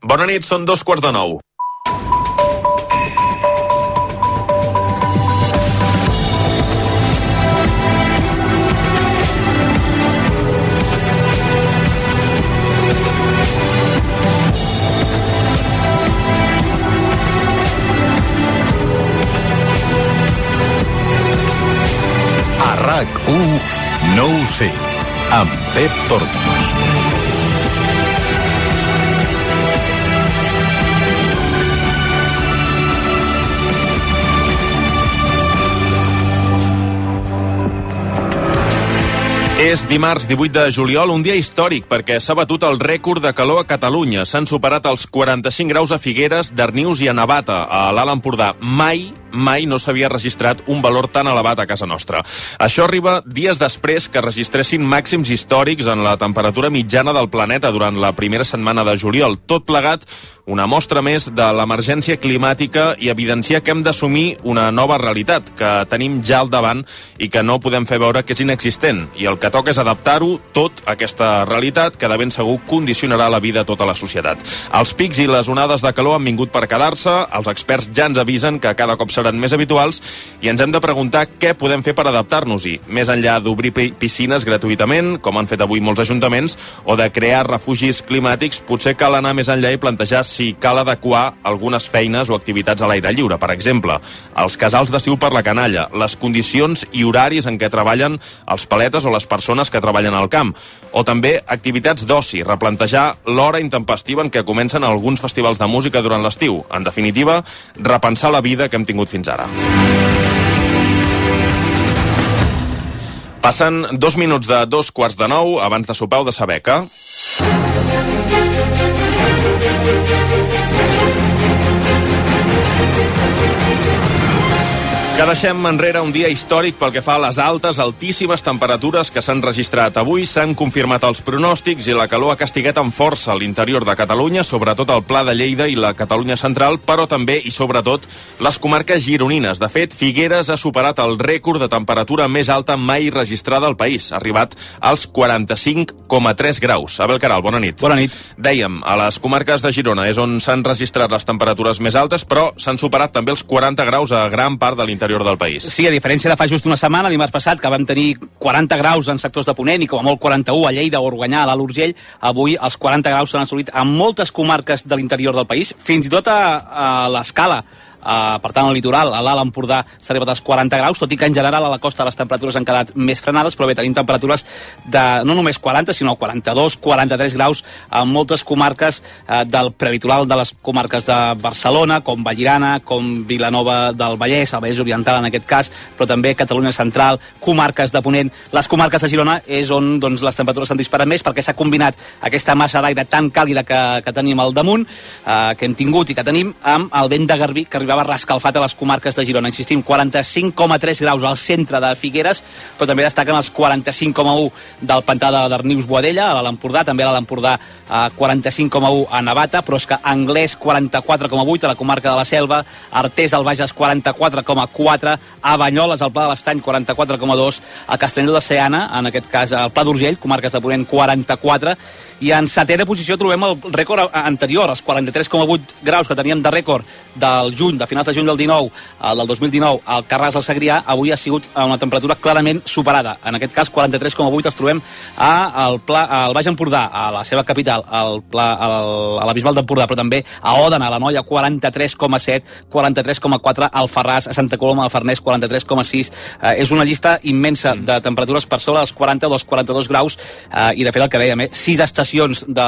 Bona nit, són 8:45. A RAC1, no ho sé, amb Pep Tormos. És dimarts 18 de juliol, un dia històric perquè s'ha batut el rècord de calor a Catalunya. S'han superat els 45 graus a Figueres, Darnius i a Navata, a l'Alt Empordà. Mai no s'havia registrat un valor tan elevat a casa nostra. Això arriba dies després que registressin màxims històrics en la temperatura mitjana del planeta durant la primera setmana de juliol. Tot plegat, una mostra més de l'emergència climàtica i evidenciar que hem d'assumir una nova realitat, que tenim ja al davant i que no podem fer veure que és inexistent. I el que toca és adaptar-ho tot a aquesta realitat que de ben segur condicionarà la vida a tota la societat. Els pics i les onades de calor han vingut per quedar-se, els experts ja ens avisen que cada cop seran més habituals i ens hem de preguntar què podem fer per adaptar-nos-hi, més enllà d'obrir piscines gratuïtament, com han fet avui molts ajuntaments, o de crear refugis climàtics. Potser cal anar més enllà i plantejar si cal adequar algunes feines o activitats a l'aire lliure. Per exemple, els casals d'estiu per la canalla, les condicions i horaris en què treballen els paletes o les persones que treballen al camp, o també activitats d'oci, replantejar l'hora intempestiva en què comencen alguns festivals de música durant l'estiu. En definitiva, repensar la vida que hem tingut fins ara. Passen 2 minuts de 8:45 abans de sopar o de saber que... Que deixem enrere un dia històric pel que fa a les altíssimes temperatures que s'han registrat. Avui s'han confirmat els pronòstics i la calor ha castigat amb força a l'interior de Catalunya, sobretot al Pla de Lleida i la Catalunya central, però també i sobretot les comarques gironines. De fet, Figueres ha superat el rècord de temperatura més alta mai registrada al país. Ha arribat als 45,3 graus. Abel Caral, bona nit. Bona nit. Dèiem, a les comarques de Girona és on s'han registrat les temperatures més altes, però s'han superat també els 40 graus a gran part de l'interior del país. Sí, a diferència de fa just una setmana, dimarts passat, que vam tenir 40 graus en sectors de Ponent i com a molt 41 a Lleida, a Organyà, a l'Alt Urgell, avui els 40 graus s'han assolit a moltes comarques de l'interior del país, fins i tot a l'Escala. Per tant, al litoral, a l'Alt Empordà s'ha arribat als 40 graus, tot i que en general a la costa les temperatures han quedat més frenades, però bé, tenim temperatures de no només 40, sinó 42, 43 graus en moltes comarques del prelitoral de les comarques de Barcelona, com Vallirana, com Vilanova del Vallès, el Vallès Oriental en aquest cas, però també Catalunya Central, comarques de Ponent. Les comarques de Girona és on doncs, les temperatures s'han disparat més perquè s'ha combinat aquesta massa d'aire tan càlida que tenim al damunt, que hem tingut i que tenim, amb el vent de Garbí, que arribava rescalfat a les comarques de Girona. Insistim, 45,3 graus al centre de Figueres, però també destaquen els 45,1 del pantà de Darnius Boadella, a l'Alt Empordà, també a l'Alt Empordà 45,1 a Navata, però és que Anglès 44,8 a la comarca de la Selva, Artés al Bages 44,4, a Banyoles al Pla de l'Estany 44,2, a Castellnou de Seana, en aquest cas al Pla d'Urgell, comarques de Ponent 44, i en setena posició trobem el rècord anterior, els 43,8 graus que teníem de rècord del juny, de finals de juny del 19, el del 2019, al Carràs al Segrià, avui ha sigut una temperatura clarament superada. En aquest cas, 43,8 els trobem al Baix Empordà, a la seva capital, a la Bisbal d'Empordà, però també a Òdena, a la Noia, 43,7, 43,4 al Farràs, a Santa Coloma de Farners, 43,6. És una llista immensa de temperatures per sobre dels 40 o dels 42 graus, i de fet el que dèiem, 6 estacions de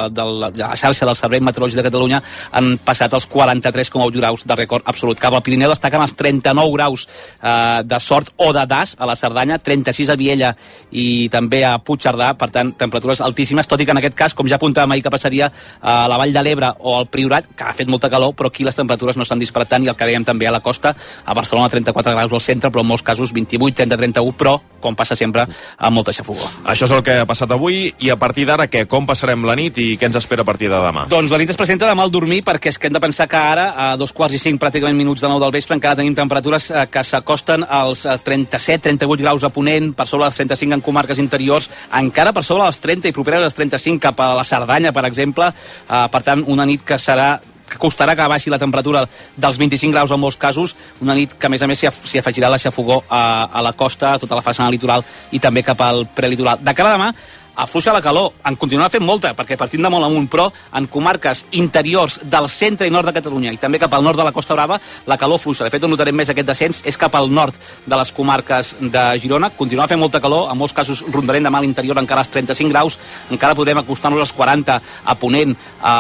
la xarxa del Servei Meteorològic de Catalunya han passat els 43,8 graus de rècord absolut. Cap al Pirineu destaquen els 39 graus de Sort o de Das a la Cerdanya, 36 a Viella i també a Puigcerdà, per tant, temperatures altíssimes, tot i que en aquest cas, com ja apuntàvem ahir que passaria a la Vall de l'Ebre o al Priorat, que ha fet molta calor, però aquí les temperatures no s'han disparat tant, i el que dèiem també a la costa, a Barcelona 34 graus al centre, però en molts casos 28, 30, 31, però, com passa sempre, amb molta xafogor. Això és el que ha passat avui, i a partir d'ara què? com passarem la nit i què ens espera a partir de demà? Doncs la nit es presenta de mal dormir, perquè és que hem de pensar que ara, a 2:45, pràcticament minuts de 9 del vespre, encara tenim temperatures que s'acosten als 37-38 graus a Ponent, per sobre dels 35 en comarques interiors, encara per sobre dels 30 i properes als 35 cap a la Cerdanya, per exemple. Per tant, una nit que costarà que baixi la temperatura dels 25 graus en molts casos, una nit que a més s'hi afegirà la xafogor a la costa, a tota la façana litoral i també cap al prelitoral. De cara a demà, afluixa la calor, en continuarà fent molta, perquè partint de molt amunt, però en comarques interiors del centre i nord de Catalunya i també cap al nord de la Costa Brava, la calor fluixa. De fet, on notarem més aquest descens és cap al nord de les comarques de Girona. Continuarà fent molta calor, en molts casos rondarem demà a l'interior encara als 35 graus, encara podem acostar-nos als 40 a Ponent,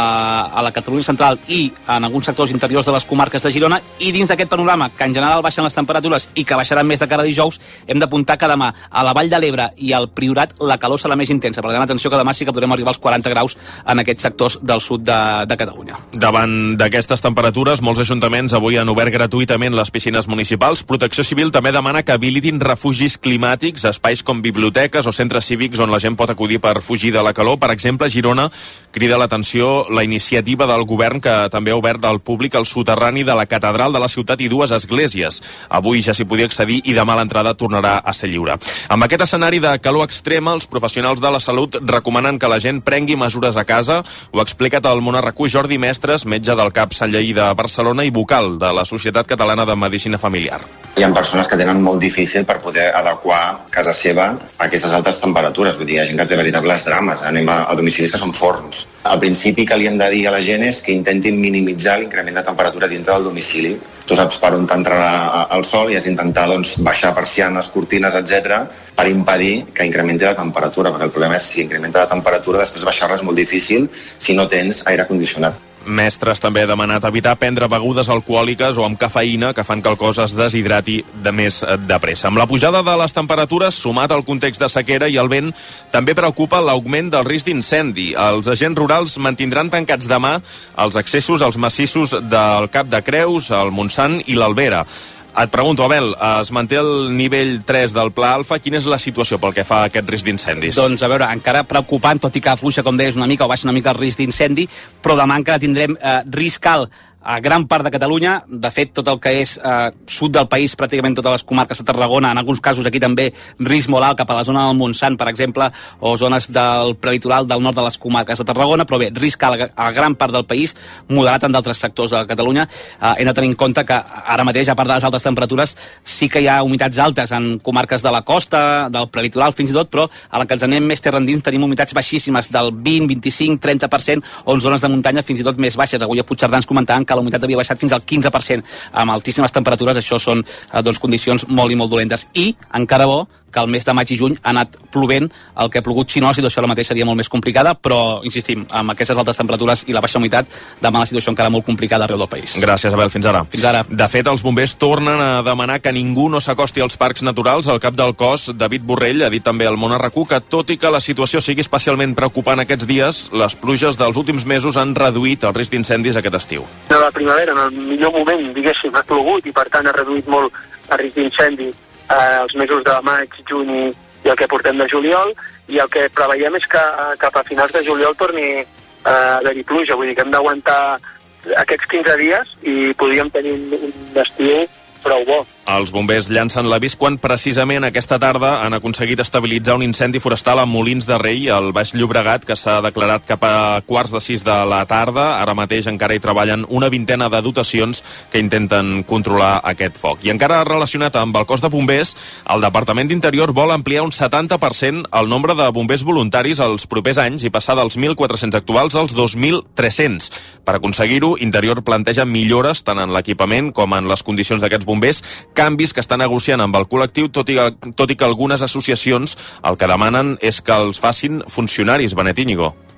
a la Catalunya central i en alguns sectors interiors de les comarques de Girona, i dins d'aquest panorama, que en general baixen les temperatures i que baixaran més de cara a dijous, hem d'apuntar que demà a la Vall de l'Ebre i al Priorat la calor serà més intensa. Per tant, atenció que demà sí que podrem arribar als 40 graus en aquests sectors del sud de Catalunya. Davant d'aquestes temperatures, molts ajuntaments avui han obert gratuïtament les piscines municipals. Protecció Civil també demana que habilitin refugis climàtics, espais com biblioteques o centres cívics on la gent pot acudir per fugir de la calor. Per exemple, Girona crida l'atenció la iniciativa del govern que també ha obert al públic el soterrani de la catedral de la ciutat i dues esglésies. Avui ja s'hi podia accedir i demà l'entrada tornarà a ser lliure. Amb aquest escenari de calor extrema, els professionals de la salut recomanen que la gent prengui mesures a casa. Ho ha explicat al Món RQ Jordi Mestres, metge del CAP Sant Lleí de Barcelona i vocal de la Societat Catalana de Medicina Familiar. Hi ha persones que tenen molt difícil per poder adequar casa seva a aquestes altes temperatures. Vull dir, hi ha gent que té veritables drames. Anem a domicilis que són forns. Al principi que li hem de dir a la gent és que intentin minimitzar l'increment de temperatura dintre del domicili. Tu saps per on t'entrarà el sol i has d'intentar baixar persianes, cortines, etc., per impedir que incrementi la temperatura, perquè el problema és si incrementa la temperatura, després baixar-la és molt difícil si no tens aire condicionat. Mestres també ha demanat evitar prendre begudes alcohòliques o amb cafeïna que fan que el cos es deshidrati més de pressa. Amb la pujada de les temperatures, sumat al context de sequera i el vent, també preocupa l'augment del risc d'incendi. Els agents rurals mantindran tancats demà els accessos als massissos del Cap de Creus, el Montsant i l'Albera. Et pregunto, Abel, es manté el nivell 3 del Pla Alfa. Quina és la situació pel que fa a aquest risc d'incendis? Doncs, a veure, encara preocupant, tot i que afluixa, com deies, una mica, o baixa una mica el risc d'incendi, però demà encara tindrem risc alt a gran part de Catalunya. De fet, tot el que és sud del país, pràcticament totes les comarques de Tarragona, en alguns casos aquí també risc molt alt cap a la zona del Montsant, per exemple, o zones del prelitoral del nord de les comarques de Tarragona, però bé, risc alt a gran part del país, moderat en d'altres sectors de Catalunya. Hem de tenir en compte que ara mateix, a part de les altes temperatures, sí que hi ha humitats altes en comarques de la costa, del prelitoral fins i tot, però a la que ens anem més terra endins tenim humitats baixíssimes, del 20, 25, 30%, o en zones de muntanya fins i tot més baixes. Avui a Puigcerdà ens comentaven que la humitat havia baixat fins al 15%. Amb altíssimes temperatures, això són condicions molt i molt dolentes. I, encara bo, que el mes de maig i juny ha anat plovent. El que ha plogut, si no, la situació ara mateix seria molt més complicada, però, insistim, amb aquestes altes temperatures i la baixa humitat, demà la situació encara molt complicada arreu del país. Gràcies, Abel. Fins ara. Fins ara. De fet, els bombers tornen a demanar que ningú no s'acosti als parcs naturals. El cap del cos, David Borrell, ha dit també al Món RQ que, tot i que la situació sigui especialment preocupant aquests dies, les pluges dels últims mesos han reduït el risc d'incendis aquest estiu. De la primavera, en el millor moment, diguéssim, ha plogut i, per tant, ha reduït molt el risc d'incendi els mesos de maig, juny i el que portem de juliol, i el que preveiem és que cap a finals de juliol torni a haver-hi pluja. Vull dir que hem d'aguantar aquests 15 dies i podríem tenir un estiu prou bo. Els bombers llancen l'avís quan precisament aquesta tarda han aconseguit estabilitzar un incendi forestal a Molins de Rei, al Baix Llobregat, que s'ha declarat cap a 5:45 de la tarda. Ara mateix encara hi treballen una vintena de dotacions que intenten controlar aquest foc. I encara relacionat amb el cos de bombers, el Departament d'Interior vol ampliar un 70% el nombre de bombers voluntaris els propers anys i passar dels 1.400 actuals als 2.300. Per aconseguir-ho, Interior planteja millores tant en l'equipament com en les condicions d'aquests bombers, canvis que està negociant amb el col·lectiu, tot i que algunes associacions el que demanen és que els facin funcionaris. Benet Íñigo.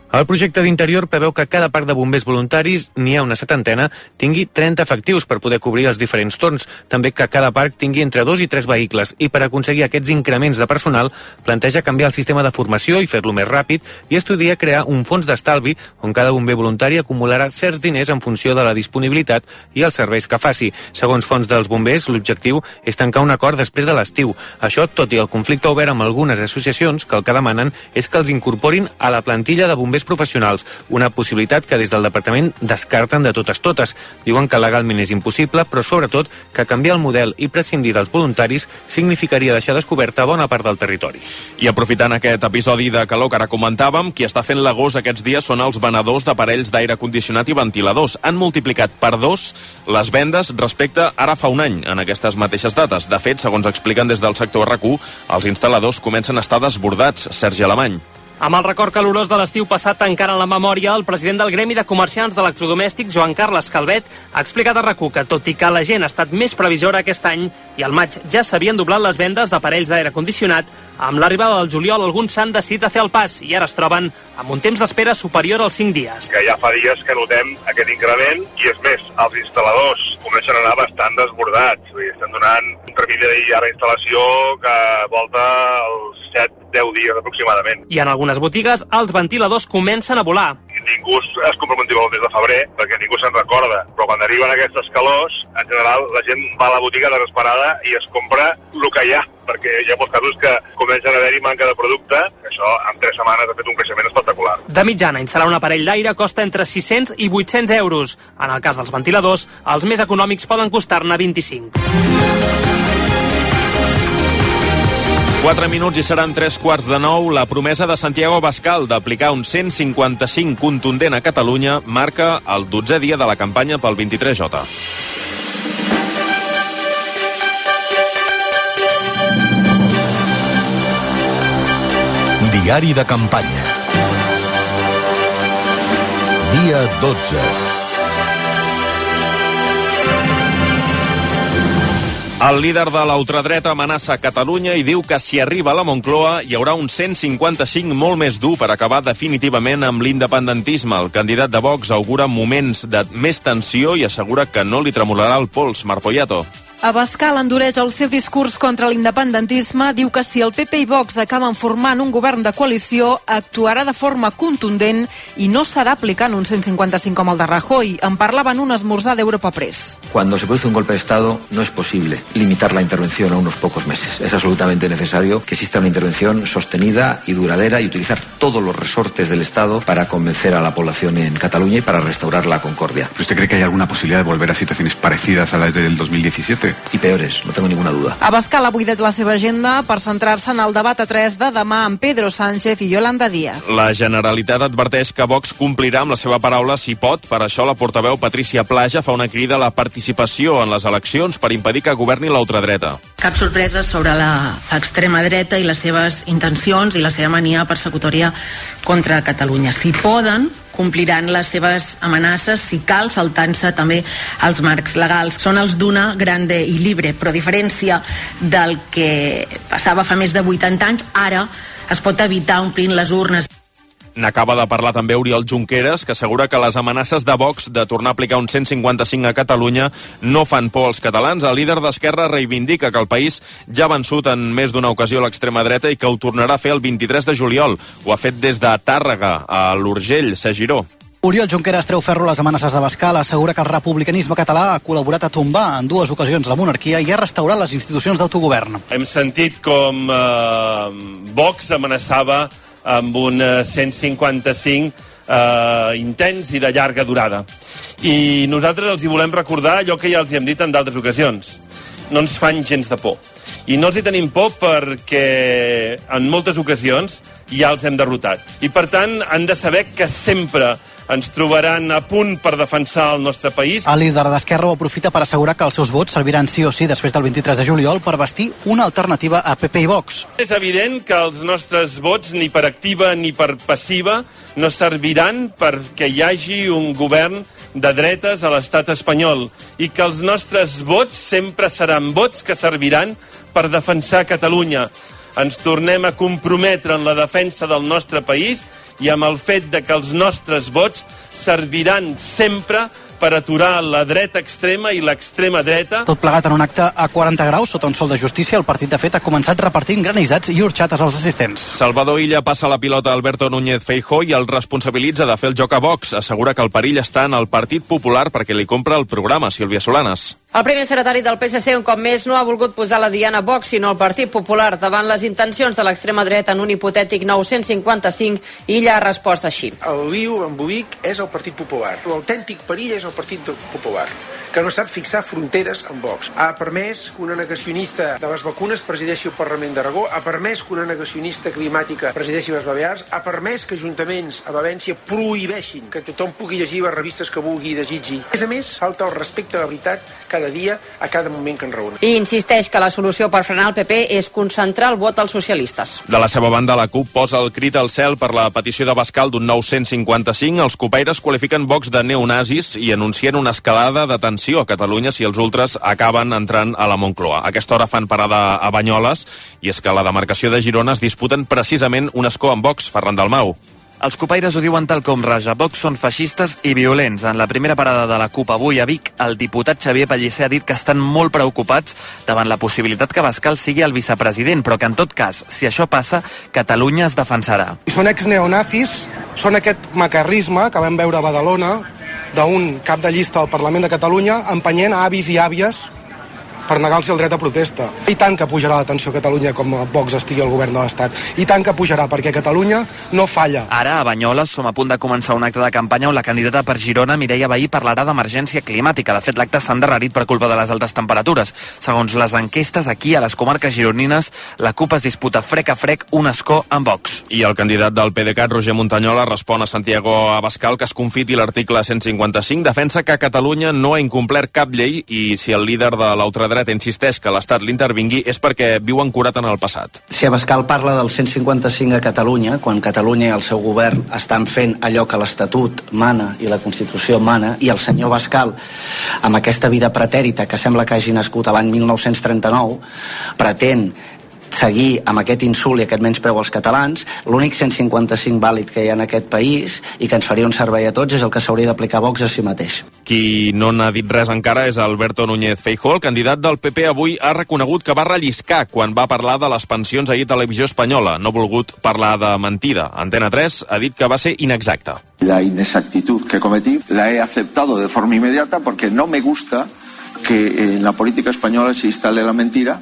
El projecte d'Interior preveu que cada parc de bombers voluntaris, n'hi ha una 70, tingui 30 efectius per poder cobrir els diferents torns. També que cada parc tingui entre 2 i 3 vehicles i per aconseguir aquests increments de personal planteja canviar el sistema de formació i fer-lo més ràpid i estudia crear un fons d'estalvi on cada bomber voluntari acumularà certs diners en funció de la disponibilitat i els serveis que faci. Segons fons dels bombers, l'objectiu és tancar un acord després de l'estiu. Això, tot i el conflicte obert amb algunes associacions que el que demanen és que els incorporin a la plantilla de bombers professionals, una possibilitat que des del departament descarten de totes. Diuen que legalment és impossible, però sobretot que canviar el model i prescindir dels voluntaris significaria deixar descoberta bona part del territori. I aprofitant aquest episodi de calor que ara comentàvem, qui està fent l'agost aquests dies són els venedors d'aparells d'aire condicionat i ventiladors. Han multiplicat per 2 les vendes respecte ara fa un any, en aquestes mateixes dates. De fet, segons expliquen des del sector RAC1, els instal·ladors comencen a estar desbordats. Sergi Alemany. Amb el record calorós de l'estiu passat encara en la memòria, el president del Gremi de Comerciants d'Electrodomèstics, Joan Carles Calvet, ha explicat a RAC1 que, tot i que la gent ha estat més previsora aquest any i al maig ja s'havien doblat les vendes d'aparells d'aire condicionat, amb l'arribada del juliol alguns s'han decidit a fer el pas i ara es troben amb un temps d'espera superior als 5 dies. Que ja fa dies que notem aquest increment i és més, els instal·ladors comencen a anar bastant desbordats. Estan donant un termini de llarga instal·lació que volta els 7-10 dies aproximadament. I en algunes botigues els ventiladors comencen a volar. Ningú es compra un ventilador el mes de febrer perquè ningú se'n recorda, però quan arriben aquestes calors, en general la gent va a la botiga desesperada i es compra el que hi ha, perquè hi ha molts casos que comencen a haver-hi manca de producte. Això en 3 setmanes ha fet un creixement espectacular. De mitjana, instal·lar un aparell d'aire costa entre 600 i 800 euros. En el cas dels ventiladors, els més econòmics poden costar-ne 25. 4 minuts i seran 3:15. La promesa de Santiago Abascal d'aplicar un 155 contundent a Catalunya marca el 12è dia de la campanya pel 23J. Diari de campanya. Dia 12. El líder de la ultradreta amenaça Catalunya i diu que si arriba a la Moncloa hi haurà un 155 molt més dur per acabar definitivament amb l'independentisme. El candidat de Vox augura moments de més tensió i assegura que no li tremolarà el pols. Marc Poyato. Abascal endureix el seu discurs contra l'independentisme, diu que si el PP i Vox acaben formant un govern de coalició, actuarà de forma contundent i no serà aplicant un 155 com el de Rajoy. En parlava en un esmorzar d'Europa Press. Cuando se produce un golpe de Estado no es posible limitar la intervención a unos pocos meses. Es absolutamente necesario que exista una intervención sostenida y duradera y utilizar todos los resortes del Estado para convencer a la población en Cataluña y para restaurar la concordia. ¿Usted cree que hay alguna posibilidad de volver a situaciones parecidas a las del 2017? Y peores, no tengo ninguna duda. Abascal ha buidat la seva agenda per centrar-se en el debat a 3 de demà amb Pedro Sánchez i Yolanda Díaz. La Generalitat adverteix que Vox complirà amb la seva paraula si pot. Per això la portaveu Patricia Plaja fa una crida a la participació en les eleccions per impedir que governi la ultradreta. Cap sorpresa sobre l'extrema dreta i les seves intencions i la seva mania persecutòria contra Catalunya. Si poden, compliran les seves amenaces, si cal, saltant-se també els marcs legals. Són els d'una grande i libre, però a diferència del que passava fa més de 80 anys, ara es pot evitar omplint les urnes. N'acaba de parlar també Oriol Junqueras, que assegura que les amenaces de Vox de tornar a aplicar un 155 a Catalunya no fan por als catalans. El líder d'Esquerra reivindica que el país ja ha vençut en més d'una ocasió l'extrema dreta i que ho tornarà a fer el 23 de juliol. Ho ha fet des de Tàrrega, a l'Urgell, Sagiró. Oriol Junqueras treu ferro les amenaces d'Abascal, assegura que el republicanisme català ha col·laborat a tombar en 2 ocasions la monarquia i ha restaurat les institucions d'autogovern. Hem sentit com Vox amenaçava amb un 155 intens i de llarga durada. I nosaltres els hi volem recordar allò que ja els hi hem dit en d'altres ocasions. No ens fan gens de por. I no els hi tenim por perquè en moltes ocasions ja els hem derrotat. I per tant han de saber que sempre ens trobaran a punt per defensar el nostre país. El líder d'Esquerra ho aprofita per assegurar que els seus vots serviran sí o sí després del 23 de juliol per bastir una alternativa a PP i Vox. És evident que els nostres vots, ni per activa ni per passiva, no serviran perquè hi hagi un govern de dretes a l'estat espanyol i que els nostres vots sempre seran vots que serviran per defensar Catalunya. Ens tornem a comprometre en la defensa del nostre país i amb el fet de que els nostres vots serviran sempre per aturar la dreta extrema i l'extrema dreta. Tot plegat en un acte a 40 graus sota un sol de justícia, el partit de fet ha començat repartint granissats i orxates als assistents. Salvador Illa passa la pilota a Alberto Núñez Feijóo i el responsabilitza de fer el joc a Vox. Assegura que el perill està en el Partit Popular perquè li compra el programa. Sílvia Solanes. El primer secretari del PSC, un cop més, no ha volgut posar la diana a Vox, sinó al Partit Popular. Davant les intencions de l'extrema dreta en un hipotètic 955, Illa ha respost així. El viu embobic és el Partit Popular. L'autèntic perill és el Partit Popular, que no sap fixar fronteres amb Vox. Ha permès que una negacionista de les vacunes presideixi el Parlament d'Aragó, ha permès que una negacionista climàtica presideixi les Balears, ha permès que ajuntaments a València prohibeixin que tothom pugui llegir les revistes que vulgui i desitgi. A més, falta el respecte a la veritat cada dia, a cada moment que en reúna. I insisteix que la solució per frenar el PP és concentrar el vot als socialistes. De la seva banda, la CUP posa el crit al cel per la petició de Bascal d'un 955. Els copaires qualifiquen Vox de neonazis i anuncien una escalada de tensió a Catalunya si els ultres acaben entrant a la Moncloa. A aquesta hora fan parada a Banyoles i és que a la demarcació de Girona es disputen precisament un escó amb Vox. Ferran Dalmau. Els copaires ho diuen tal com raja. Vox són feixistes i violents. En la primera parada de la CUP avui a Vic, el diputat Xavier Pellicer ha dit que estan molt preocupats davant la possibilitat que Bascal sigui el vicepresident, però que en tot cas, si això passa, Catalunya es defensarà. Són ex-neonazis, són aquest macarrisme que vam veure a Badalona d'un cap de llista al Parlament de Catalunya empenyent avis i àvies per negar-los el dret a protesta. I tant que pujarà la tensió a Catalunya com Vox estigui al govern de l'Estat. I tant que pujarà, perquè Catalunya no falla. Ara, a Banyoles, som a punt de començar un acte de campanya on la candidata per Girona, Mireia Vehí, parlarà d'emergència climàtica. De fet, l'acte s'ha endarrerit per culpa de les altes temperatures. Segons les enquestes, aquí, a les comarques gironines, la CUP es disputa frec a frec un escó amb Vox. I el candidat del PDeCAT, Roger Montañola, respon a Santiago Abascal que es confiti l'article 155, defensa que Catalunya no ha incomplert cap llei i si el líder de l'ultradreta insisteix que l'Estat l'intervingui és perquè viu ancorat en el passat. Si Abascal parla del 155 a Catalunya, quan Catalunya i el seu govern estan fent allò que l'Estatut mana i la Constitució mana, i el senyor Abascal, amb aquesta vida pretèrita que sembla que hagi nascut a l'any 1939, pretén seguir amb aquest insult i aquest menyspreu als catalans, l'únic 155 vàlid que hi ha en aquest país i que ens faria un servei a tots és el que s'hauria d'aplicar Vox a si mateix. Qui no n'ha dit res encara és Alberto Núñez Feijóo. El candidat del PP avui ha reconegut que va relliscar quan va parlar de les pensions ahir a Televisió Espanyola. No ha volgut parlar de mentida. Antena 3 ha dit que va ser inexacta. La inexactitud que cometí la he aceptado de forma inmediata porque no me gusta que en la política española se instale la mentira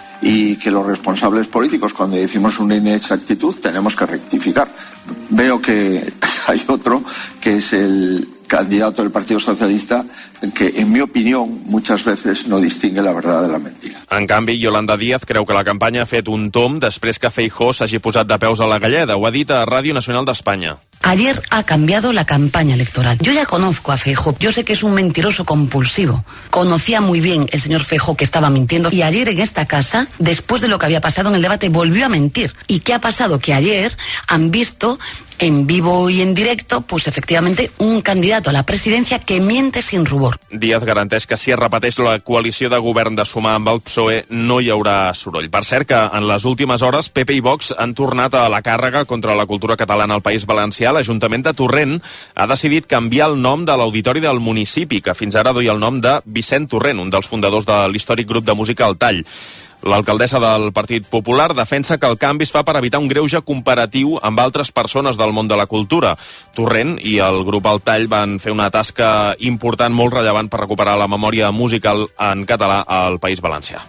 y que los responsables políticos, cuando decimos una inexactitud, tenemos que rectificar. Veo que hay otro, que es el candidato del Partido Socialista, que, en mi opinión, muchas veces no distingue la verdad de la mentira. En canvi, Yolanda Díaz creu que la campanya ha fet un tomb després que Feijóo s'hagi posat de peus a la galleda. Ho ha dit a Ràdio Nacional d'Espanya. Ayer ha cambiado la campaña electoral. Yo ya conozco a Feijóo. Yo sé que es un mentiroso compulsivo. Conocía muy bien el señor Feijóo que estaba mintiendo. Y ayer en esta casa, después de lo que había pasado en el debate, volvió a mentir. ¿Y qué ha pasado? Que ayer han visto en vivo y en directo, pues efectivamente, un candidato a la presidencia que miente sin rubor. Díaz garanteix que si es repeteix la coalició de govern de Sumar amb el PSOE no hi haurà soroll. Per cert que en les últimes hores PP i Vox han tornat a la càrrega contra la cultura catalana al País Valencià. L'Ajuntament de Torrent ha decidit canviar el nom de l'auditori del municipi, que fins ara duia el nom de Vicent Torrent, un dels fundadors de l'històric grup de música El Tall. L'alcaldessa del Partit Popular defensa que el canvi es fa per evitar un greuge comparatiu amb altres persones del món de la cultura. Torrent i el grup El Tall van fer una tasca important, molt rellevant per recuperar la memòria musical en català al País Valencià.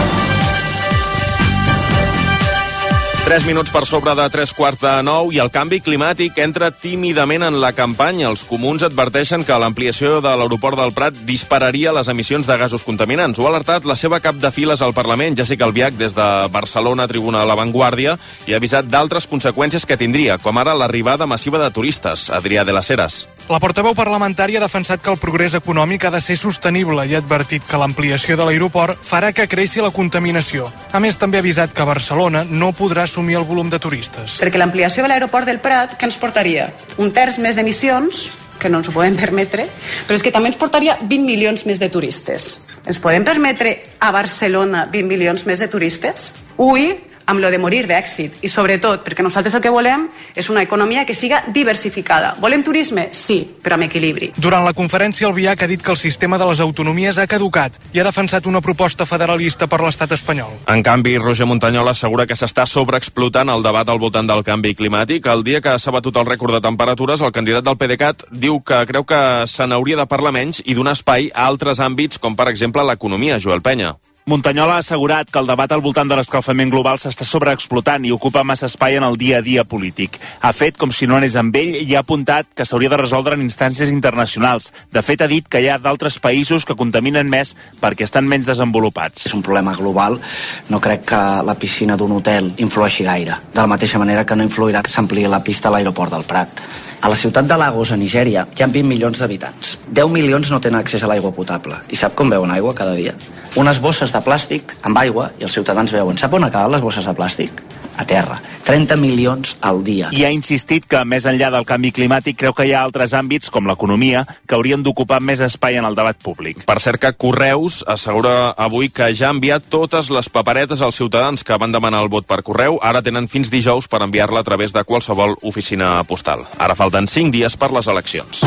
3 minuts per sobre de 8:45 i el canvi climàtic entra tímidament en la campanya. Els comuns adverteixen que l'ampliació de l'aeroport del Prat dispararia les emissions de gasos contaminants. Ho ha alertat la seva cap de files al Parlament, Jessica Albiach, des de Barcelona, tribuna de La Vanguardia, i ha avisat d'altres conseqüències que tindria, com ara l'arribada massiva de turistes. Adrià de las Heras. La portaveu parlamentària ha defensat que el progrés econòmic ha de ser sostenible i ha advertit que l'ampliació de l'aeroport farà que creixi la contaminació. A més, també ha avisat que Barcelona no podrà assumir el volum de turistes. Perquè l'ampliació de l'aeroport del Prat, què ens portaria? Un terç més d'emissions, que no ens ho podem permetre, però és que també ens portaria 20 milions més de turistes. Ens podem permetre a Barcelona 20 milions més de turistes? Ui, amb lo de morir d'èxit i sobretot perquè nosaltres el que volem és una economia que siga diversificada. Volem turisme? Sí, però amb equilibri. Durant la conferència, Albiach ha dit que el sistema de les autonomies ha caducat i ha defensat una proposta federalista per l'estat espanyol. En canvi, Roger Montañola assegura que s'està sobreexplotant el debat al voltant del canvi climàtic. El dia que s'ha batut el rècord de temperatures, el candidat del PDeCAT diu que creu que se n'hauria de parlar menys i donar espai a altres àmbits, com per exemple l'economia. Joel Penya. Montañola ha assegurat que el debat al voltant de l'escalfament global s'està sobreexplotant i ocupa massa espai en el dia a dia polític. Ha fet com si no anés amb ell i ha apuntat que s'hauria de resoldre en instàncies internacionals. De fet, ha dit que hi ha d'altres països que contaminen més perquè estan menys desenvolupats. És un problema global. No crec que la piscina d'un hotel influeixi gaire. De la mateixa manera que no influirà que s'ampliï la pista a l'aeroport del Prat. A la ciutat de Lagos, a Nigèria, hi ha 20 milions d'habitants. 10 milions no tenen accés a l'aigua potable. I sap com beuen aigua cada dia? Unes bosses de plàstic amb aigua i els ciutadans beuen. Sap on acaben les bosses de plàstic? A terra. 30 milions al dia. I ha insistit que, més enllà del canvi climàtic, creu que hi ha altres àmbits, com l'economia, que haurien d'ocupar més espai en el debat públic. Per cert que Correus assegura avui que ja ha enviat totes les paperetes als ciutadans que van demanar el vot per correu. Ara tenen fins dijous per enviar-la a través de qualsevol oficina postal. Ara falten 5 dies per les eleccions.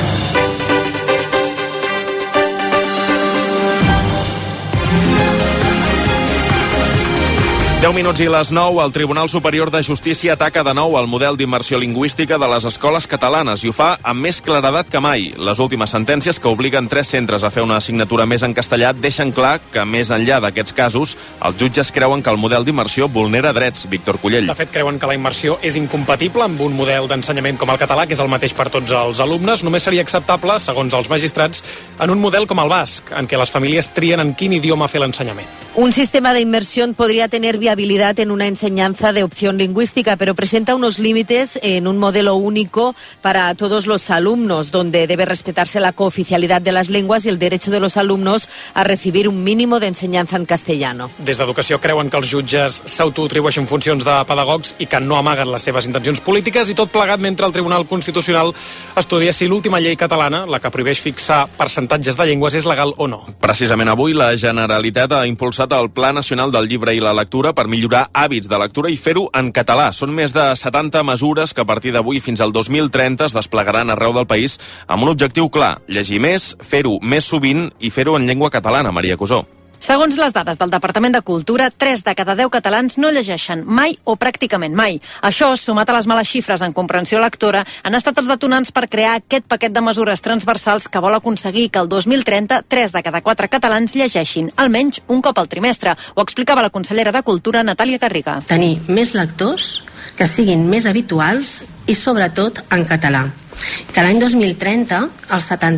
10 minuts i les 9, el Tribunal Superior de Justícia ataca de nou el model d'immersió lingüística de les escoles catalanes i ho fa amb més claredat que mai. Les últimes sentències que obliguen 3 centres a fer una assignatura més en castellà deixen clar que, més enllà d'aquests casos, els jutges creuen que el model d'immersió vulnera drets. Víctor Cullell. De fet, creuen que la immersió és incompatible amb un model d'ensenyament com el català, que és el mateix per tots els alumnes. Només seria acceptable, segons els magistrats, en un model com el basc, en què les famílies trien en quin idioma fer l'ensenyament. Un sistema de inmersión podría tener viabilidad en una enseñanza de opción lingüística, pero presenta unos límites en un modelo único para todos los alumnos, donde debe respetarse la cooficialidad de las lenguas y el derecho de los alumnos a recibir un mínimo de enseñanza en castellano. Des d'Educació creuen que els jutges s'autoatribueixen funcions de pedagogs i que no amaguen les seves intencions polítiques, i tot plegat mentre el Tribunal Constitucional estudia si l'última llei catalana, la que prohibeix fixar percentatges de llengües, és legal o no. Precisament avui la Generalitat ha impulsat el Pla Nacional del Llibre i la Lectura per millorar hàbits de lectura i fer-ho en català. Són més de 70 mesures que a partir d'avui fins al 2030 es desplegaran arreu del país amb un objectiu clar: llegir més, fer-ho més sovint i fer-ho en llengua catalana. Maria Cusó. Segons les dades del Departament de Cultura, 3 de cada 10 catalans no llegeixen mai o pràcticament mai. Això, sumat a les males xifres en comprensió lectora, han estat els detonants per crear aquest paquet de mesures transversals que vol aconseguir que el 2030 3 de cada 4 catalans llegeixin almenys un cop al trimestre. Ho explicava la consellera de Cultura, Natàlia Garriga. Tenir més lectors que siguin més habituals i sobretot en català. Que l'any 2030 el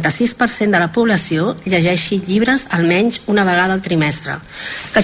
76% de la població llegeixi llibres almenys una vegada al trimestre, que el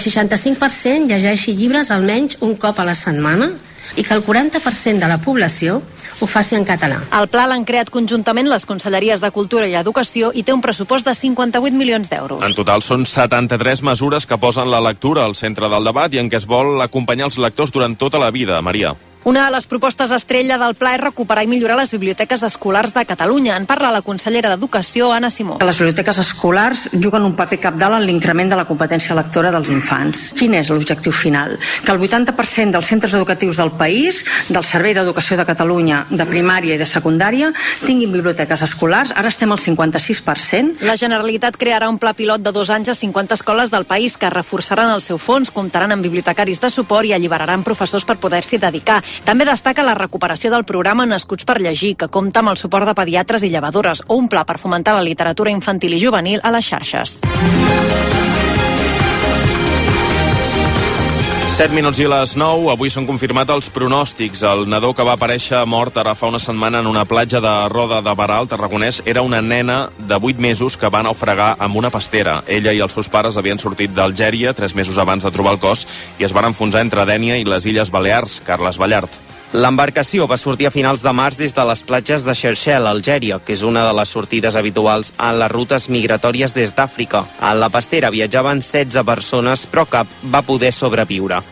65% llegeixi llibres almenys un cop a la setmana i que el 40% de la població ho faci en català. El pla l'han creat conjuntament les Conselleries de Cultura i Educació i té un pressupost de 58 milions d'euros. En total són 73 mesures que posen la lectura al centre del debat i en què es vol acompanyar els lectors durant tota la vida. Maria. Una de les propostes estrella del pla és recuperar i millorar les biblioteques escolars de Catalunya. En parla la consellera d'Educació, Anna Simó. Les biblioteques escolars juguen un paper cabdal en l'increment de la competència lectora dels infants. Quin és l'objectiu final? Que el 80% dels centres educatius del país, del Servei d'Educació de Catalunya, de primària i de secundària, tinguin biblioteques escolars. Ara estem al 56%. La Generalitat crearà un pla pilot de 2 anys a 50 escoles del país que reforçaran el seu fons, comptaran amb bibliotecaris de suport i alliberaran professors per poder-s'hi dedicar. També destaca la recuperació del programa Nascuts per Llegir, que compta amb el suport de pediatres i llevadores, o un pla per fomentar la literatura infantil i juvenil a les xarxes. 7 minuts i les 9, avui s'han confirmat els pronòstics. El nadó que va aparèixer mort ara fa una setmana en una platja de Roda de Barà, al Tarragonès, era una nena de 8 mesos que va naufragar amb una pastera. Ella i els seus pares havien sortit d'Algèria 3 mesos abans de trobar el cos i es van enfonsar entre Dénia i les Illes Balears. Carles Ballart. L'embarcació va sortir a finals de març des de les platges de Cherchell, Algèria, que és una de les sortides habituals en les rutes migratòries des d'Àfrica. En la pastera viatjaven 16 persones, però cap va poder sobreviure.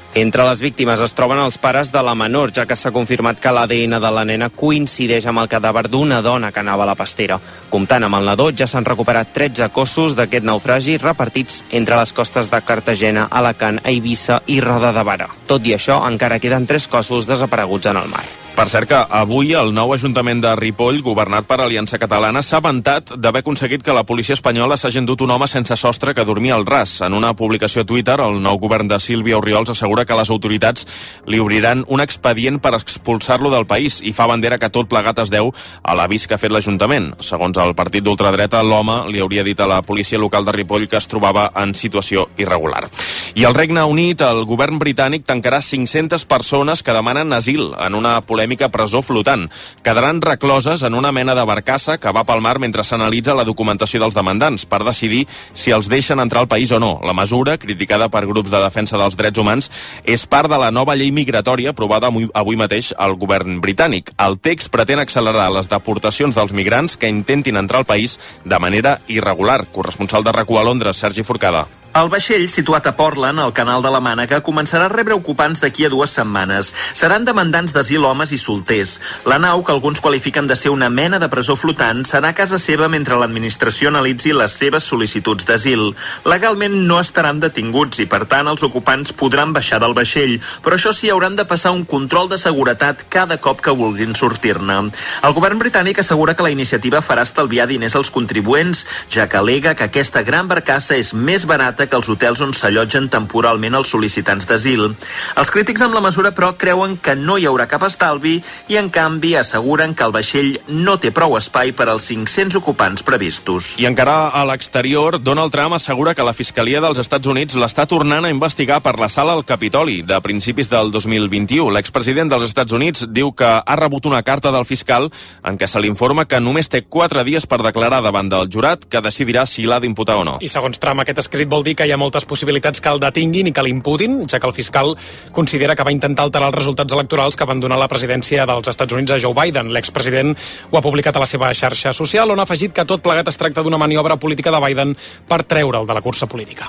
Entre les víctimes es troben els pares de la menor, ja que s'ha confirmat que l'ADN de la nena coincideix amb el cadàver d'una dona que anava a la pastera. Comptant amb el nadó, ja s'han recuperat 13 cossos d'aquest naufragi repartits entre les costes de Cartagena, Alacant, Eivissa i Roda de Barà. Tot i això, encara queden 3 cossos desapareguts en el mar. Per cert que avui el nou Ajuntament de Ripoll, governat per Aliança Catalana, s'ha vantat d'haver aconseguit que la policia espanyola s'hagi endut un home sense sostre que dormia al ras. En una publicació a Twitter, el nou govern de Sílvia Orriols assegura que les autoritats li obriran un expedient per expulsar-lo del país i fa bandera que tot plegat es deu a l'avís que ha fet l'Ajuntament. Segons el partit d'ultradreta, l'home li hauria dit a la policia local de Ripoll que es trobava en situació irregular. I al Regne Unit, el govern britànic tancarà 500 persones que demanen asil en una polèmica presó flotant. Quedaran recloses en una mena de barcassa que va pel mar mentre s'analitza la documentació dels demandants per decidir si els deixen entrar al país o no. La mesura, criticada per grups de defensa dels drets humans, és part de la nova llei migratòria aprovada avui mateix al govern britànic. El text pretén accelerar les deportacions dels migrants que intentin entrar al país de manera irregular. Corresponsal de RAC1 a Londres, Sergi Forcada. El vaixell, situat a Portland, al canal de la Mànega, començarà a rebre ocupants d'aquí a 2 setmanes. Seran demandants d'asil homes i solters. La nau, que alguns qualifiquen de ser una mena de presó flotant, serà a casa seva mentre l'administració analitzi les seves sol·licituds d'asil. Legalment no estaran detinguts i, per tant, els ocupants podran baixar del vaixell, però això sí, hauran de passar un control de seguretat cada cop que vulguin sortir-ne. El govern britànic assegura que la iniciativa farà estalviar diners als contribuents, ja que al·lega que aquesta gran barcassa és més barata que els hotels on s'allotgen temporalment els sol·licitants d'asil. Els crítics amb la mesura, però, creuen que no hi haurà cap estalvi i, en canvi, asseguren que el vaixell no té prou espai per als 500 ocupants previstos. I encara a l'exterior, Donald Trump assegura que la Fiscalia dels Estats Units l'està tornant a investigar per l'assalt al Capitoli de principis del 2021. L'expresident dels Estats Units diu que ha rebut una carta del fiscal en què se l'informa que només té 4 dies per declarar davant del jurat, que decidirà si l'ha d'imputar o no. I segons Trump, aquest escrit vol dir que hi ha moltes possibilitats que el detinguin i que l'imputin, ja que el fiscal considera que va intentar alterar els resultats electorals que van donar la presidència dels Estats Units a Joe Biden. L'expresident ho ha publicat a la seva xarxa social, on ha afegit que tot plegat es tracta d'una maniobra política de Biden per treure'l de la cursa política.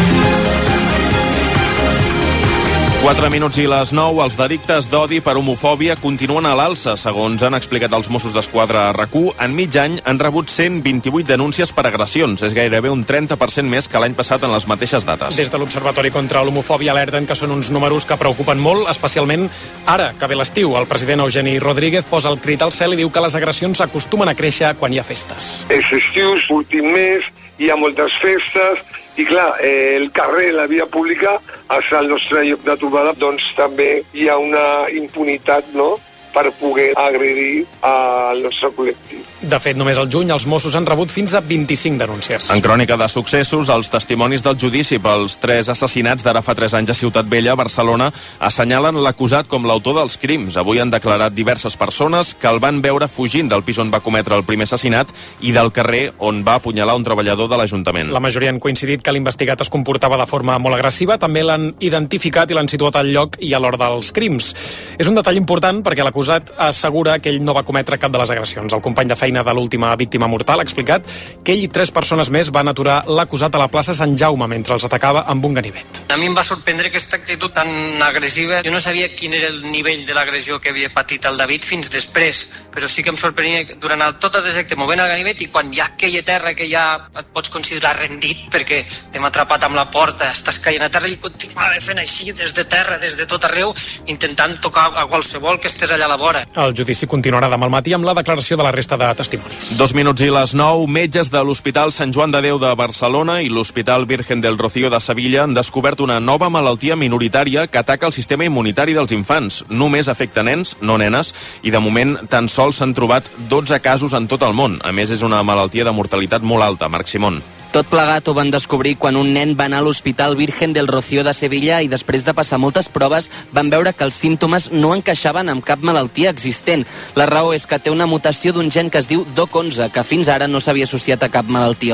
4 minuts i les 9, els delictes d'odi per homofòbia continuen a l'alça. Segons han explicat els Mossos d'Esquadra a RAC1, en mig any han rebut 128 denúncies per agressions. És gairebé un 30% més que l'any passat en les mateixes dates. Des de l'Observatori contra l'Homofòbia alerten que són uns números que preocupen molt, especialment ara que ve l'estiu. El president Eugeni Rodríguez posa el crit al cel i diu que les agressions acostumen a créixer quan hi ha festes. És estiu, últim mes, hi ha moltes festes, i clar, el carrer, la via pública, és el nostre lloc de trobada, doncs també hi ha una impunitat, no?, per poder agredir al nostre col·lectiu. De fet, només al juny els Mossos han rebut fins a 25 denúncies. En crònica de successos, els testimonis del judici pels 3 assassinats d'ara fa 3 anys a Ciutat Vella, Barcelona, assenyalen l'acusat com l'autor dels crims. Avui han declarat diverses persones que el van veure fugint del pis on va cometre el primer assassinat i del carrer on va apunyalar un treballador de l'Ajuntament. La majoria han coincidit que l'investigat es comportava de forma molt agressiva. També l'han identificat i l'han situat al lloc i a l'hora dels crims. És un detall important perquè l'acusat assegura que ell no va cometre cap de les agressions. El company de feina de l'última víctima mortal ha explicat que ell i 3 persones més van aturar l'acusat a la plaça Sant Jaume mentre els atacava amb un ganivet. A mi em va sorprendre aquesta actitud tan agressiva. Jo no sabia quin era el nivell de l'agressió que havia patit el David fins després, però sí que em sorprenia durant tot el trajecte movent el ganivet i quan hi ha aquella terra que ja et pots considerar rendit perquè t'hem atrapat amb la porta, estàs caient a terra i continuava fent així des de terra, des de tot arreu, intentant tocar a qualsevol que estés allà a la vora. El judici continuarà demà al matí amb la declaració de la resta de testimonis. 2 minuts i les 9, metges de l'Hospital Sant Joan de Déu de Barcelona i l'Hospital Virgen del Rocío de Sevilla han descobert una nova malaltia minoritària que ataca el sistema immunitari dels infants. Només afecta nens, no nenes, i de moment tan sols s'han trobat 12 casos en tot el món. A més, és una malaltia de mortalitat molt alta. Marc Simón. Tot plegat ho van descobrir quan un nen va anar a l'Hospital Virgen del Rocío de Sevilla i després de passar moltes proves van veure que els símptomes no encaixaven amb cap malaltia existent. La raó és que té una mutació d'un gen que es diu DOC11, que fins ara no s'havia associat a cap malaltia humana.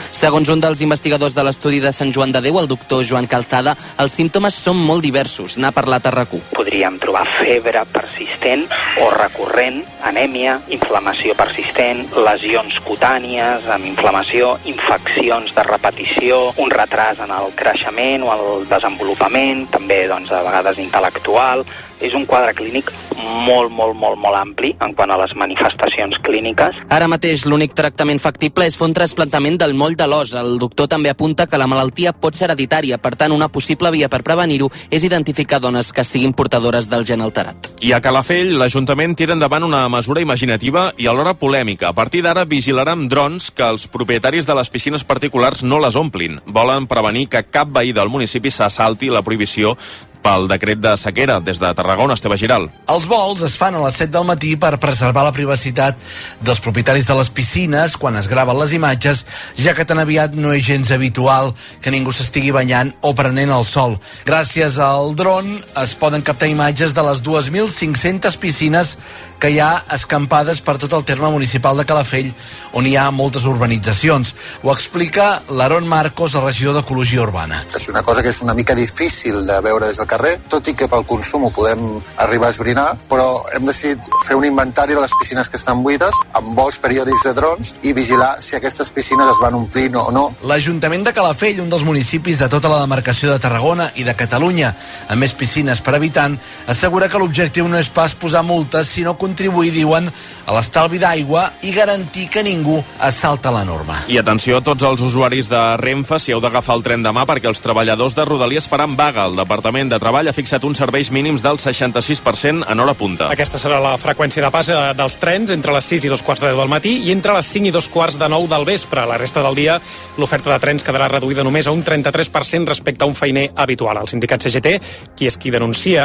Segons un dels investigadors de l'estudi de Sant Joan de Déu, el doctor Joan Calzada, els símptomes són molt diversos. N'ha parlat a RAC1. Podríem trobar febre persistent o recurrent, anèmia, inflamació persistent, lesions cutànies amb inflamació, infeccions de repetició, un retras en el creixement o el desenvolupament, també a vegades intel·lectual. És un quadre clínic molt ampli en quant a les manifestacions clíniques. Ara mateix l'únic tractament factible és fer un trasplantament del moll de l'os. El doctor també apunta que la malaltia pot ser hereditària, per tant una possible via per prevenir-ho és identificar dones que siguin portadores del gen alterat. I a Calafell, l'Ajuntament tira endavant una mesura imaginativa i alhora polèmica. A partir d'ara vigilarà amb drons que els propietaris de les piscines particulars no les omplin. Volen prevenir que cap veí del municipi s'assalti la prohibició pel decret de sequera. Des de Tarragona, Esteve Giral. Els vols es fan a les 7 del matí per preservar la privacitat dels propietaris de les piscines quan es graven les imatges, ja que tan aviat no és gens habitual que ningú s'estigui banyant o prenent el sol. Gràcies al dron es poden captar imatges de les 2.500 piscines que hi ha escampades per tot el terme municipal de Calafell, on hi ha moltes urbanitzacions. Ho explica l'Aaron Marcos, el regidor d'Ecologia Urbana. És una cosa que és una mica difícil de veure des del carrer, tot i que pel consum ho podem arribar a esbrinar, però hem decidit fer un inventari de les piscines que estan buides, amb vols periòdics de drons, i vigilar si aquestes piscines es van omplint o no. L'Ajuntament de Calafell, un dels municipis de tota la demarcació de Tarragona i de Catalunya amb més piscines per habitant, assegura que l'objectiu no és pas posar multes, sinó contribuir, diuen, a l'estalvi d'aigua i garantir que ningú assalta la norma. I atenció a tots els usuaris de Renfe si heu d'agafar el tren demà, perquè els treballadors de Rodalies faran vaga. El Departament de Treball ha fixat uns serveis mínims del 66% en hora punta. Aquesta serà la freqüència de pas dels trens entre les 6 i 2:15 del matí i entre les 5 i 2:15 del vespre. La resta del dia l'oferta de trens quedarà reduïda només a un 33% respecte a un feiner habitual. El sindicat CGT, qui és qui denuncia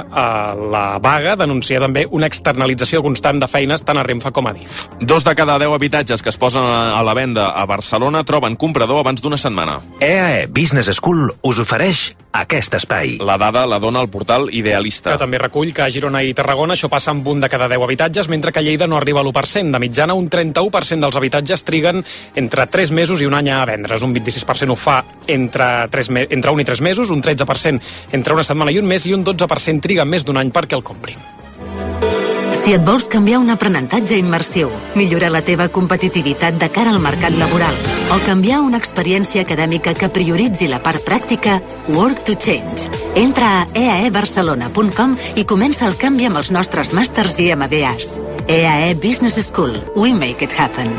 la vaga, denuncia també una externalització constant de feines tant a Renfe com a DIF. 2 de cada 10 habitatges que es posen a la venda a Barcelona troben comprador abans d'una setmana. EAE Business School us ofereix aquest espai. La dada la dona el portal Idealista. Que també recull que a Girona i Tarragona això passa amb un de cada 10 habitatges, mentre que a Lleida no arriba a l'1%. De mitjana, un 31% dels habitatges triguen entre 3 mesos i un any a vendre's. Un 26% ho fa entre 1 i 3 mesos, un 13% entre una setmana i un mes i un 12% triga més d'un any perquè el comprin. Si et vols canviar un aprenentatge immersiu, millorar la teva competitivitat de cara al mercat laboral o canviar una experiència acadèmica que prioritzi la part pràctica, Work to Change. Entra a eaebarcelona.com i comença el canvi amb els nostres màsters i MBAs. EAE Business School. We make it happen.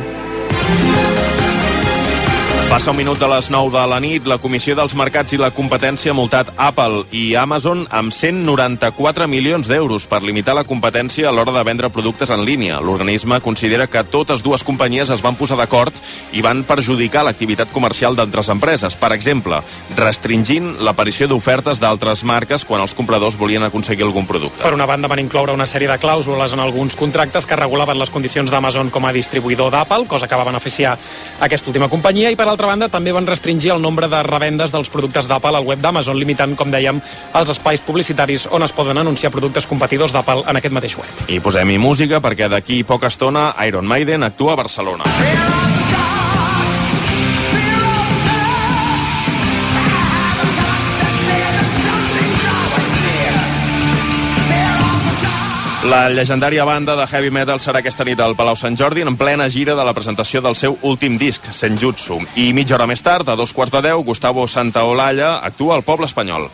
Passa un minut de les 9 de la nit. La Comissió dels Mercats i la Competència ha multat Apple i Amazon amb 194 milions d'euros per limitar la competència a l'hora de vendre productes en línia. L'organisme considera que totes dues companyies es van posar d'acord i van perjudicar l'activitat comercial d'altres empreses. Per exemple, restringint l'aparició d'ofertes d'altres marques quan els compradors volien aconseguir algun producte. Per una banda, van incloure una sèrie de clàusules en alguns contractes que regulaven les condicions d'Amazon com a distribuïdor d'Apple, cosa que va beneficiar aquesta última companyia, i per altra banda també van restringir el nombre de revendes dels productes d'Apple al web d'Amazon, limitant, com dèiem, els espais publicitaris on es poden anunciar productes competidors d'Apple en aquest mateix web. I posem-hi música perquè d'aquí poca estona Iron Maiden actua a Barcelona. La llegendària banda de heavy metal serà aquesta nit al Palau Sant Jordi en plena gira de la presentació del seu últim disc, Senjutsu. I mitja hora més tard, a 2:15, Gustavo Santaolalla actua al Poble Espanyol.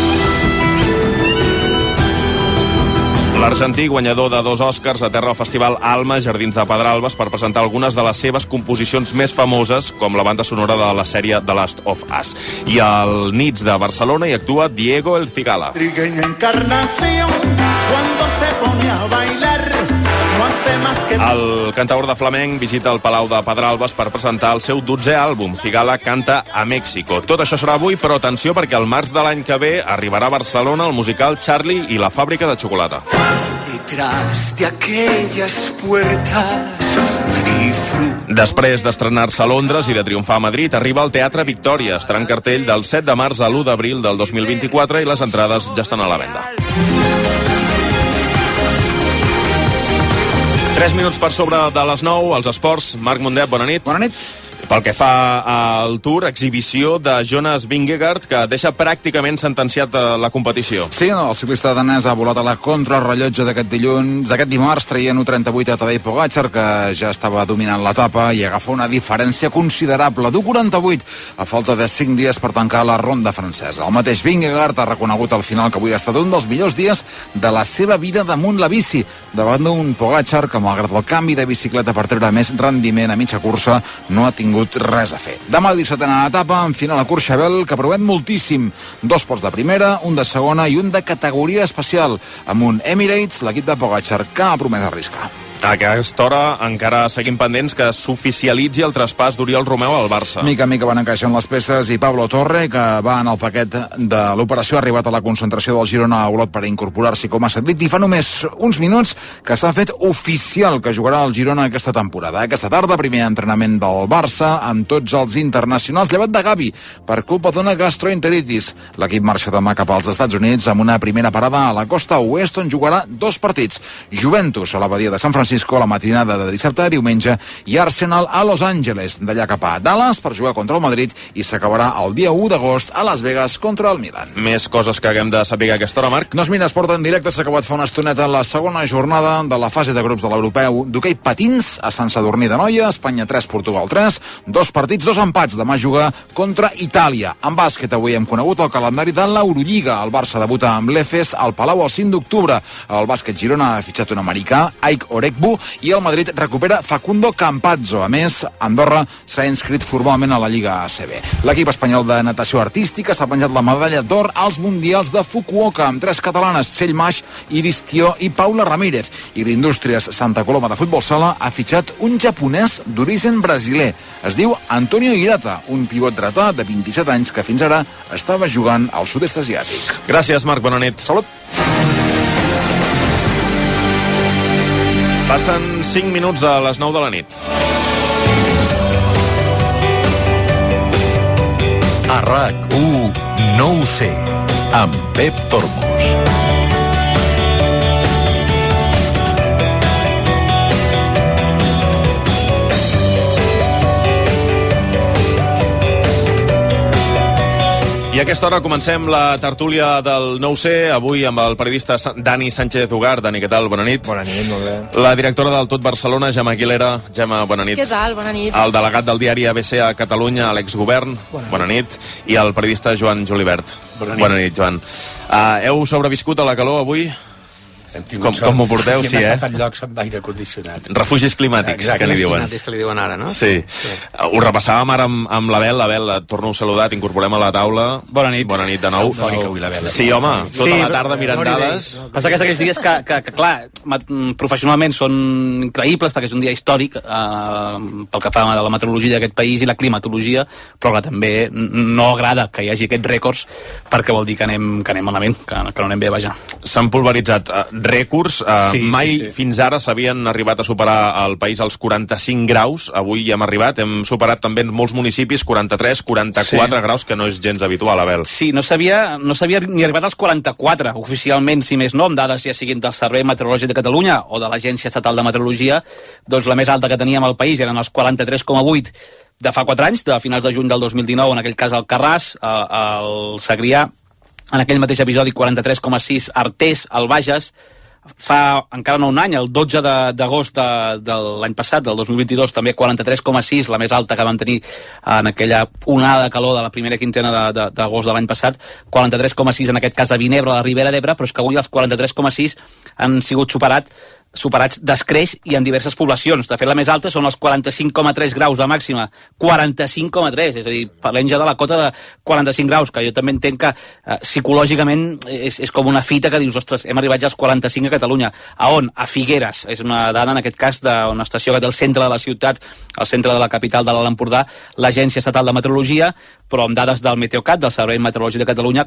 L'argentí, guanyador de 2 Oscars, aterra al Festival Alma, Jardins de Pedralbes, per presentar algunes de les seves composicions més famoses, com la banda sonora de la sèrie The Last of Us. I al Nits de Barcelona hi actua Diego El Cigala. El cantaor de flamenc visita el Palau de Pedralbes per presentar el seu 12è àlbum. Cigala canta a Mèxico. Tot això serà avui, però atenció, perquè al març de l'any que ve arribarà a Barcelona el musical Charlie i la fàbrica de xocolata. Detrás de aquellas puertas. Després d'estrenar-se a Londres i de triomfar a Madrid, arriba al Teatre Victòria. Estarà en cartell del 7 de març a l'1 d'abril del 2024 i les entrades ja estan a la venda. 3 minuts per sobre de les 9, als esports. Marc Mundet, bona nit. Bona nit. Pel que fa al Tour, exhibició de Jonas Vingegaard, que deixa pràcticament sentenciat la competició. Sí, el ciclista danès ha volat a la contrarrellotge d'aquest dimarts, traient 1.38 a Tadej Pogačar, que ja estava dominant l'etapa i agafa una diferència considerable d'1.48 a falta de 5 dies per tancar la ronda francesa. El mateix Vingegaard ha reconegut al final que avui ha estat un dels millors dies de la seva vida damunt la bici, davant d'un Pogačar que, malgrat el canvi de bicicleta per treure més rendiment a mitja cursa, no ha tingut res a fer. Demà 17a etapa, en final a Courchevel, que promet moltíssim. 2 pots de primera, un de segona i un de categoria especial, amb un Emirates, l'equip de Pogačar, que ha promès arriscar. A aquesta hora encara seguim pendents que s'oficialitzi el traspàs d'Oriol Romeu al Barça. Mica en mica van encaixant les peces i Pablo Torre, que va en el paquet de l'operació, ha arribat a la concentració del Girona a Olot per incorporar-s'hi com a cedit i fa només uns minuts que s'ha fet oficial que jugarà el Girona aquesta temporada. Aquesta tarda, primer entrenament del Barça amb tots els internacionals, llevat de Gavi per culpa d'una gastroenteritis. L'equip marxa demà cap als Estats Units amb una primera parada a la costa oest on jugarà 2 partits. Juventus a l'abadia de Sant Francisco a la matinada de dissabte a diumenge i Arsenal a Los Angeles, d'allà cap a Dallas per jugar contra el Madrid i s'acabarà el dia 1 d'agost a Las Vegas contra el Milan. Més coses que haguem de saber a aquesta hora, Marc? Doncs mira, esport en directe, s'ha acabat fa una estoneta la segona jornada de la fase de grups de l'Europeu d'hoquei patins a Sant Sadurní d'Anoia, Espanya 3, Portugal 3, 2 partits, 2 empats, demà juga contra Itàlia. En bàsquet avui hem conegut el calendari de l'Eurolliga. El Barça debuta amb l'Efes al Palau el 5 d'octubre. El bàsquet Girona ha fitxat un americà, Ike Orekbu, i el Madrid recupera Facundo Campazzo. A més, Andorra s'ha inscrit formalment a la Lliga ACB. L'equip espanyol de natació artística s'ha penjat la medalla d'or als Mundials de Fukuoka amb 3 catalanes, Txell Maix, Iris Tió i Paula Ramírez. I l'Indústries Santa Coloma de Futbol Sala ha fitxat un japonès d'origen brasiler. Es diu Antonio Hirata, un pivot dretà de 27 anys que fins ara estava jugant al sud-est asiàtic. Gràcies, Marc. Bona nit. Salut. Passen 5 minuts de les 9 de la nit. A RAC1, no ho sé, amb Pep Tormos. I a aquesta hora comencem la tertúlia del No ho sé, avui amb el periodista Dani Sánchez Ugar. Dani, què tal? Bona nit. Bona nit, molt bé. La directora del Tot Barcelona, Gemma Aguilera. Gemma, bona nit. Què tal? Bona nit. El delegat del diari ABC a Catalunya, a l'exgovern. Bona nit. I el periodista Joan Julibert. Bona nit, Joan. Heu sobreviscut a la calor avui? Com ho porteu? Sí, hem estat en llocs amb aire condicionat. Refugis climàtics, que li diuen. Climàtics que li diuen ara, no? Sí. Ho repassàvem ara amb l'Abel. Abel, et torno a saludar, t'incorporem a la taula. Bona nit. Bona nit de nou. Sí, home, tota la tarda mirant dades. Passa que és aquells dies que clar, professionalment són increïbles, perquè és un dia històric pel que fa a la meteorologia d'aquest país i la climatologia, però clar, també no agrada que hi hagi aquests rècords, perquè vol dir que anem malament, que no anem bé, vaja. S'han pulveritzat rècords. Mai fins ara s'havien arribat a superar al país els 45 graus. Avui hi hem arribat. Hem superat també en molts municipis 43, 44 graus, que no és gens habitual, Abel. Sí, no s'havia ni arribat als 44, oficialment, si més no, amb dades ja siguin del Servei Meteorològic de Catalunya o de l'Agència Estatal de Meteorologia, doncs la més alta que teníem al país eren els 43,8 de fa 4 anys, de finals de juny del 2019, en aquell cas al Carràs, al Segrià, en aquell mateix episodi 43,6 Artés, al Bages. Fa encara no un any, el 12 d'agost de l'any passat, del 2022, també 43,6, la més alta que vam tenir en aquella onada de calor de la primera quinzena d'agost de l'any passat, 43,6 en aquest cas a Vinebre, a la Ribera d'Ebre, però és que avui els 43,6 han sigut superats d'escreix i en diverses poblacions. De fet, la més alta són els 45,3 graus de màxima. 45,3, és a dir, parlem ja de la cota de 45 graus, que jo també entenc que psicològicament és com una fita que dius, ostres, hem arribat ja als 45 a Catalunya. A on? A Figueres. És una dada, en aquest cas, d'una estació que té al centre de la ciutat, al centre de la capital de l'Alt Empordà, l'Agència Estatal de Meteorologia, però amb dades del Meteocat, del Servei Meteorològic de Catalunya,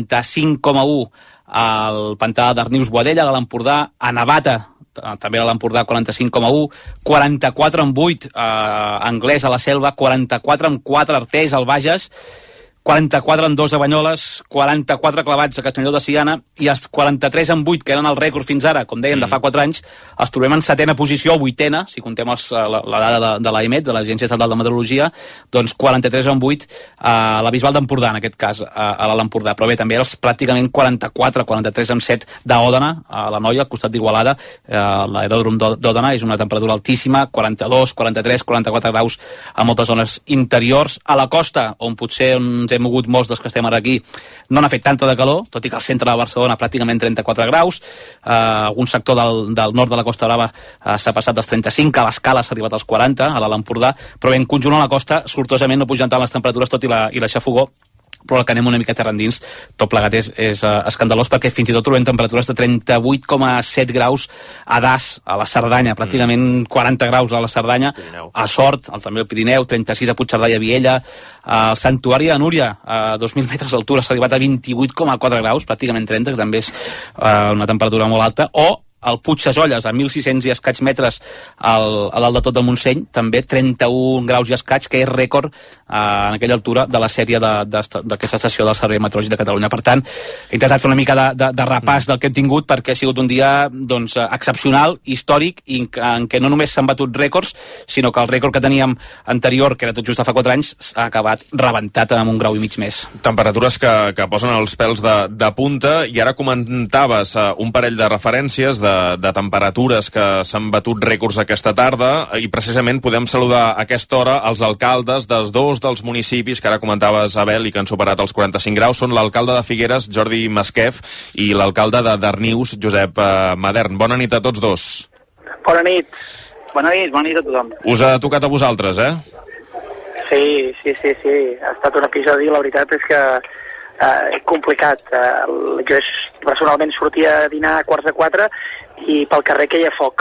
45,1 al pantà d'Arnius-Boadella, a l'Empordà, a Navata, també a l'Empordà, 45,1, 44,8 Anglès a la Selva, 44,4 Artés al Bages, 44 en 2 a Banyoles, 44 clavats a Castelló de Siana i els 43 en 8, que eren el rècord fins ara, com dèiem, de fa 4 anys, els trobem en 7ª posició o 8ª, si contem la dada de l'AEMET, de l'Agència Estatal de Meteorologia, doncs 43 en 8 a la Bisbal d'Empordà, en aquest cas, a l'Alt Empordà. Però bé, també els pràcticament 43 en 7 d'Òdena, a la Noia, al costat d'Igualada. L'aeròdrom d'Òdena és una temperatura altíssima, 42, 43, 44 graus a moltes zones interiors. A la costa, on potser ens hem mogut molts dels que estem ara aquí, no n'ha fet tanta de calor, tot i que al centre de Barcelona pràcticament 34 graus, algun sector del nord de la Costa Brava s'ha passat dels 35, a l'Escala s'ha arribat als 40, a l'Alt Empordà, però en conjunt a la costa, sortosament no pugen tant les temperatures, tot i la xafogor, però el que anem una mica terra endins, tot plegat és escandalós, perquè fins i tot trobem temperatures de 38,7 graus a Das, a la Cerdanya, pràcticament 40 graus a la Cerdanya, a Sort, també al Pirineu, 36 a Puigcerdà i a Viella, al Santuari de Núria, a 2.000 metres d'altura, s'ha arribat a 28,4 graus, pràcticament 30, que també és una temperatura molt alta, o al Puigsesolles, a 1.600 i escaig metres a dalt de tot del Montseny, també 31 graus i escaig, que és rècord en aquella altura de la sèrie d'aquesta estació del Servei Meteorològic de Catalunya. Per tant, he intentat fer una mica de repàs del que hem tingut, perquè ha sigut un dia excepcional, històric, i en què no només s'han batut rècords, sinó que el rècord que teníem anterior, que era tot just fa 4 anys, s'ha acabat rebentat amb 1,5 graus més. Temperatures que posen els pèls de punta, i ara comentaves un parell de referències de temperatures que s'han batut rècords aquesta tarda, i precisament podem saludar a aquesta hora els alcaldes dels 2 dels municipis que ara comentaves, Abel, i que han superat els 45 graus. Són l'alcalde de Figueres, Jordi Masquef, i l'alcalde de Darnius, Josep Madern. Bona nit a tots dos. Bona nit. Bona nit a tothom. Us ha tocat a vosaltres, eh? Sí. Ha estat un episodi, la veritat és que complicat. Jo personalment sortia a dinar a 3:15 i pel carrer queia foc.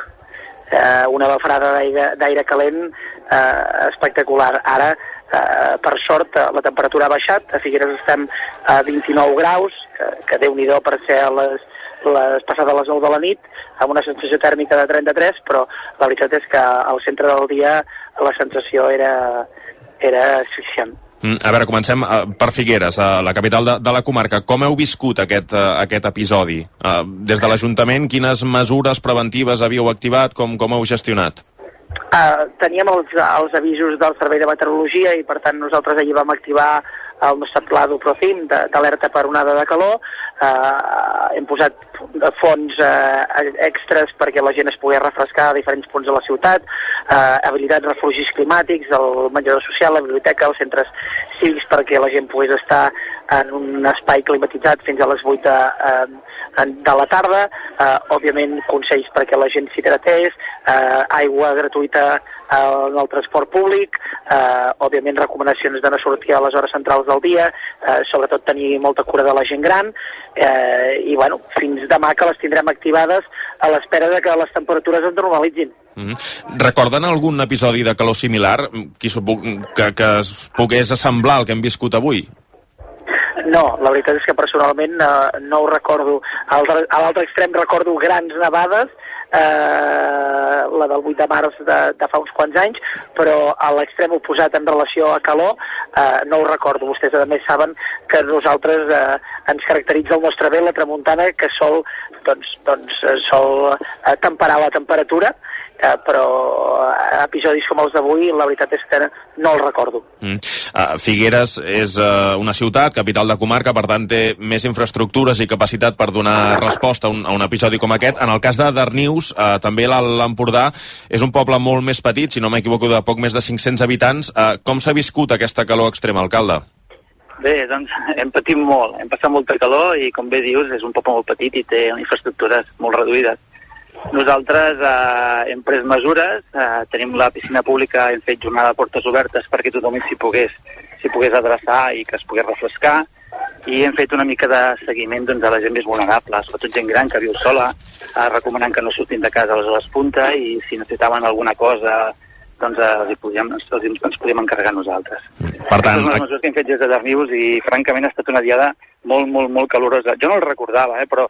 Una bafrada d'aire calent espectacular. Ara, per sort, la temperatura ha baixat. A Figueres estem a 29 graus, que Déu-n'hi-do per ser passat a les 9 de la nit, amb una sensació tèrmica de 33, però la veritat és que al centre del dia la sensació era asfixiant. A veure, comencem per Figueres, la capital de la comarca. Com heu viscut aquest episodi? Des de l'Ajuntament, quines mesures preventives havíeu activat? Com heu gestionat? Teníem els avisos del Servei de Meteorologia i, per tant, nosaltres ahir vam activar el nostre pla d'Uprocim d'alerta per onada de calor. Hem posat fons extres perquè la gent es pugui refrescar a diferents punts de la ciutat, habilitats refugis climàtics, el menjador social, la biblioteca, els centres cívics perquè la gent pogués estar en un espai climatitzat fins a les 8 de la tarda, òbviament consells perquè la gent s'hidratés, aigua gratuïta en el transport públic, òbviament recomanacions de no sortir a les hores centrals del dia, sobretot tenir molta cura de la gent gran, i bueno, fins demà que les tindrem activades a l'espera de que les temperatures es normalitzin. Recorden algun episodi de calor similar que es pogués assemblar al que hem viscut avui? No, la veritat és que personalment no ho recordo. A l'altre extrem recordo grans nevades, la del 8 de març de fa uns quants anys, però a l'extrem oposat en relació a calor no ho recordo. Vostès a més saben que nosaltres ens caracteritza el nostre vent, la tramuntana, que sol temperar la temperatura, però episodis com els d'avui la veritat és que no els recordo. Figueres és una ciutat, capital de comarca, per tant té més infraestructures i capacitat per donar resposta a un episodi com aquest. En el cas de Darnius, també l'Empordà és un poble molt més petit, si no m'equivoco, de poc més de 500 habitants. Com s'ha viscut aquesta calor extrema, alcalde? Bé, doncs hem patit molt, hem passat molta calor i, com bé dius, és un poble molt petit i té infraestructures molt reduïdes. Nosaltres hem pres mesures, tenim la piscina pública, hem fet jornada de portes obertes perquè tothom s'hi pogués adreçar i que es pogués refrescar, i hem fet una mica de seguiment a la gent més vulnerable, sobretot gent gran que viu sola, recomanant que no surtin de casa a les hores punta, i si necessitaven alguna cosa doncs ens podíem encarregar nosaltres. Per tant, són les mesures que hem fet des de Darnius i francament ha estat una diada molt, molt, molt calorosa. Jo no el recordava, però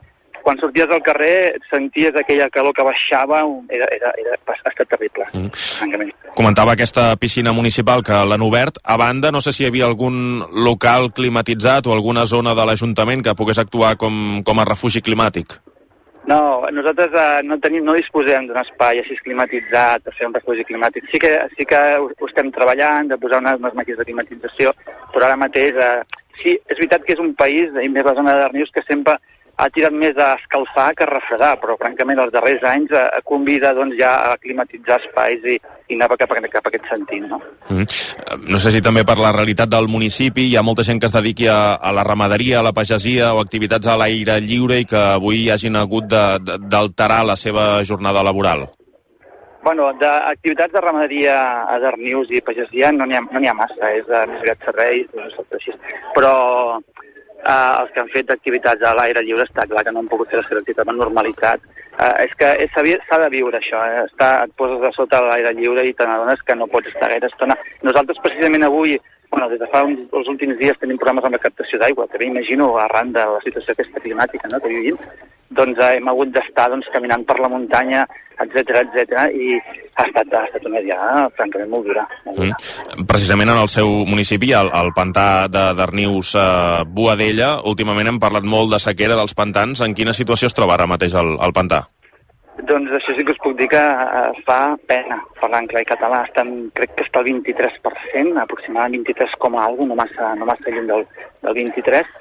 quan sorties al carrer senties aquella calor que baixava, ha estat terrible. Comentava aquesta piscina municipal que l'han obert. A banda, no sé si hi havia algun local climatitzat o alguna zona de l'Ajuntament que pogués actuar com a refugi climàtic. No, nosaltres no disposem d'un espai així climatitzat per fer un refugi climàtic. Sí que ho estem treballant, de posar unes màquines de climatització, però ara mateix sí, és veritat que és un país, i més la zona de Darnius, que sempre ha tirat més a escalfar que a refredar, però francament els darrers anys convida doncs, ja a climatitzar espais i anar cap a aquest sentit. No? No sé si també per la realitat del municipi hi ha molta gent que es dediqui a la ramaderia, a la pagesia o activitats a l'aire lliure i que avui hagin hagut d'alterar la seva jornada laboral. Bueno, d'activitats de ramaderia a Darnius i pagesia no n'hi ha massa, és més aviat serveis, però els que han fet activitats a l'aire lliure està clar que no han pogut fer la seva activitat amb normalitat. És que s'ha de viure això, et poses a sota l'aire lliure i te n'adones que no pots estar gaire estona. Nosaltres precisament avui, des de fa els últims dies tenim programes amb la captació d'aigua, també imagino arran de la situació aquesta climàtica que vivim, doncs hem hagut d'estar caminant per la muntanya, etc i ha estat una dia francament molt dura. Precisament en el seu municipi, al pantà de Darnius Boadella, últimament hem parlat molt de sequera dels pantans. En quina situació es troba ara mateix el pantà? Doncs això sí que us puc dir que fa pena parlant clar i català. Crec que està al 23%, aproximadament 23, no massa lluny del 23%,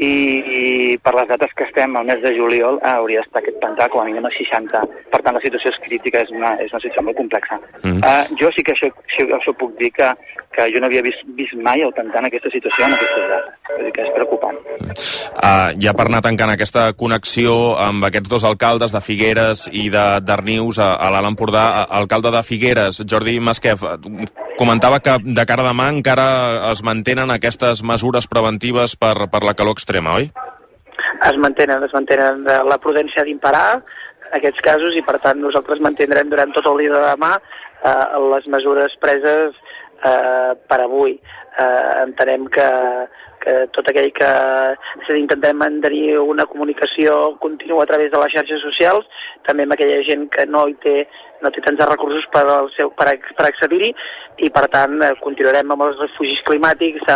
i per les dates que estem al mes de juliol hauria d'estar aquest pantà com a mínim a 60. Per tant, la situació és crítica, és una situació molt complexa. Jo sí que això puc dir que jo no havia vist mai el pantà en aquesta situació, en aquestes dates. Vull dir que és preocupant. Ja per anar tancant aquesta connexió amb aquests dos alcaldes de Figueres i de Darnius a l'Alt Empordà, alcalde de Figueres, Jordi Masquef, comentava que de cara a demà encara es mantenen aquestes mesures preventives per la calor extrema, oi? Es mantenen la prudència d'imperar en aquests casos i per tant nosaltres mantindrem durant tot el dia de demà les mesures preses per avui. Entenem que tot aquell que intentem mantenir una comunicació contínua a través de les xarxes socials, també amb aquella gent que no té tants recursos per accedir-hi, i per tant continuarem amb els refugis climàtics,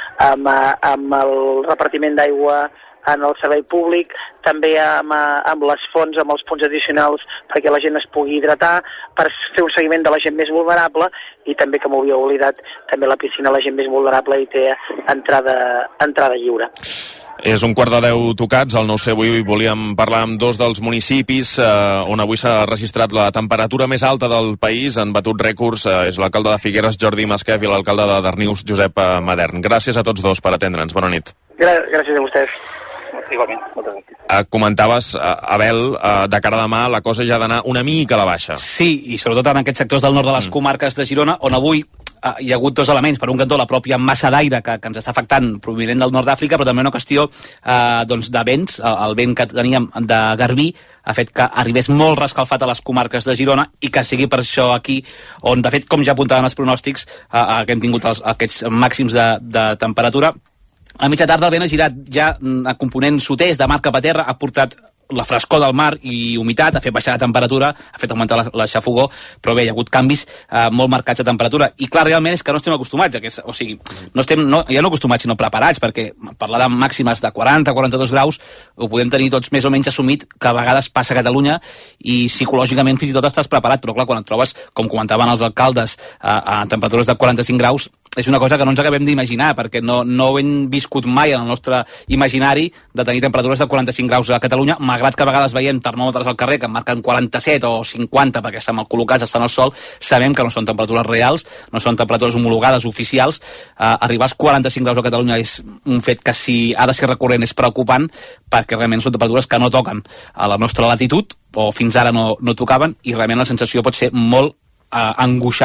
amb el repartiment d'aigua en el servei públic, també amb les fonts, amb els punts addicionals perquè la gent es pugui hidratar, per fer un seguiment de la gent més vulnerable, i també, que m'ho havia oblidat, també la piscina, la gent més vulnerable hi té entrada lliure. És 11:45 tocats, al 9C avui volíem parlar amb dos dels municipis on avui s'ha registrat la temperatura més alta del país, han batut rècords, és l'alcalde de Figueres, Jordi Masquef, i l'alcalde de Darnius, Josep Madern. Gràcies a tots dos per atendre'ns, bona nit. Gràcies a vostès. Igualment, moltes gràcies. Comentaves, Abel, de cara a demà la cosa ja ha d'anar una mica a la baixa. Sí, i sobretot en aquests sectors del nord de les comarques de Girona, on avui hi ha hagut dos elements. Per un cantó, la pròpia massa d'aire que ens està afectant provinent del nord d'Àfrica, però també una qüestió de vents. El vent que teníem de Garbí ha fet que arribés molt rescalfat a les comarques de Girona i que sigui per això aquí on, de fet, com ja apuntaven els pronòstics, que hem tingut aquests màxims de temperatura. A mitja tarda el vent ha girat ja a component sud-est, de mar cap a terra, ha portat la frescor del mar i humitat, ha fet baixar la temperatura, ha fet augmentar la xafogor, però bé, hi ha hagut canvis molt marcats de temperatura. I clar, realment és que no estem acostumats, o sigui, ja no acostumats, sinó preparats, perquè parlar de màximes de 40-42 graus ho podem tenir tots més o menys assumit, que a vegades passa a Catalunya, i psicològicament fins i tot estàs preparat, però clar, quan et trobes, com comentaven els alcaldes, a temperatures de 45 graus, és una cosa que no ens acabem d'imaginar, perquè no ho hem viscut mai en el nostre imaginari de tenir temperatures de 45 graus a Catalunya, malgrat que a vegades veiem termòmetres al carrer que marquen 47 o 50 perquè estan mal col·locats, estan al sol, sabem que no són temperatures reals, no són temperatures homologades oficials. Arribar als 45 graus a Catalunya és un fet que, si ha de ser recurrent, és preocupant, perquè realment són temperatures que no toquen a la nostra latitud, o fins ara no tocaven, i realment la sensació pot ser molt angoixant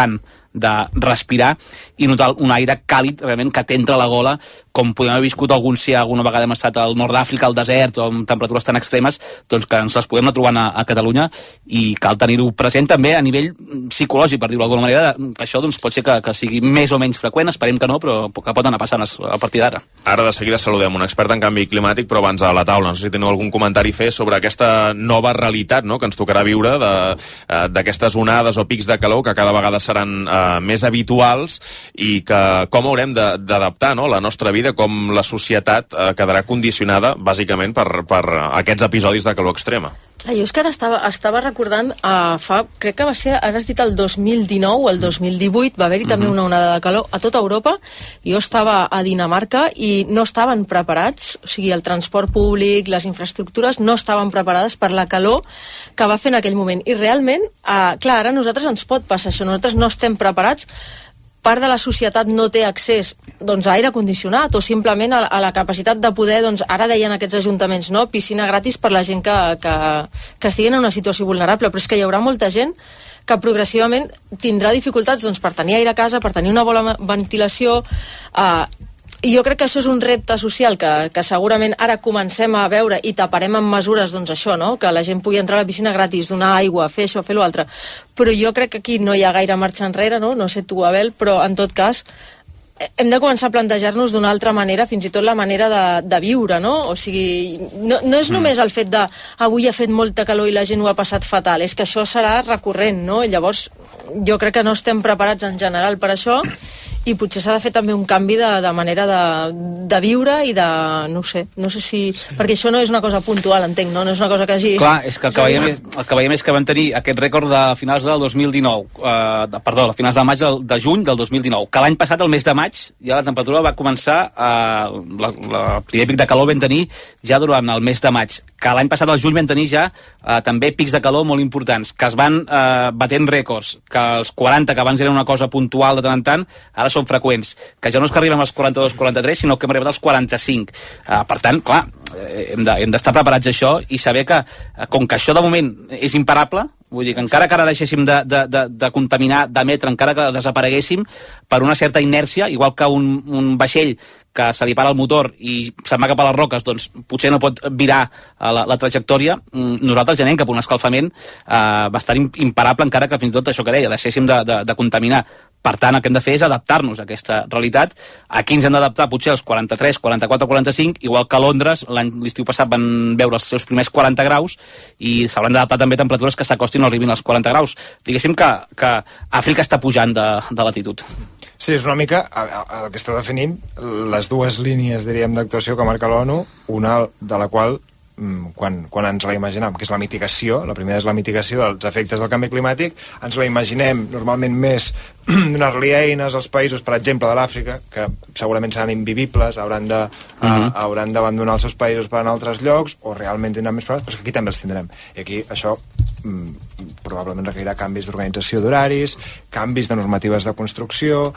de respirar i notar un aire càlid realment que t'entra a la gola, com podem haver viscut alguns si alguna vegada hem estat al nord d'Àfrica, al desert o amb temperatures tan extremes, doncs que ens les podem anar trobant a Catalunya, i cal tenir-ho present també a nivell psicològic, per dir-ho d'alguna manera, que això doncs, pot ser que sigui més o menys freqüent, esperem que no, però que pot anar passant a partir d'ara. Ara de seguida saludem un expert en canvi climàtic, però abans a la taula, no sé si teniu algun comentari a fer sobre aquesta nova realitat, no?, que ens tocarà viure d'aquestes onades o pics de calor que cada vegada seran més habituals, i que com haurem d'adaptar, no?, la nostra vida, com la societat quedarà condicionada bàsicament per aquests episodis de calor extrema. Clar, jo és que ara estava recordant, crec que va ser, ara has dit el 2019 o el 2018, va haver-hi també una onada de calor a tota Europa. Jo estava a Dinamarca i no estaven preparats, o sigui, el transport públic, les infraestructures no estaven preparades per la calor que va fer en aquell moment. I realment, clar, ara a nosaltres ens pot passar això, nosaltres no estem preparats. Part de la societat no té accés doncs, a aire condicionat o simplement a la capacitat de poder, doncs, ara deien aquests ajuntaments, no? Piscina gratis per la gent que estiguin en una situació vulnerable, però és que hi haurà molta gent que progressivament tindrà dificultats doncs, per tenir aire a casa, per tenir una bona ventilació. I jo crec que això és un repte social que segurament ara comencem a veure i taparem amb mesures, doncs això, no?, que la gent pugui entrar a la piscina gratis, donar aigua, fer això, fer l'altre. Però jo crec que aquí no hi ha gaire marxa enrere, no? No sé tu, Abel, però en tot cas hem de començar a plantejar-nos d'una altra manera, fins i tot la manera de viure, no? O sigui, no és només el fet de avui ha fet molta calor i la gent ho ha passat fatal, és que això serà recurrent, no? Llavors, jo crec que no estem preparats en general per això, i potser s'ha de fer també un canvi de manera de viure i de... no sé si... perquè això no és una cosa puntual, entenc, no? No és una cosa que hagi... Clar, és que el que veiem és que vam tenir aquest rècord de finals del 2019, a finals de maig de juny del 2019, que l'any passat, el mes de maig, ja la temperatura va començar, el primer pic de calor vam tenir ja durant el mes de maig, que l'any passat al juny vam tenir ja també pics de calor molt importants, que es van batent rècords, que els 40, que abans eren una cosa puntual de tant en tant, ara són freqüents, que ja no és que arribem als 42-43, sinó que hem arribat als 45. Per tant, clar, hem d'estar preparats a això i saber que, com que això de moment és imparable, vull dir que encara que ara deixéssim de contaminar, d'emetre, encara que desapareguéssim per una certa inèrcia, igual que un vaixell que se li para el motor i s'amaga per les roques, doncs potser no pot virar la trajectòria, nosaltres ja anem cap a un escalfament bastant imparable, encara que fins i tot això que deia, deixéssim de contaminar. Per tant, el que hem de fer és adaptar-nos a aquesta realitat. Aquí ens hem d'adaptar potser als 43, 44, 45, igual que a Londres, l'estiu passat van veure els seus primers 40 graus i s'hauran d'adaptar també a temperatures que s'acostin o arribin als 40 graus. Diguéssim que Àfrica està pujant de latitud. Sí, és una mica el que està definint les dues línies, diríem, d'actuació que marca l'ONU, una de la qual quan ens la imaginem, que és la mitigació, la primera és la mitigació dels efectes del canvi climàtic, ens la imaginem normalment més donar-li eines als països, per exemple, de l'Àfrica, que segurament seran invivibles, hauran d'abandonar els seus països per anar a altres llocs, o realment tindran més problemes, però que aquí també els tindrem. I aquí això probablement requerirà canvis d'organització d'horaris, canvis de normatives de construcció...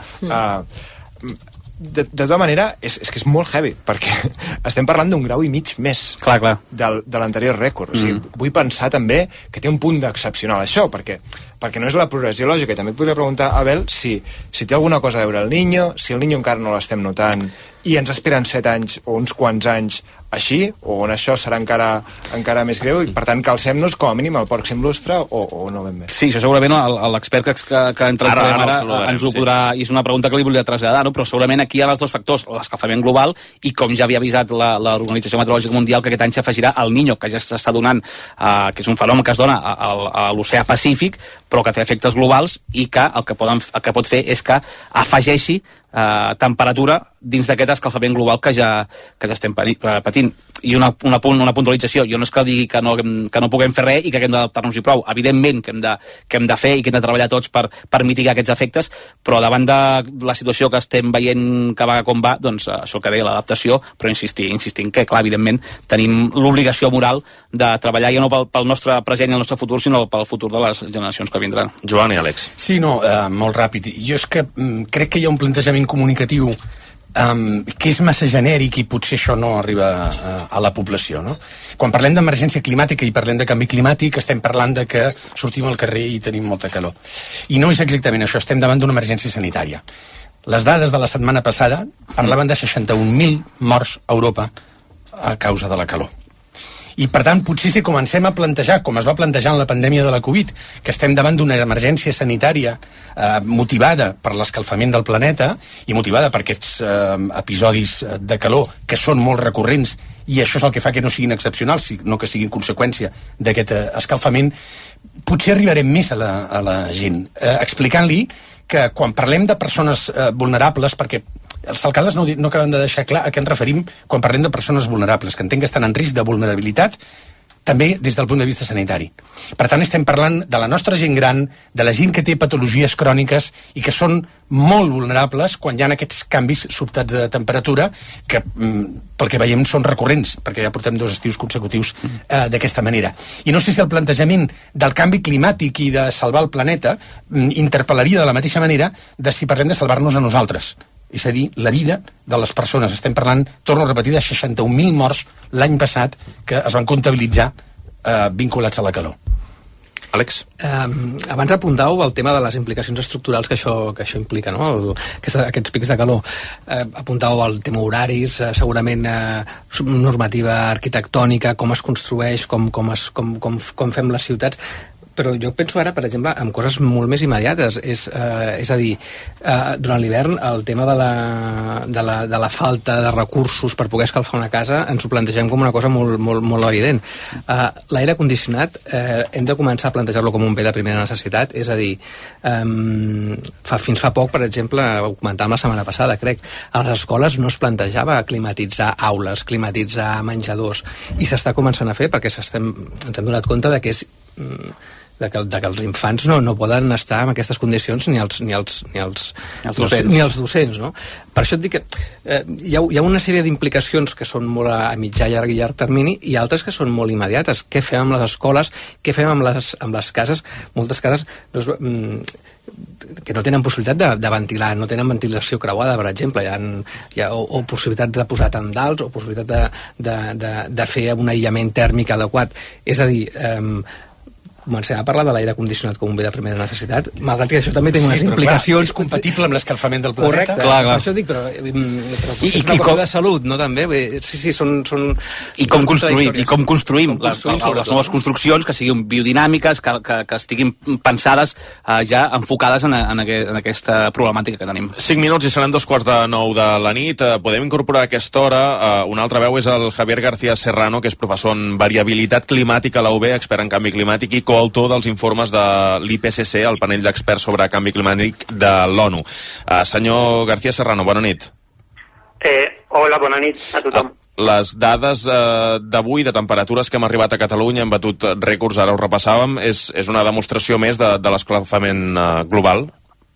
De tota manera, és que és molt heavy, perquè estem parlant d'1,5 graus més de l'anterior rècord. O sigui, vull pensar també que té un punt d'excepcional això, perquè no és la progressió lògica. I també et podria preguntar, Abel, si té alguna cosa a veure el Niño, si el Niño encara no l'estem notant i ens esperen 7 anys o uns quants anys així, o on això serà encara més greu i per tant calcem-nos com a mínim al pròxim lustre o no ben bé. Sí, això segurament l'expert que entrevistarem ara ens ho podrà, i és una pregunta que li volia traslladar, no? Però segurament aquí hi ha els dos factors, l'escalfament global i com ja havia avisat l'Organització Meteorològica Mundial que aquest any s'afegirà el Niño, que ja s'està donant, que és un fenomen que es dona a l'oceà Pacífic, però que té efectes globals i que el que pot fer és que afegeixi temperatura dins d'aquest escalfament global que ja estem patint. I una puntualització, jo no és que digui que no puguem fer res i que hem d'adaptar-nos i prou, evidentment que hem de fer i que hem de treballar tots per mitigar aquests efectes, però davant de la situació que estem veient que va com va, doncs això que deia, l'adaptació, però insistim que, clar, evidentment tenim l'obligació moral de treballar ja no pel nostre present i el nostre futur, sinó pel futur de les generacions que vindran. Joan i Àlex. Sí, no, molt ràpid. Jo és que crec que hi ha un plantejament comunicatiu que és massa genèric i potser això no arriba a la població, no? Quan parlem d'emergència climàtica i parlem de canvi climàtic, estem parlant de que sortim al carrer i tenim molta calor. I no és exactament això, estem davant d'una emergència sanitària. Les dades de la setmana passada parlaven de 61.000 morts a Europa a causa de la calor. I, per tant, potser si comencem a plantejar, com es va plantejar en la pandèmia de la Covid, que estem davant d'una emergència sanitària motivada per l'escalfament del planeta i motivada per aquests episodis de calor que són molt recurrents, i això és el que fa que no siguin excepcionals, sinó que siguin conseqüència d'aquest escalfament, potser arribarem més a la gent, explicant-li que quan parlem de persones vulnerables, perquè els alcaldes no acaben de deixar clar a què ens referim quan parlem de persones vulnerables, que entenc que estan en risc de vulnerabilitat també des del punt de vista sanitari. Per tant, estem parlant de la nostra gent gran, de la gent que té patologies cròniques i que són molt vulnerables quan hi ha aquests canvis sobtats de temperatura que, pel que veiem, són recurrents, perquè ja portem 2 estius consecutius d'aquesta manera. I no sé si el plantejament del canvi climàtic i de salvar el planeta interpel·laria de la mateixa manera de si parlem de salvar-nos a nosaltres. És a dir, la vida de les persones. Estem parlant, torno a repetir, de 61.000 morts l'any passat que es van comptabilitzar vinculats a la calor. Àlex? Abans apuntàveu el tema de les implicacions estructurals que això implica, no? Aquests pics de calor. Apuntàveu el tema horaris, segurament normativa arquitectònica, com es construeix, com fem les ciutats. Però jo penso ara, per exemple, en coses molt més immediates. És a dir, durant l'hivern el tema de la falta de recursos per poder escalfar una casa ens ho plantegem com una cosa molt evident. L'aire condicionat hem de començar a plantejar-lo com un bé de primera necessitat, és a dir, fins fa poc, per exemple, ho comentàvem la setmana passada, crec, a les escoles no es plantejava climatitzar aules, climatitzar menjadors, i s'està començant a fer perquè ens hem donat compte de que és de que els infants no poden estar en aquestes condicions ni els docents, no? Per això et dic que hi ha una sèrie d'implicacions que són molt a mitjà, llarg i llarg termini i altres que són molt immediates. Què fem amb les escoles? Què fem amb les cases? Moltes cases que no tenen possibilitat de ventilar, no tenen ventilació creuada, per exemple, o possibilitat de posar tendals, o possibilitat de fer un aïllament tèrmic adequat. És a dir, comencem a parlar de l'aire condicionat com un bé de primera necessitat, malgrat que això també té unes implicacions... És compatible amb l'escalfament del planeta. Correcte, per això dic, però és una qüestió de salut, no, també? Sí, són... I com construïm les noves construccions, que siguin biodinàmiques, que estiguin pensades ja enfocades en aquesta problemàtica que tenim. 5 minuts i seran 8:45 de la nit. Podem incorporar a aquesta hora una altra veu, és el Javier García Serrano, que és professor en variabilitat climàtica a la UB, expert en canvi climàtic i coautor dels informes de l'IPCC, el panell d'experts sobre canvi climàtic de l'ONU. Senyor García Serrano, bona nit. Hola, bona nit a tothom. Les dades d'avui de temperatures que hem arribat a Catalunya, hem batut rècords, ara ho repassàvem, és una demostració més de l'escalfament global?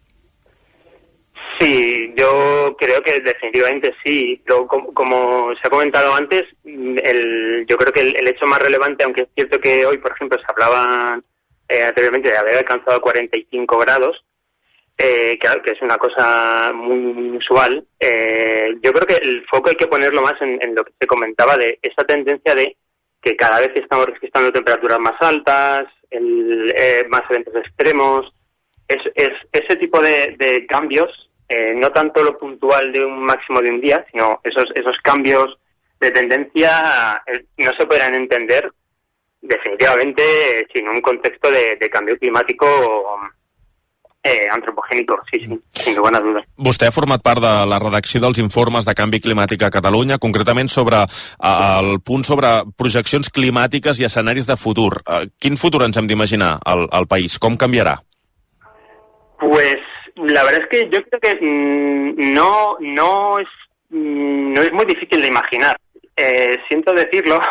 Sí, yo creo que definitivamente sí. Pero como se ha comentado antes, yo creo que el hecho más relevante, aunque es cierto que hoy, por ejemplo, se hablaba anteriormente de haber alcanzado 45 grados, claro, que es una cosa muy usual, yo creo que el foco hay que ponerlo más en lo que se comentaba de esa tendencia de que cada vez estamos registrando temperaturas más altas, más eventos extremos, ese tipo de cambios. No tanto lo puntual de un máximo de un día, sino esos cambios de tendencia no se podrán entender definitivamente sin un contexto de cambio climático antropogènic, sí, sin ninguna duda. Vostè ha format part de la redacció dels informes de canvi climàtic a Catalunya, concretament sobre el punt sobre projeccions climàtiques i escenaris de futur. Quin futur ens hem d'imaginar al país? Com canviarà? Pues la verdad es que yo creo que no es muy difícil de imaginar. Siento decirlo,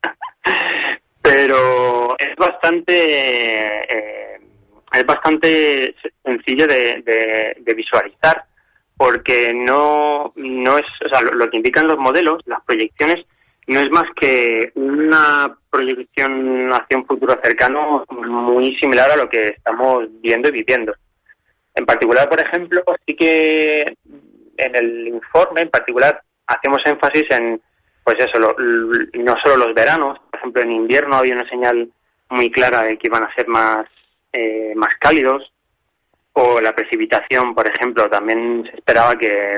pero es bastante sencillo de visualizar, porque no es, o sea, lo que indican los modelos, las proyecciones, no es más que una proyección hacia un futuro cercano muy similar a lo que estamos viendo y viviendo. En particular, por ejemplo, sí que en el informe en particular hacemos énfasis en, pues eso, no solo los veranos, por ejemplo en invierno había una señal muy clara de que iban a ser más cálidos, o la precipitación, por ejemplo, también se esperaba que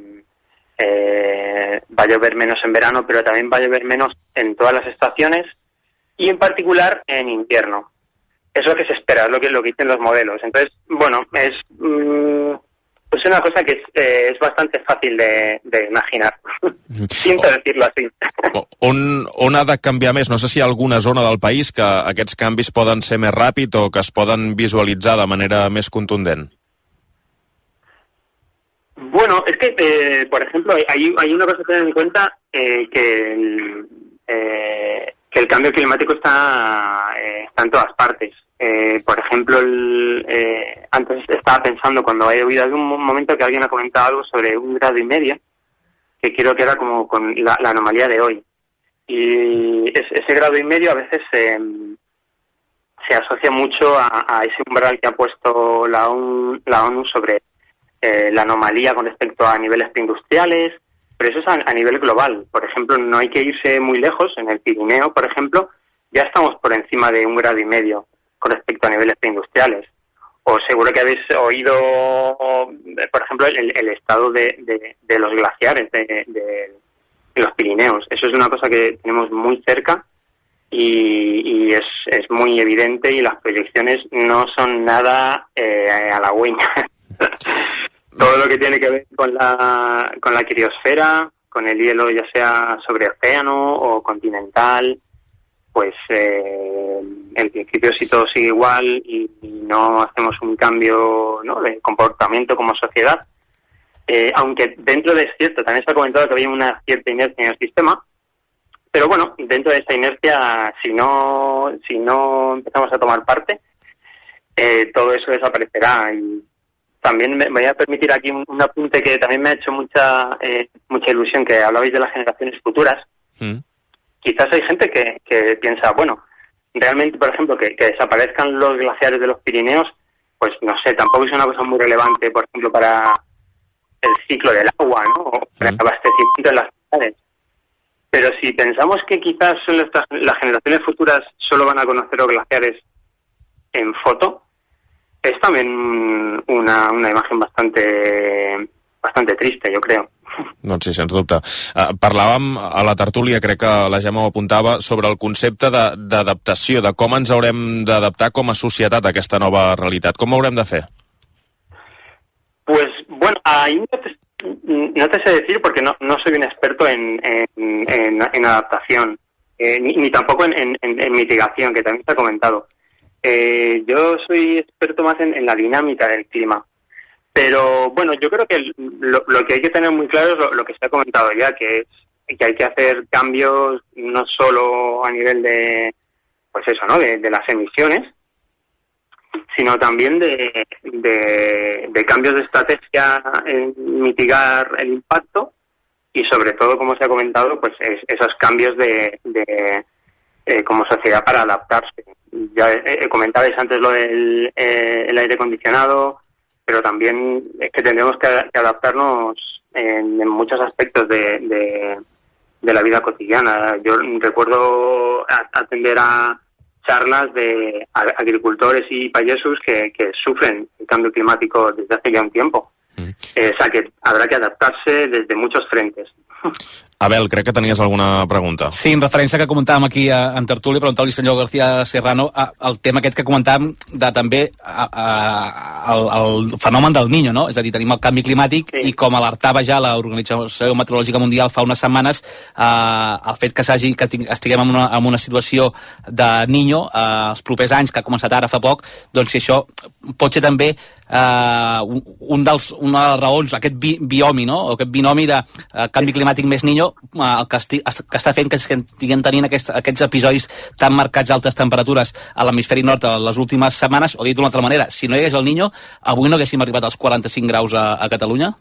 va a llover menos en verano, pero también va a llover menos en todas las estaciones y en particular en invierno. Es lo que se espera, es lo que dicen los modelos. Entonces, bueno, es una cosa que es bastante fàcil de imaginar. Sinto decirlo así. On ha de canviar més? No sé si hi ha alguna zona del país que aquests canvis poden ser més ràpid o que es poden visualitzar de manera més contundent. Bueno, es que, por ejemplo, hay una cosa a tener en cuenta, que el cambio climático está en todas partes. Por ejemplo, antes estaba pensando, cuando he oído algún momento que alguien ha comentado algo sobre 1,5 grados, que creo que era como con la anomalía de hoy. Y ese 1,5 grados a veces se asocia mucho a ese umbral que ha puesto la ONU sobre la anomalía con respecto a niveles preindustriales, pero eso es a nivel global. Por ejemplo, no hay que irse muy lejos. En el Pirineo, por ejemplo, ya estamos por encima de 1,5 grados con respecto a niveles preindustriales. O seguro que habéis oído, por ejemplo, el estado de los glaciares de los Pirineos. Eso es una cosa que tenemos muy cerca y es muy evidente, y las proyecciones no son nada halagüeñas. Todo lo que tiene que ver con la criosfera, con el hielo ya sea sobre océano o continental, pues en principio si todo sigue igual y no hacemos un cambio, ¿no?, de comportamiento como sociedad, aunque dentro de cierto, también se ha comentado que había una cierta inercia en el sistema, pero bueno, dentro de esa inercia, si no empezamos a tomar parte, todo eso desaparecerá. Y también me voy a permitir aquí un apunte que también me ha hecho mucha ilusión, que hablabais de las generaciones futuras. Quizás hay gente que piensa, bueno, realmente, por ejemplo, que desaparezcan los glaciares de los Pirineos, pues no sé, tampoco es una cosa muy relevante, por ejemplo, para el ciclo del agua, ¿no?, o para el abastecimiento de las ciudades. Pero si pensamos que quizás las generaciones futuras solo van a conocer los glaciares en foto, es también una imagen bastante triste, jo crec. Doncs sí, sens dubte. Parlàvem a la tertúlia, crec que la Gemma ho apuntava, sobre el concepte d'adaptació, de com ens haurem d'adaptar com a societat a aquesta nova realitat. Com ho haurem de fer? Pues, bueno, ahí no te sé decir porque no soy un experto en adaptación, ni tampoco en mitigación, que también se ha comentado. Yo soy experto más en la dinámica del clima. Pero bueno, yo creo que lo que hay que tener muy claro es lo que se ha comentado ya, que hay que hacer cambios no solo a nivel de, pues eso, ¿no?, de las emisiones, sino también de cambios de estrategia en mitigar el impacto y sobre todo, como se ha comentado, pues esos cambios de como sociedad para adaptarse. Ya comentabais antes lo del el aire acondicionado, pero también es que tendremos que adaptarnos en muchos aspectos de la vida cotidiana. Yo recuerdo atender a charlas de agricultores y payesos que sufren el cambio climático desde hace ya un tiempo. O sea que habrá que adaptarse desde muchos frentes. Abel, crec que tenies alguna pregunta. Sí, en referència que comentàvem aquí en tertúlia, preguntar-li al senyor García Serrano el tema aquest que comentàvem de també el fenomen del Niño, no? És a dir, tenim el canvi climàtic i com alertava ja l'Organització Meteorològica Mundial fa unes setmanes, el fet que estiguem en una situació de Niño els propers anys, que ha començat ara fa poc, doncs si això pot ser també una de les raons, aquest biomi, no?, o aquest binomi de canvi climàtic més Niño, el que està fent que estiguem tenint aquests episodis tan marcats d'altes temperatures a l'hemisferi nord a les últimes setmanes. O dit d'una altra manera, si no hi hagués el Niño, avui no haguéssim arribat als 45 graus a Catalunya?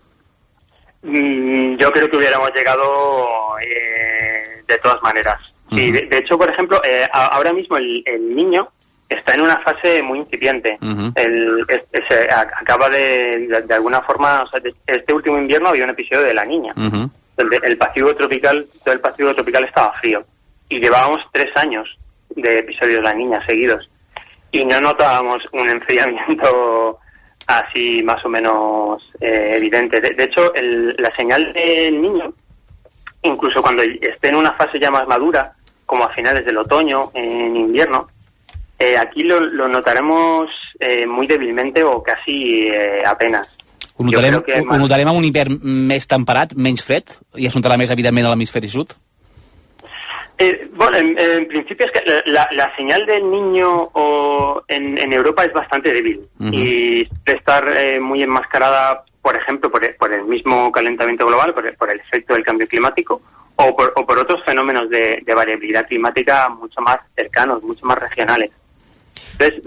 Yo creo que hubiéramos llegado de todas maneras. Sí, de hecho, por ejemplo, ahora mismo el Niño está en una fase muy incipiente. Acaba de alguna forma, o sea, este último invierno había un episodio de La Niña, donde el Pacífico tropical, todo el Pacífico tropical estaba frío, y llevábamos 3 años de episodios de La Niña seguidos, y no notábamos un enfriamiento así más o menos evidente. De hecho, la señal del Niño, incluso cuando esté en una fase ya más madura, como a finales del otoño, en invierno, aquí lo notaremos muy débilmente o casi apenas. Ho notarem en un hivern més temperat, menys fred, i es notarà més, evidentment, a l'hemisferi sud? Bueno, en principio es que la señal del Niño en Europa es bastante débil y de estar muy enmascarada, por ejemplo, por el mismo calentamiento global, por el efecto del cambio climático o por otros fenómenos de variabilidad climática mucho más cercanos, mucho más regionales. Entonces,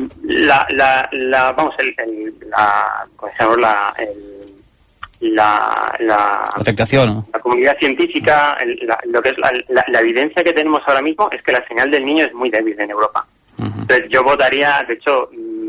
la afectación, ¿no? La comunidad científica, lo que es la evidencia que tenemos ahora mismo es que la señal del Niño es muy débil en Europa. Entonces yo votaría, de hecho,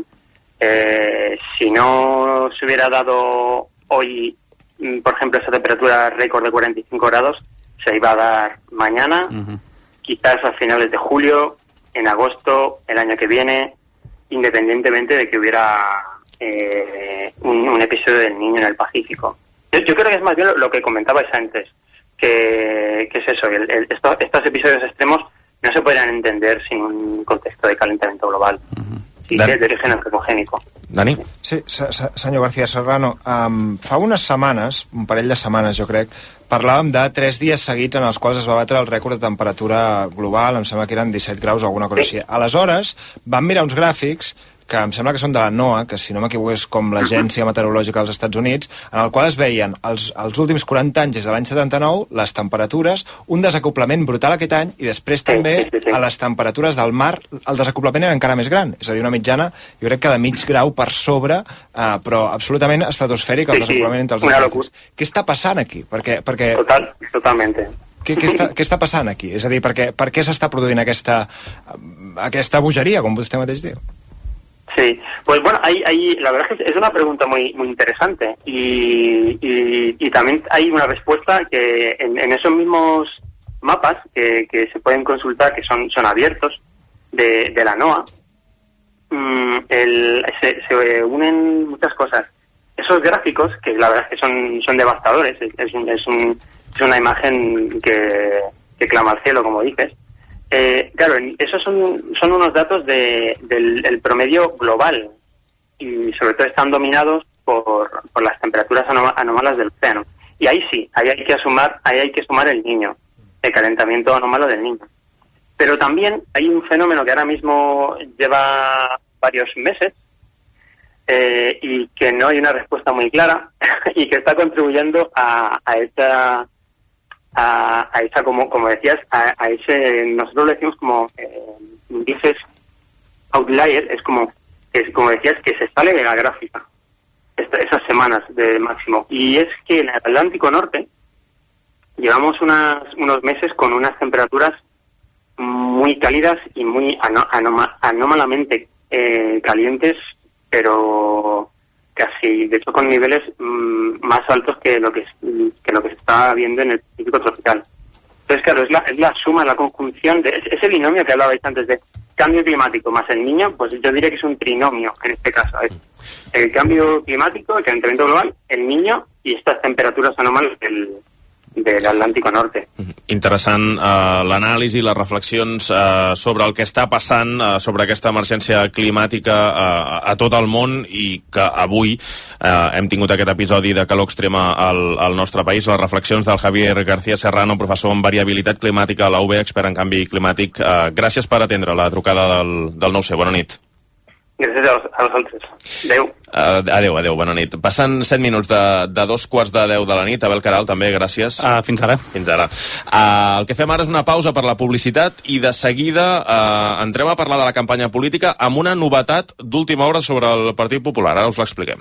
si no se hubiera dado hoy, por ejemplo, esa temperatura récord de 45 grados, se iba a dar mañana, quizás a finales de julio, en agosto, el año que viene, independientemente de que hubiera un episodio del Niño en el Pacífico. Yo creo que es más bien lo que comentabais antes, que es eso, estos episodios extremos no se podrían entender sin un contexto de calentamiento global, i de origen antropogènico. Dani? Sí, senyor García Serrano, fa unes setmanes, un parell de setmanes jo crec, parlàvem de 3 dies seguits en els quals es va batre el rècord de temperatura global, em sembla que eren 17 graus o alguna cosa així. Aleshores, vam mirar uns gràfics que em sembla que són de la NOAA, que si no m'equivoco és com l'Agència Meteorològica dels Estats Units, en el qual es veien els últims 40 anys des de l'any 79, les temperatures, un desacoplament brutal aquest any, i després també a les temperatures del mar el desacoplament era encara més gran, és a dir, una mitjana, jo crec que de mig grau per sobre, però absolutament estratosfèric el desacoplament entre els gràfics. Què està passant aquí? Perquè... Totalment. Què està passant aquí? És a dir, per què s'està produint aquesta bogeria, com vostè mateix diu? Sí, pues bueno, la verdad es que es una pregunta muy interesante y también hay una respuesta que en esos mismos mapas que se pueden consultar, que son abiertos de la NOAA, se unen muchas cosas. Esos gráficos, que la verdad es que son devastadores, es una imagen que clama al cielo, como dices. Claro, esos son unos datos del promedio global y sobre todo están dominados por las temperaturas anómalas del océano. Y ahí sí, ahí hay que sumar el Niño, el calentamiento anómalo del Niño. Pero también hay un fenómeno que ahora mismo lleva varios meses y que no hay una respuesta muy clara y que está contribuyendo a esa, como decías, a ese, nosotros lo decimos como índices outlier, es como decías, que se sale de la gráfica esas semanas de máximo. Y es que en el Atlántico Norte llevamos unos meses con unas temperaturas muy cálidas y muy anómalamente calientes, pero casi, de hecho, con niveles más altos que lo que se está viendo en el Pacífico tropical. Entonces, claro, es la suma, la conjunción de ese binomio que hablabais antes de cambio climático más el Niño, pues yo diría que es un trinomio en este caso. Es el cambio climático, el calentamiento global, el Niño y estas temperaturas anómalas del Atlàntico Norte. Interessant l'anàlisi, les reflexions sobre el que està passant, sobre aquesta emergència climàtica a tot el món, i que avui hem tingut aquest episodi de calor extrema al nostre país. Les reflexions del Javier García Serrano, professor en variabilitat climàtica a la UB, expert en canvi climàtic. Gràcies per atendre la trucada del 9C. Bona nit. Gràcies a vosaltres. Adéu. Adéu, bona nit. Passen 7 minuts de 9:45 de la nit. Abel Caral, també, gràcies. Fins ara. Fins ara. El que fem ara és una pausa per la publicitat i de seguida entrem a parlar de la campanya política amb una novetat d'última hora sobre el Partit Popular. Ara us l'expliquem.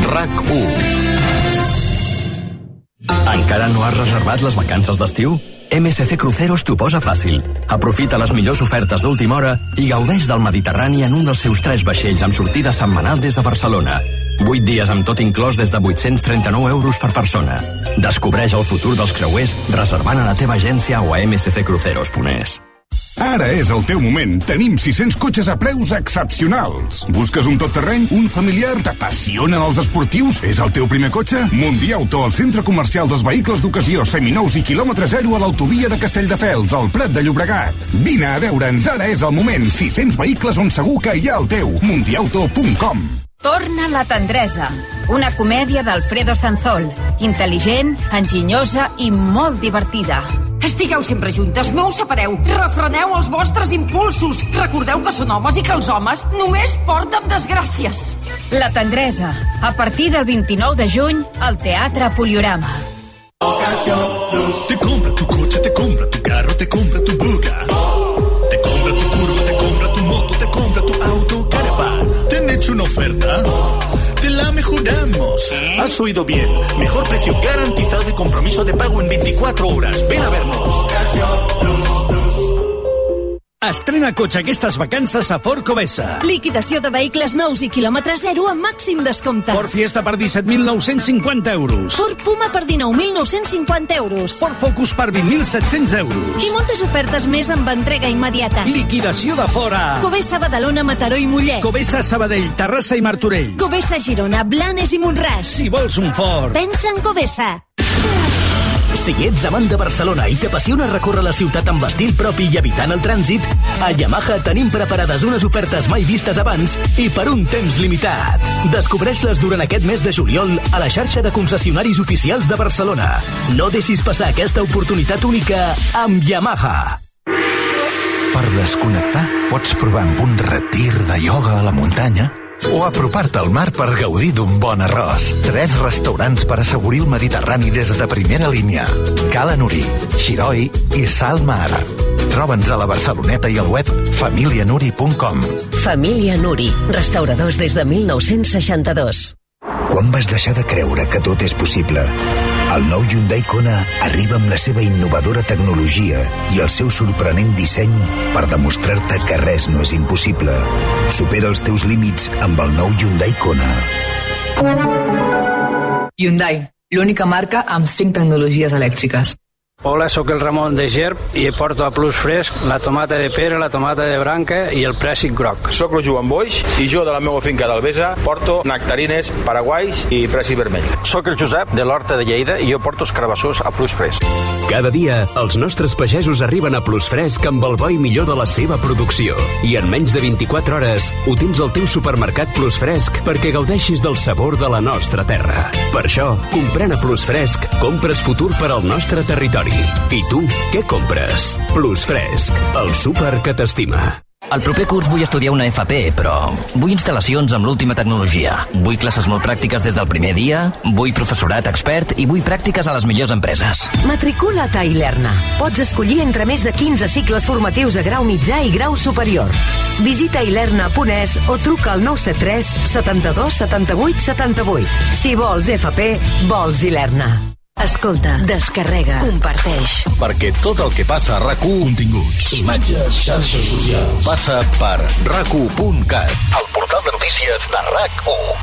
RAC1. Encara no has reservat les vacances d'estiu? MSC Cruceros t'ho posa fàcil. Aprofita les millors ofertes d'última hora i gaudeix del Mediterrani en un dels seus 3 vaixells amb sortida setmanal des de Barcelona. 8 dies amb tot inclòs des de 839 euros per persona. Descobreix el futur dels creuers reservant a la teva agència o a msccruceros.es. Ara és el teu moment. Tenim 600 cotxes a preus excepcionals. Busques un tot-terreny, un familiar, t'apassionen els esportius? És el teu primer cotxe? Mundiauto, el centre comercial dels vehicles d'ocasió, seminous i quilòmetre zero a l'autovia de Castelldefels, al Prat de Llobregat. Vine a veure'ns, ara és el moment. 600 vehicles on segur que hi ha el teu. Mundiauto.com. Torna la tendresa, una comèdia d'Alfredo Sanzol, intel·ligent, enginyosa i molt divertida. Estigueu sempre juntes, no us separeu, refreneu els vostres impulsos, recordeu que són homes i que els homes només porten desgràcies. La tendresa, a partir del 29 de juny, al Teatre Poliorama. Te compra tu coche, te compra tu carro, te compra tu buga. Te compra tu furgo, te compra tu moto, te compra tu auto, caravan. ¿Te han hecho una oferta? Te la mejoramos. Has oído bien. Mejor precio garantizado y compromiso de pago en 24 horas. Ven a vernos. Estrena cotxe aquestes vacances a Ford Covesa. Liquidació de vehicles nous i quilòmetre zero amb màxim descompte. Ford Fiesta per 17.950 euros. Ford Puma per 19.950 euros. Ford Focus per 20.700 euros. I moltes ofertes més amb entrega immediata. Liquidació de Ford a Covesa, Badalona, Mataró i Mollet. Covesa, Sabadell, Terrassa i Martorell. Covesa, Girona, Blanes i Montràs. Si vols un Ford, pensa en Covesa. Si ets amant de Barcelona i t'apassiona recórrer la ciutat amb estil propi i evitant el trànsit, a Yamaha tenim preparades unes ofertes mai vistes abans i per un temps limitat. Descobreix-les durant aquest mes de juliol a la xarxa de concessionaris oficials de Barcelona. No deixis passar aquesta oportunitat única amb Yamaha. Per desconnectar, pots provar amb un retir de ioga a la muntanya o apropar-te al mar per gaudir d'un bon arròs. 3 restaurants per assaborir el Mediterrani des de primera línia. Cala Nuri, Xiroi i Salmar. Troba'ns a la Barceloneta i al web familianuri.com. Família Nuri, restauradors des de 1962. Quan vas deixar de creure que tot és possible? El nou Hyundai Kona arriba amb la seva innovadora tecnologia i el seu sorprenent disseny per demostrar-te que res no és impossible. Supera els teus límits amb el nou Hyundai Kona. Hyundai, l'única marca amb 5 tecnologies elèctriques. Hola, sóc el Ramon de Gerb i porto a Plus Fresc la tomata de pera, la tomata de branca i el prèssic groc. Soc el Joan Boix i jo de la meva finca d'Albesa porto nectarines paraguais i prèssic vermell. Soc el Josep de l'Horta de Lleida i jo porto els carabassors a Plus Fresc. Cada dia, els nostres pagesos arriben a Plus Fresc amb el bo i millor de la seva producció. I en menys de 24 hores ho tens al teu supermercat Plus Fresc perquè gaudeixis del sabor de la nostra terra. Per això, comprant a Plus Fresc, compres futur per al nostre territori. I tu, què compres? Plus Fresc, el súper que t'estima. El proper curs vull estudiar una FP, però vull instal·lacions amb l'última tecnologia. Vull classes molt pràctiques des del primer dia, vull professorat expert i vull pràctiques a les millors empreses. Matricula't a Ilerna. Pots escollir entre més de 15 cicles formatius de grau mitjà i grau superior. Visita ilerna.es o truca al 973 72 78 78. Si vols FP, vols Ilerna. Escolta, descarrega, comparteix. Perquè tot el que passa a RAC1, continguts, imatges, xarxes socials, passa per RAC1.cat, el portal de notícies de RAC1.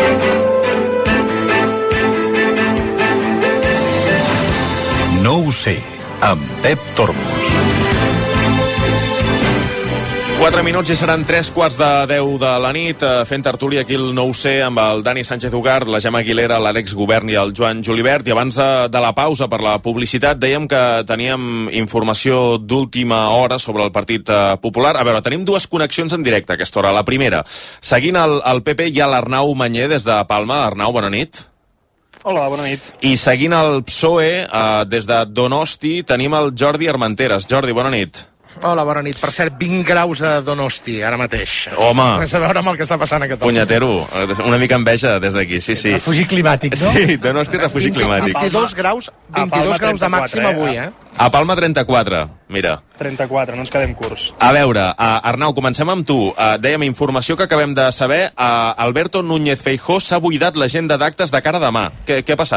No ho sé, amb Pep Tormos. 4 minuts i seran 3:15 de la nit, fent tertúlia aquí el No ho sé amb el Dani Sánchez Ugart, la Gemma Aguilera, l'Àlex Govern i el Joan Julibert. I abans de la pausa per la publicitat dèiem que teníem informació d'última hora sobre el Partit Popular. A veure, tenim 2 connexions en directe a aquesta hora. La primera, seguint el PP hi ha l'Arnau Manyer des de Palma. Arnau, bona nit. Hola, bona nit. I seguint el PSOE, des de Donosti, tenim el Jordi Armenteres. Jordi, bona nit. Hola, bona nit. Per cert, 20 graus a Donosti, ara mateix. Home! Res a veure amb el que està passant a Catalunya. Punyetero, una mica enveja des d'aquí, sí. Refugi climàtic, no? Sí, Donosti, refugi climàtic. 22 graus de màxim avui, eh? A Palma 34, mira. 34, no ens quedem curts. A veure, Arnau, comencem amb tu. Dèiem, informació que acabem de saber, Alberto Núñez Feijóo s'ha buidat l'agenda d'actes de cara a demà. Què ha passat?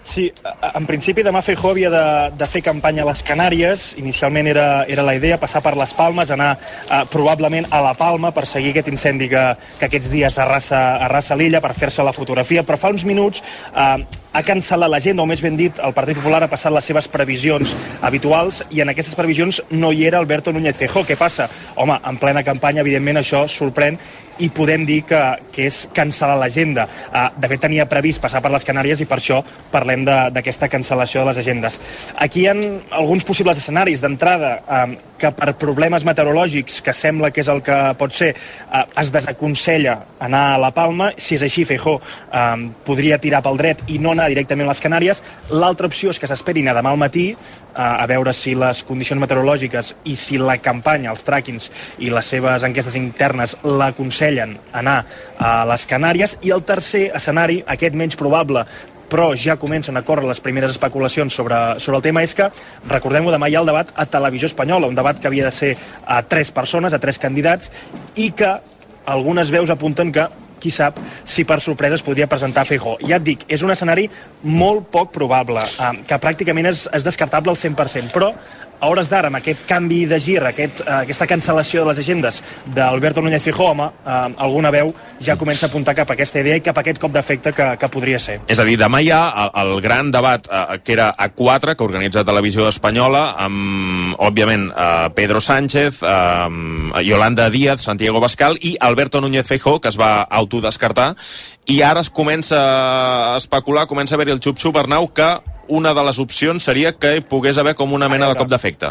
Sí, en principi demà Feijóo havia de fer campanya a les Canàries. Inicialment era la idea passar per les Palmes, anar probablement a la Palma per seguir aquest incendi que aquests dies arrasa l'illa, per fer-se la fotografia, però fa uns minuts ha cancel·lat l'agenda, o més ben dit, el Partit Popular ha passat les seves previsions habituals i en aquestes previsions no hi era Alberto Núñez Feijóo. Què passa? Home, en plena campanya, evidentment, això sorprèn i podem dir que és cancel·lar l'agenda. De fet, tenia previst passar per les Canàries i per això parlem d'aquesta cancel·lació de les agendes. Aquí hi ha alguns possibles escenaris. D'entrada, que per problemes meteorològics, que sembla que és el que pot ser, es desaconsella anar a la Palma. Si és així, Feijóo podria tirar pel dret i no anar directament a les Canàries. L'altra opció és que s'esperin a demà al matí, a veure si les condicions meteorològiques i si la campanya, els trackings i les seves enquestes internes l'aconsellen anar a les Canàries. I el tercer escenari, aquest menys probable, però ja comencen a córrer les primeres especulacions sobre el tema, és que, recordem-ho, demà hi ha el debat a Televisió Espanyola, un debat que havia de ser a 3 persones, a 3 candidats, i que algunes veus apunten que qui sap si per sorpresa es podria presentar Feijóo. Ja et dic, és un escenari molt poc probable, que pràcticament és descartable al 100%, però a hores d'ara, amb aquest canvi de gir, aquesta cancel·lació de les agendes d'Alberto Núñez Feijóo, home, alguna veu ja comença a apuntar cap a aquesta idea i cap a aquest cop d'efecte que podria ser. És a dir, demà hi ha el gran debat que era A4, que organitza Televisió Espanyola, amb, òbviament, Pedro Sánchez, Yolanda Díaz, Santiago Abascal i Alberto Núñez Feijóo, que es va autodescartar, i ara es comença a especular, comença a haver-hi el xup-xup, Arnau, que una de les opcions seria que hi pogués haver com una mena de cop d'efecte.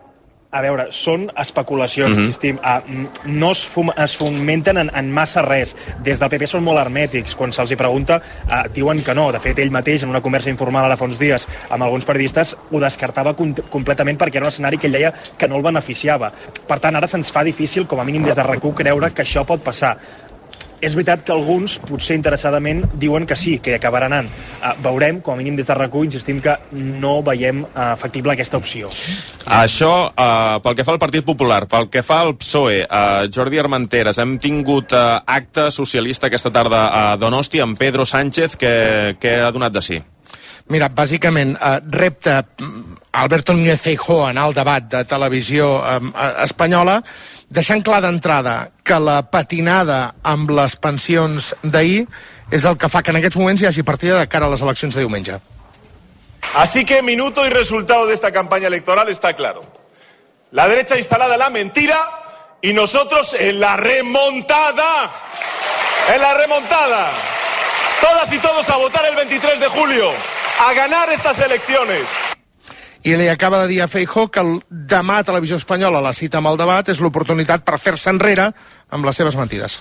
A veure, són especulacions, insistim. No es fomenten en massa res. Des del PP són molt hermètics. Quan se'ls hi pregunta, diuen que no. De fet, ell mateix, en una conversa informal ara fa uns dies amb alguns periodistes, ho descartava completament perquè era un escenari que ell deia que no el beneficiava. Per tant, ara se'ns fa difícil, com a mínim des de RAC1, creure que això pot passar. És veritat que alguns, potser interessadament, diuen que sí, que hi acabaran anant. Veurem, com a mínim des de RAC1, insistim que no veiem factible aquesta opció. Això, pel que fa al Partit Popular, pel que fa al PSOE, Jordi Armenteres, hem tingut acte socialista aquesta tarda a Donosti amb Pedro Sánchez, que ha donat de sí. Mira, bàsicament, repte Alberto Núñez Feijóo anar al debat de Televisió Espanyola, deixant clar d'entrada que la patinada amb les pensions d'ahir és el que fa que en aquests moments hi hagi partida de cara a les eleccions de diumenge. Así que minuto y resultado de esta campaña electoral está claro. La derecha instalada en la mentira y nosotros en la remontada. En la remontada. Todas y todos a votar el 23 de julio. A ganar estas elecciones. I li acaba de dir a Feijóo que demà a Televisió Espanyola la cita amb el debat és l'oportunitat per fer-se enrere amb les seves mentides.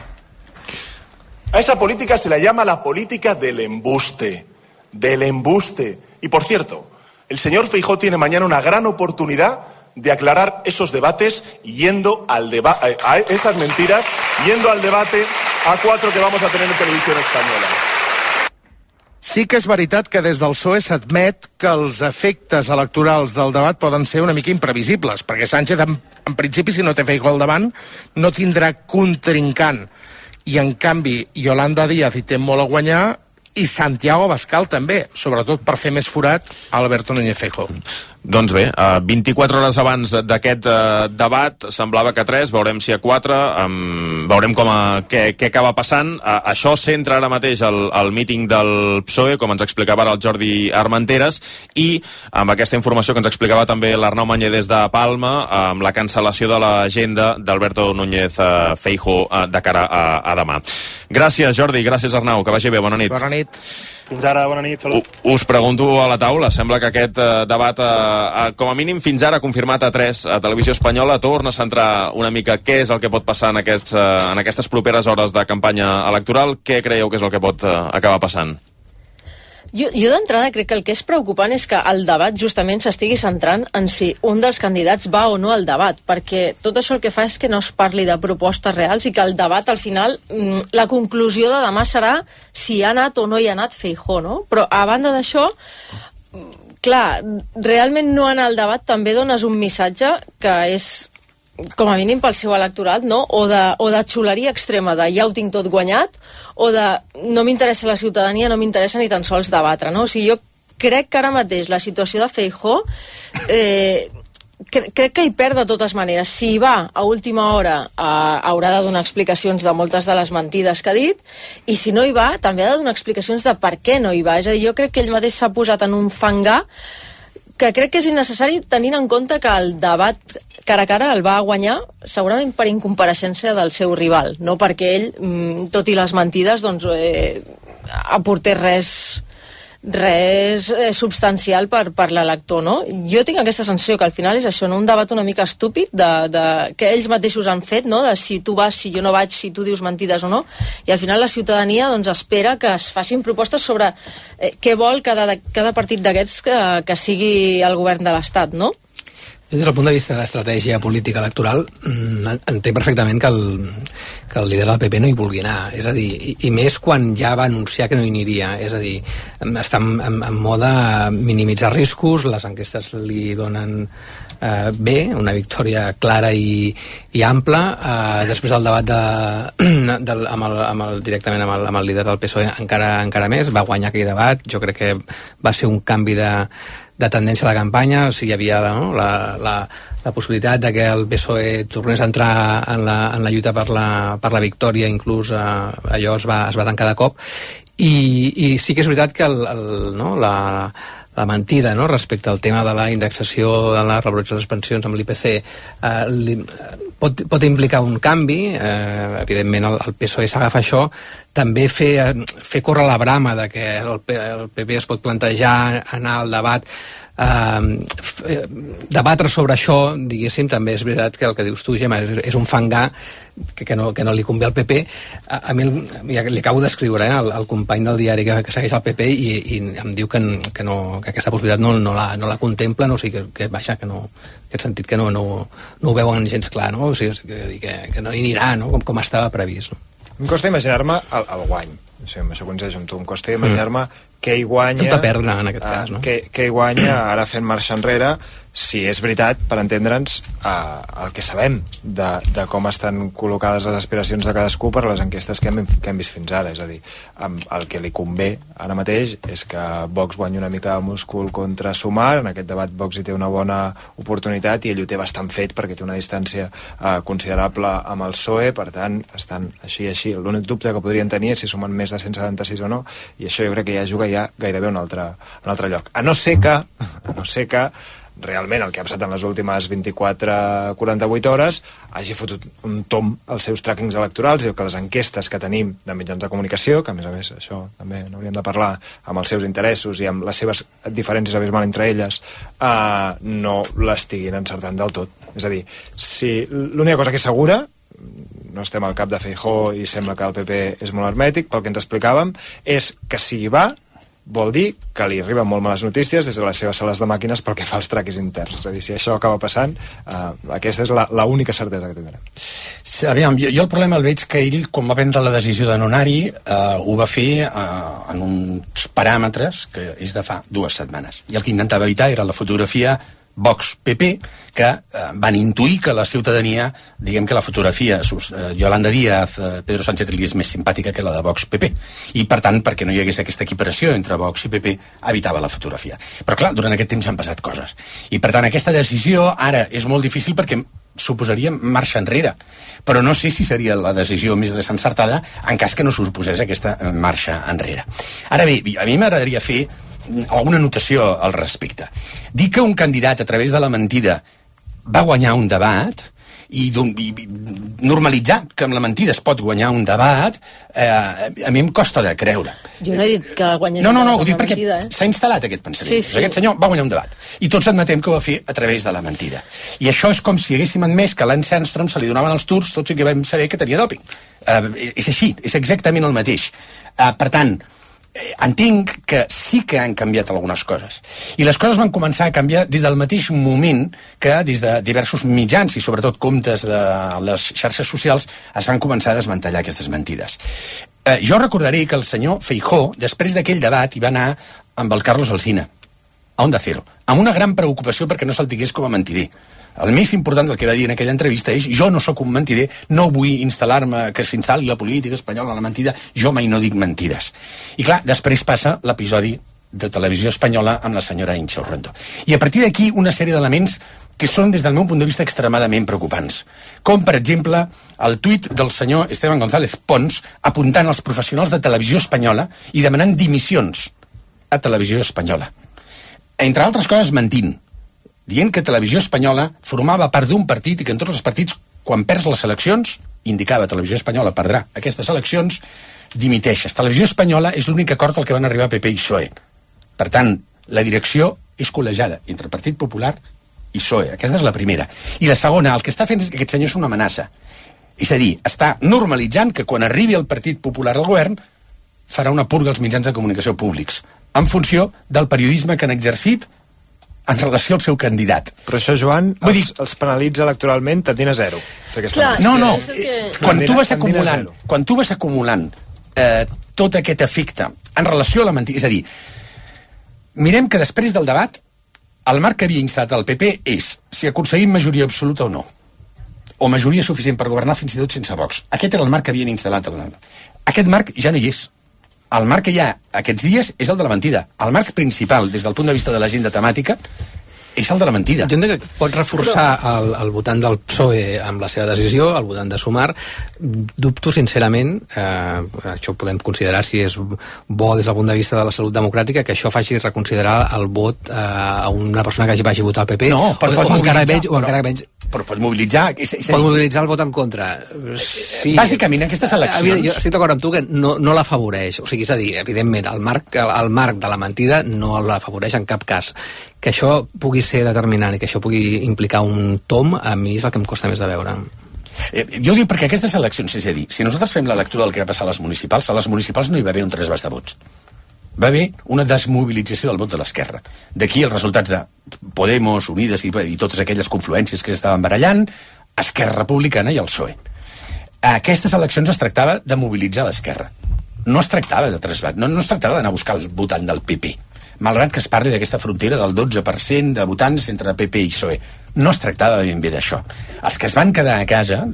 A esa política se la llama la política del embuste. Del embuste. Y por cierto, el señor Feijóo tiene mañana una gran oportunidad de aclarar esos debates yendo al debate, a esas mentiras, yendo al debate A4 que vamos a tener en Televisión Espanyola. Sí que és veritat que des del PSOE s'admet que els efectes electorals del debat poden ser una mica imprevisibles, perquè Sánchez, en principi, si no té Feijóo al davant, no tindrà contrincant. I, en canvi, Yolanda Díaz hi té molt a guanyar i Santiago Abascal també, sobretot per fer més forat a Alberto Núñez Feijóo. Doncs bé, 24 hores abans d'aquest debat, semblava que 3, veurem si a 4, veurem què acaba passant. Això centra ara mateix el míting del PSOE, com ens explicava ara el Jordi Armenteres, i amb aquesta informació que ens explicava també l'Arnau Mañé des de Palma, amb la cancel·lació de l'agenda d'Alberto Núñez Feijóo de cara a demà. Gràcies, Jordi, gràcies, Arnau, que vagi bé, bona nit. Bona nit. Fins ara, bona nit. Salut. Us pregunto a la taula, sembla que aquest debat, com a mínim fins ara confirmat a 3 a Televisió Espanyola, torna a centrar una mica què és el que pot passar en aquestes properes hores de campanya electoral. Què creieu que és el que pot acabar passant? Jo d'entrada crec que el que és preocupant és que el debat justament s'estigui centrant en si un dels candidats va o no al debat, perquè tot això el que fa és que no es parli de propostes reals i que el debat al final, la conclusió de demà serà si ha anat o no hi ha anat Feijóo, no? Però a banda d'això, clar, realment no anar al debat també dones un missatge que és com a mínim pel seu electorat, no? O de xuleria extrema, de ja ho tinc tot guanyat, o de no m'interessa la ciutadania, no m'interessa ni tan sols debatre, no? O sigui, jo crec que ara mateix la situació de Feijóo crec que hi perd de totes maneres. Si hi va a última hora haurà de donar explicacions de moltes de les mentides que ha dit, i si no hi va també ha de donar explicacions de per què no hi va. És a dir, jo crec que ell mateix s'ha posat en un fangar que crec que és innecessari, tenint en compte que el debat cara a cara el va guanyar segurament per incompareixença del seu rival, no perquè ell, tot i les mentides, doncs aportés res substancial per l'elector, no? Jo tinc aquesta sensació que al final és això, no? Un debat una mica estúpid que ells mateixos han fet, no? De si tu vas, si jo no vaig, si tu dius mentides o no, i al final la ciutadania doncs espera que es facin propostes sobre què vol cada partit d'aquests que sigui el govern de l'Estat, no? Des del punt de vista d'estratègia política electoral, entenc perfectament que el líder del PP no hi vulgui anar. És a dir, i més quan ja va anunciar que no hi aniria. És a dir, està en moda minimitzar riscos, les enquestes li donen bé, una victòria clara i ampla. Després del debat directament amb el líder del PSOE encara més, va guanyar aquell debat. Jo crec que va ser un canvi de tendència de la campanya. O sigui, hi havia la possibilitat de que el PSOE tornés a entrar en la lluita per la victòria, inclús allò es va tancar de cop, i sí que és veritat que la mentida, no?, respecte al tema de la indexació de la revalorizació de les pensions amb l'IPC pot implicar un canvi. Evidentment el PSOE s'agafa això. També fer córrer la brama de que el PP es pot plantejar anar al debat, debatre sobre això, diguéssim. També és veritat que el que dius tu, Gemma, és un fangar que no li convé al PP. A mi li acabo d'escriure el company del diari que segueix el PP i em diu que aquesta possibilitat no la contemplen, o sigui que vaja, que no, en aquest sentit que no ho veuen gens clar, no? O sigui, que no hi anirà, no?, com estava previst, no? Em costa imaginar-me el guany. O sigui, amb això coincideix amb tu. Em costa imaginar-me què hi guanya... Tot a perdre, en aquest cas, no? Què hi guanya ara fent marxa enrere, si és veritat, per entendre'ns, el que sabem de com estan col·locades les aspiracions de cadascú per les enquestes que hem vist fins ara. És a dir, el que li convé ara mateix és que Vox guanyi una mica de múscul contra Sumar. En aquest debat Vox hi té una bona oportunitat i ell ho té bastant fet perquè té una distància considerable amb el PSOE. Per tant, estan així. L'únic dubte que podrien tenir és si sumen més de 176 o no, i això jo crec que ja juga gairebé a un altre lloc. A no ser que realment el que ha passat en les últimes 24-48 hores hagi fotut un tomb als seus tràquings electorals, i que les enquestes que tenim de mitjans de comunicació, que a més això també n'hauríem de parlar, amb els seus interessos i amb les seves diferències abismals entre elles, no l'estiguin encertant del tot. És a dir, si l'única cosa que és segura, no estem al cap de Feijóo i sembla que el PP és molt hermètic, pel que ens explicàvem, és que si hi va, vol dir que li arriben molt males notícies des de les seves sales de màquines pel que fa als traquis interns. És a dir, si això acaba passant, aquesta és l'única certesa que tindrem. Aviam, jo el problema el veig que ell, quan va prendre la decisió de no anar-hi, ho va fer en uns paràmetres que és de fa 2 setmanes. I el que intentava evitar era la fotografia Vox-PP, que van intuir que la ciutadania, diguem que la fotografia Yolanda Díaz, Pedro Sánchez li és més simpàtica que la de Vox-PP, i per tant, perquè no hi hagués aquesta equiparació entre Vox i PP, evitava la fotografia. Però clar, durant aquest temps han passat coses, i per tant aquesta decisió ara és molt difícil perquè suposaria marxa enrere, però no sé si seria la decisió més desencertada en cas que no suposés aquesta marxa enrere. Ara bé, a mi m'agradaria fer alguna anotació al respecte. Dir que un candidat a través de la mentida va guanyar un debat i normalitzar que amb la mentida es pot guanyar un debat, a mi em costa de creure. Jo no he dit que guanyés no, ho dic perquè s'ha instal·lat aquest pensament. Sí. Aquest senyor va guanyar un debat i tots admetem que ho va fer a través de la mentida. I això és com si haguéssim admès que a Lance Armstrong se li donaven els tours tots i que vam saber que tenia dòping. És així, és exactament el mateix. Per tant, entenc que sí que han canviat algunes coses, i les coses van començar a canviar des del mateix moment que des de diversos mitjans i sobretot comptes de les xarxes socials es van començar a desmantellar aquestes mentides. Jo recordaré que el senyor Feijóo, després d'aquell debat, hi va anar amb el Carlos Alsina a Onda Cero, amb una gran preocupació perquè no se'l digués com a mentider, El més important del que va dir en aquella entrevista és: jo no sóc un mentider, no vull instal·lar-me que s'instal·li la política espanyola, la mentida, jo mai no dic mentides. I clar, després passa l'episodi de Televisió Espanyola amb la senyora Incha Urrendo. I a partir d'aquí una sèrie d'elements que són, des del meu punt de vista, extremadament preocupants. Com, per exemple, el tuit del senyor Esteban González Pons apuntant als professionals de Televisió Espanyola i demanant dimissions a Televisió Espanyola. Entre altres coses, mentint, dient que Televisió Espanyola formava part d'un partit i que en tots els partits, quan perds les eleccions, indicava Televisió Espanyola perdrà aquestes eleccions, dimiteixes. Televisió Espanyola és l'únic acord al que van arribar PP i PSOE. Per tant, la direcció és col·legiada entre Partit Popular i PSOE. Aquesta és la primera. I la segona, el que està fent és que aquest senyor és una amenaça. És a dir, està normalitzant que quan arribi el Partit Popular al govern farà una purga als mitjans de comunicació públics, en funció del periodisme que han exercit en relació al seu candidat. Però això, Joan, els penalitza electoralment tendint a zero. Clar, no. Quan tu vas acumulant tot aquest efecte en relació a la mentida, és a dir, mirem que després del debat el marc que havia instal·lat el PP és si aconseguim majoria absoluta o no, o majoria suficient per governar fins i tot sense Vox. Aquest era el marc que havien instal·lat. Aquest marc ja no hi és. El marc que hi ha aquests dies és el de la mentida. El marc principal, des del punt de vista de l'agenda temàtica, és el de la mentida. Jo entenc que pot reforçar el votant del PSOE amb la seva decisió, el votant de Sumar. Dubto sincerament, això ho podem considerar si és bo des del punt de vista de la salut democràtica, que això faci reconsiderar el vot a una persona que vagi votar al PP. No, però pot mobilitzar. Però pot mobilitzar. Pot mobilitzar el vot en contra. Sí. Bàsicament, aquestes eleccions... Jo estic d'acord amb tu que no l'afavoreix. O sigui, és a dir, evidentment, el marc de la mentida no l'afavoreix en cap cas. Que això pugui ser determinant i que això pugui implicar un tom, a mi és el que em costa més de veure. Jo ho dic perquè aquestes eleccions, és a dir, si nosaltres fem la lectura del que va passar a les municipals no hi va haver un trasbàs de vots. Va haver una desmobilització del vot de l'esquerra. D'aquí els resultats de Podemos, Unides i totes aquelles confluències que estaven barallant, Esquerra Republicana i el PSOE. A aquestes eleccions es tractava de mobilitzar l'esquerra. No es tractava de trasbàs, no es tractava d'anar a buscar el votant del PP. Malgrat que es parli d'aquesta frontera del 12% de votants entre PP i PSOE. No es tractava ben bé d'això. Els que es van quedar a casa,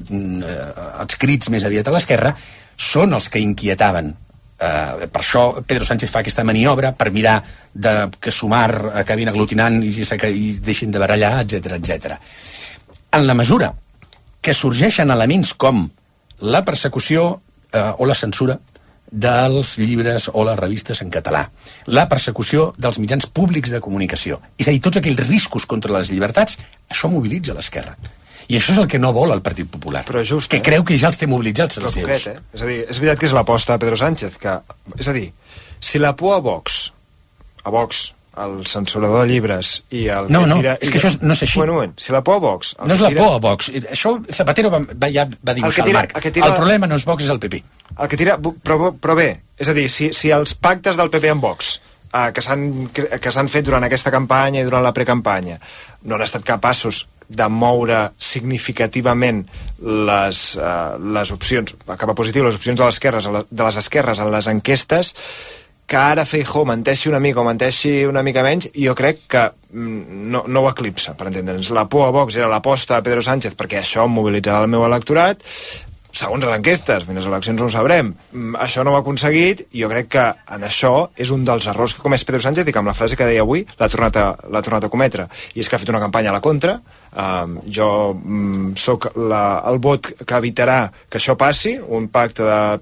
els crits més aviat a l'esquerra, són els que inquietaven. Per això Pedro Sánchez fa aquesta maniobra per mirar que Sumar acabin aglutinant i deixin de barallar, etc. En la mesura que sorgeixen elements com la persecució o la censura dels llibres o les revistes en català, la persecució dels mitjans públics de comunicació, és a dir, tots aquells riscos contra les llibertats, això mobilitza l'esquerra. I això és el que no vol el Partit Popular, que creu que ja els té mobilitzats els seus. És a dir, és veritat que és l'aposta a Pedro Sánchez, és a dir, si la por a Vox, el censurador de llibres i el que tira... és que això no és així. Un moment, si la por a Vox... No és la por a Vox. Això Zapatero va dibuixar el marc. El problema no és Vox, és el PP. El que tira... Però bé, és a dir, si els pactes del PP amb Vox que s'han fet durant aquesta campanya i durant la precampanya no han estat capaços de moure significativament les opcions, cap a positiu, les opcions de les esquerres en les enquestes, que ara Feijóo menteixi una mica o menteixi una mica menys, jo crec que no ho eclipsa, per entendre'ns. La por a Vox era l'aposta a Pedro Sánchez perquè això mobilitzarà el meu electorat, segons les enquestes, fins les eleccions no ho sabrem. Això no ho ha aconseguit i jo crec que en això és un dels errors que comès Pedro Sánchez i que amb la frase que deia avui l'ha tornat a cometre. I és que ha fet una campanya a la contra. Jo sóc el vot que evitarà que això passi, un pacte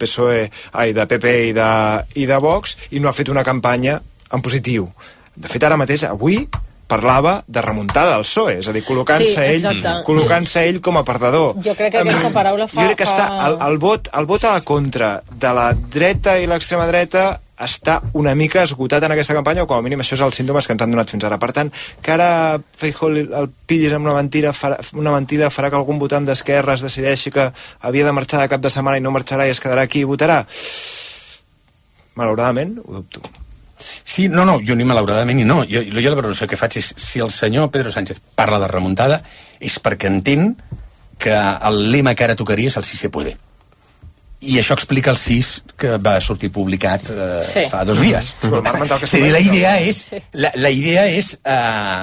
de PP i de Vox, i no ha fet una campanya en positiu. De fet, ara mateix, avui, parlava de remuntada del PSOE, és a dir, col·locant-se ell com a perdedor. Jo crec que aquesta paraula fa... Jo crec que el vot a la contra de la dreta i l'extrema dreta està una mica esgotat en aquesta campanya, o com a mínim això és els símptomes que ens han donat fins ara. Per tant, que ara Feijóo el pillis amb una mentida farà que algun votant d'esquerra es decideixi que havia de marxar de cap de setmana i no marxarà i es quedarà aquí i votarà? Malauradament, ho dubto. Sí, no, jo ni malauradament ni no. Jo la valoració que faig és, si el senyor Pedro Sánchez parla de remuntada, és perquè entén que el lema que ara tocaria és el sí se puede. I això explica el 6 que va sortir publicat fa 2 dies. La idea és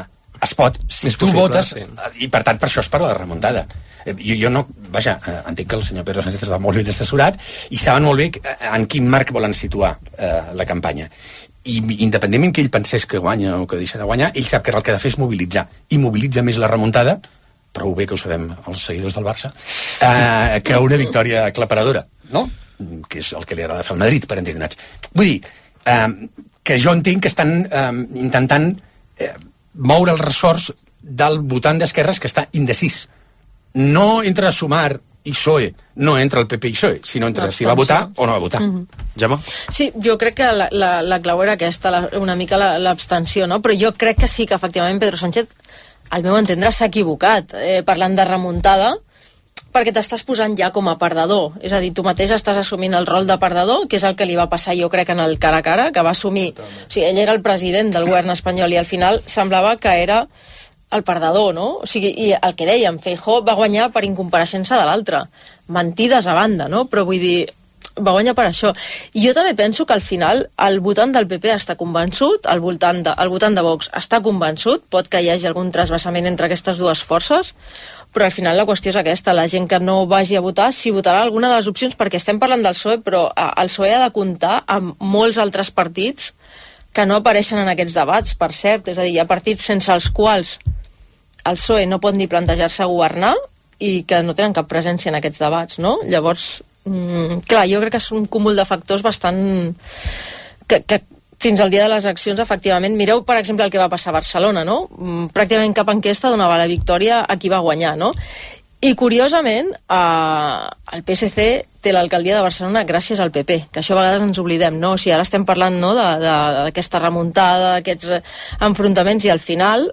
es pot, si tu votes, i per tant per això es parla de remuntada. Jo no, vaja, entenc que el senyor Pedro Sánchez està molt ben assessorat i saben molt bé en quin marc volen situar la campanya. I independentment que ell pensés que guanya o que deixa de guanyar, ell sap que el que ha de fer és mobilitzar, i mobilitza més la remuntada, prou bé que ho sabem els seguidors del Barça, que una victòria aclaparadora, no? Que és el que li agrada fer al Madrid, per entendre'ns. Vull dir, que jo entenc que estan intentant moure els ressorts del votant d'esquerres que està indecís. No entre Sumar i PSOE, no entre el PP i PSOE, sinó entre si va votar o no va votar. Gemma? Sí, jo crec que la clau era aquesta, una mica l'abstenció, no? Però jo crec que sí que efectivament Pedro Sánchez, al meu entendre, s'ha equivocat parlant de remuntada, perquè t'estàs posant ja com a perdedor. És a dir, tu mateix estàs assumint el rol de perdedor, que és el que li va passar, jo crec, en el cara a cara, que va assumir... O sigui, ell era el president del govern espanyol i al final semblava que era el perdedor, no? O sigui, i el que dèiem, Feijóo va guanyar per incompareixença de l'altre. Mentides a banda, no? Però vull dir, va guanyar per això. I jo també penso que al final el votant del PP està convençut, el votant de Vox està convençut, pot que hi hagi algun trasbassament entre aquestes dues forces, però al final la qüestió és aquesta, la gent que no vagi a votar, si votarà alguna de les opcions, perquè estem parlant del PSOE, però el PSOE ha de comptar amb molts altres partits que no apareixen en aquests debats, per cert, és a dir, hi ha partits sense els quals el PSOE no pot ni plantejar-se governar i que no tenen cap presència en aquests debats, no? Llavors, clar, jo crec que és un cúmul de factors bastant... que fins al dia de les eleccions, efectivament, mireu, per exemple, el que va passar a Barcelona, no? Pràcticament cap enquesta donava la victòria a qui va guanyar, no? I, curiosament, el PSC té l'alcaldia de Barcelona gràcies al PP, que això a vegades ens oblidem, no? O sigui, ara estem parlant, no?, d'aquesta remuntada, d'aquests enfrontaments, i al final,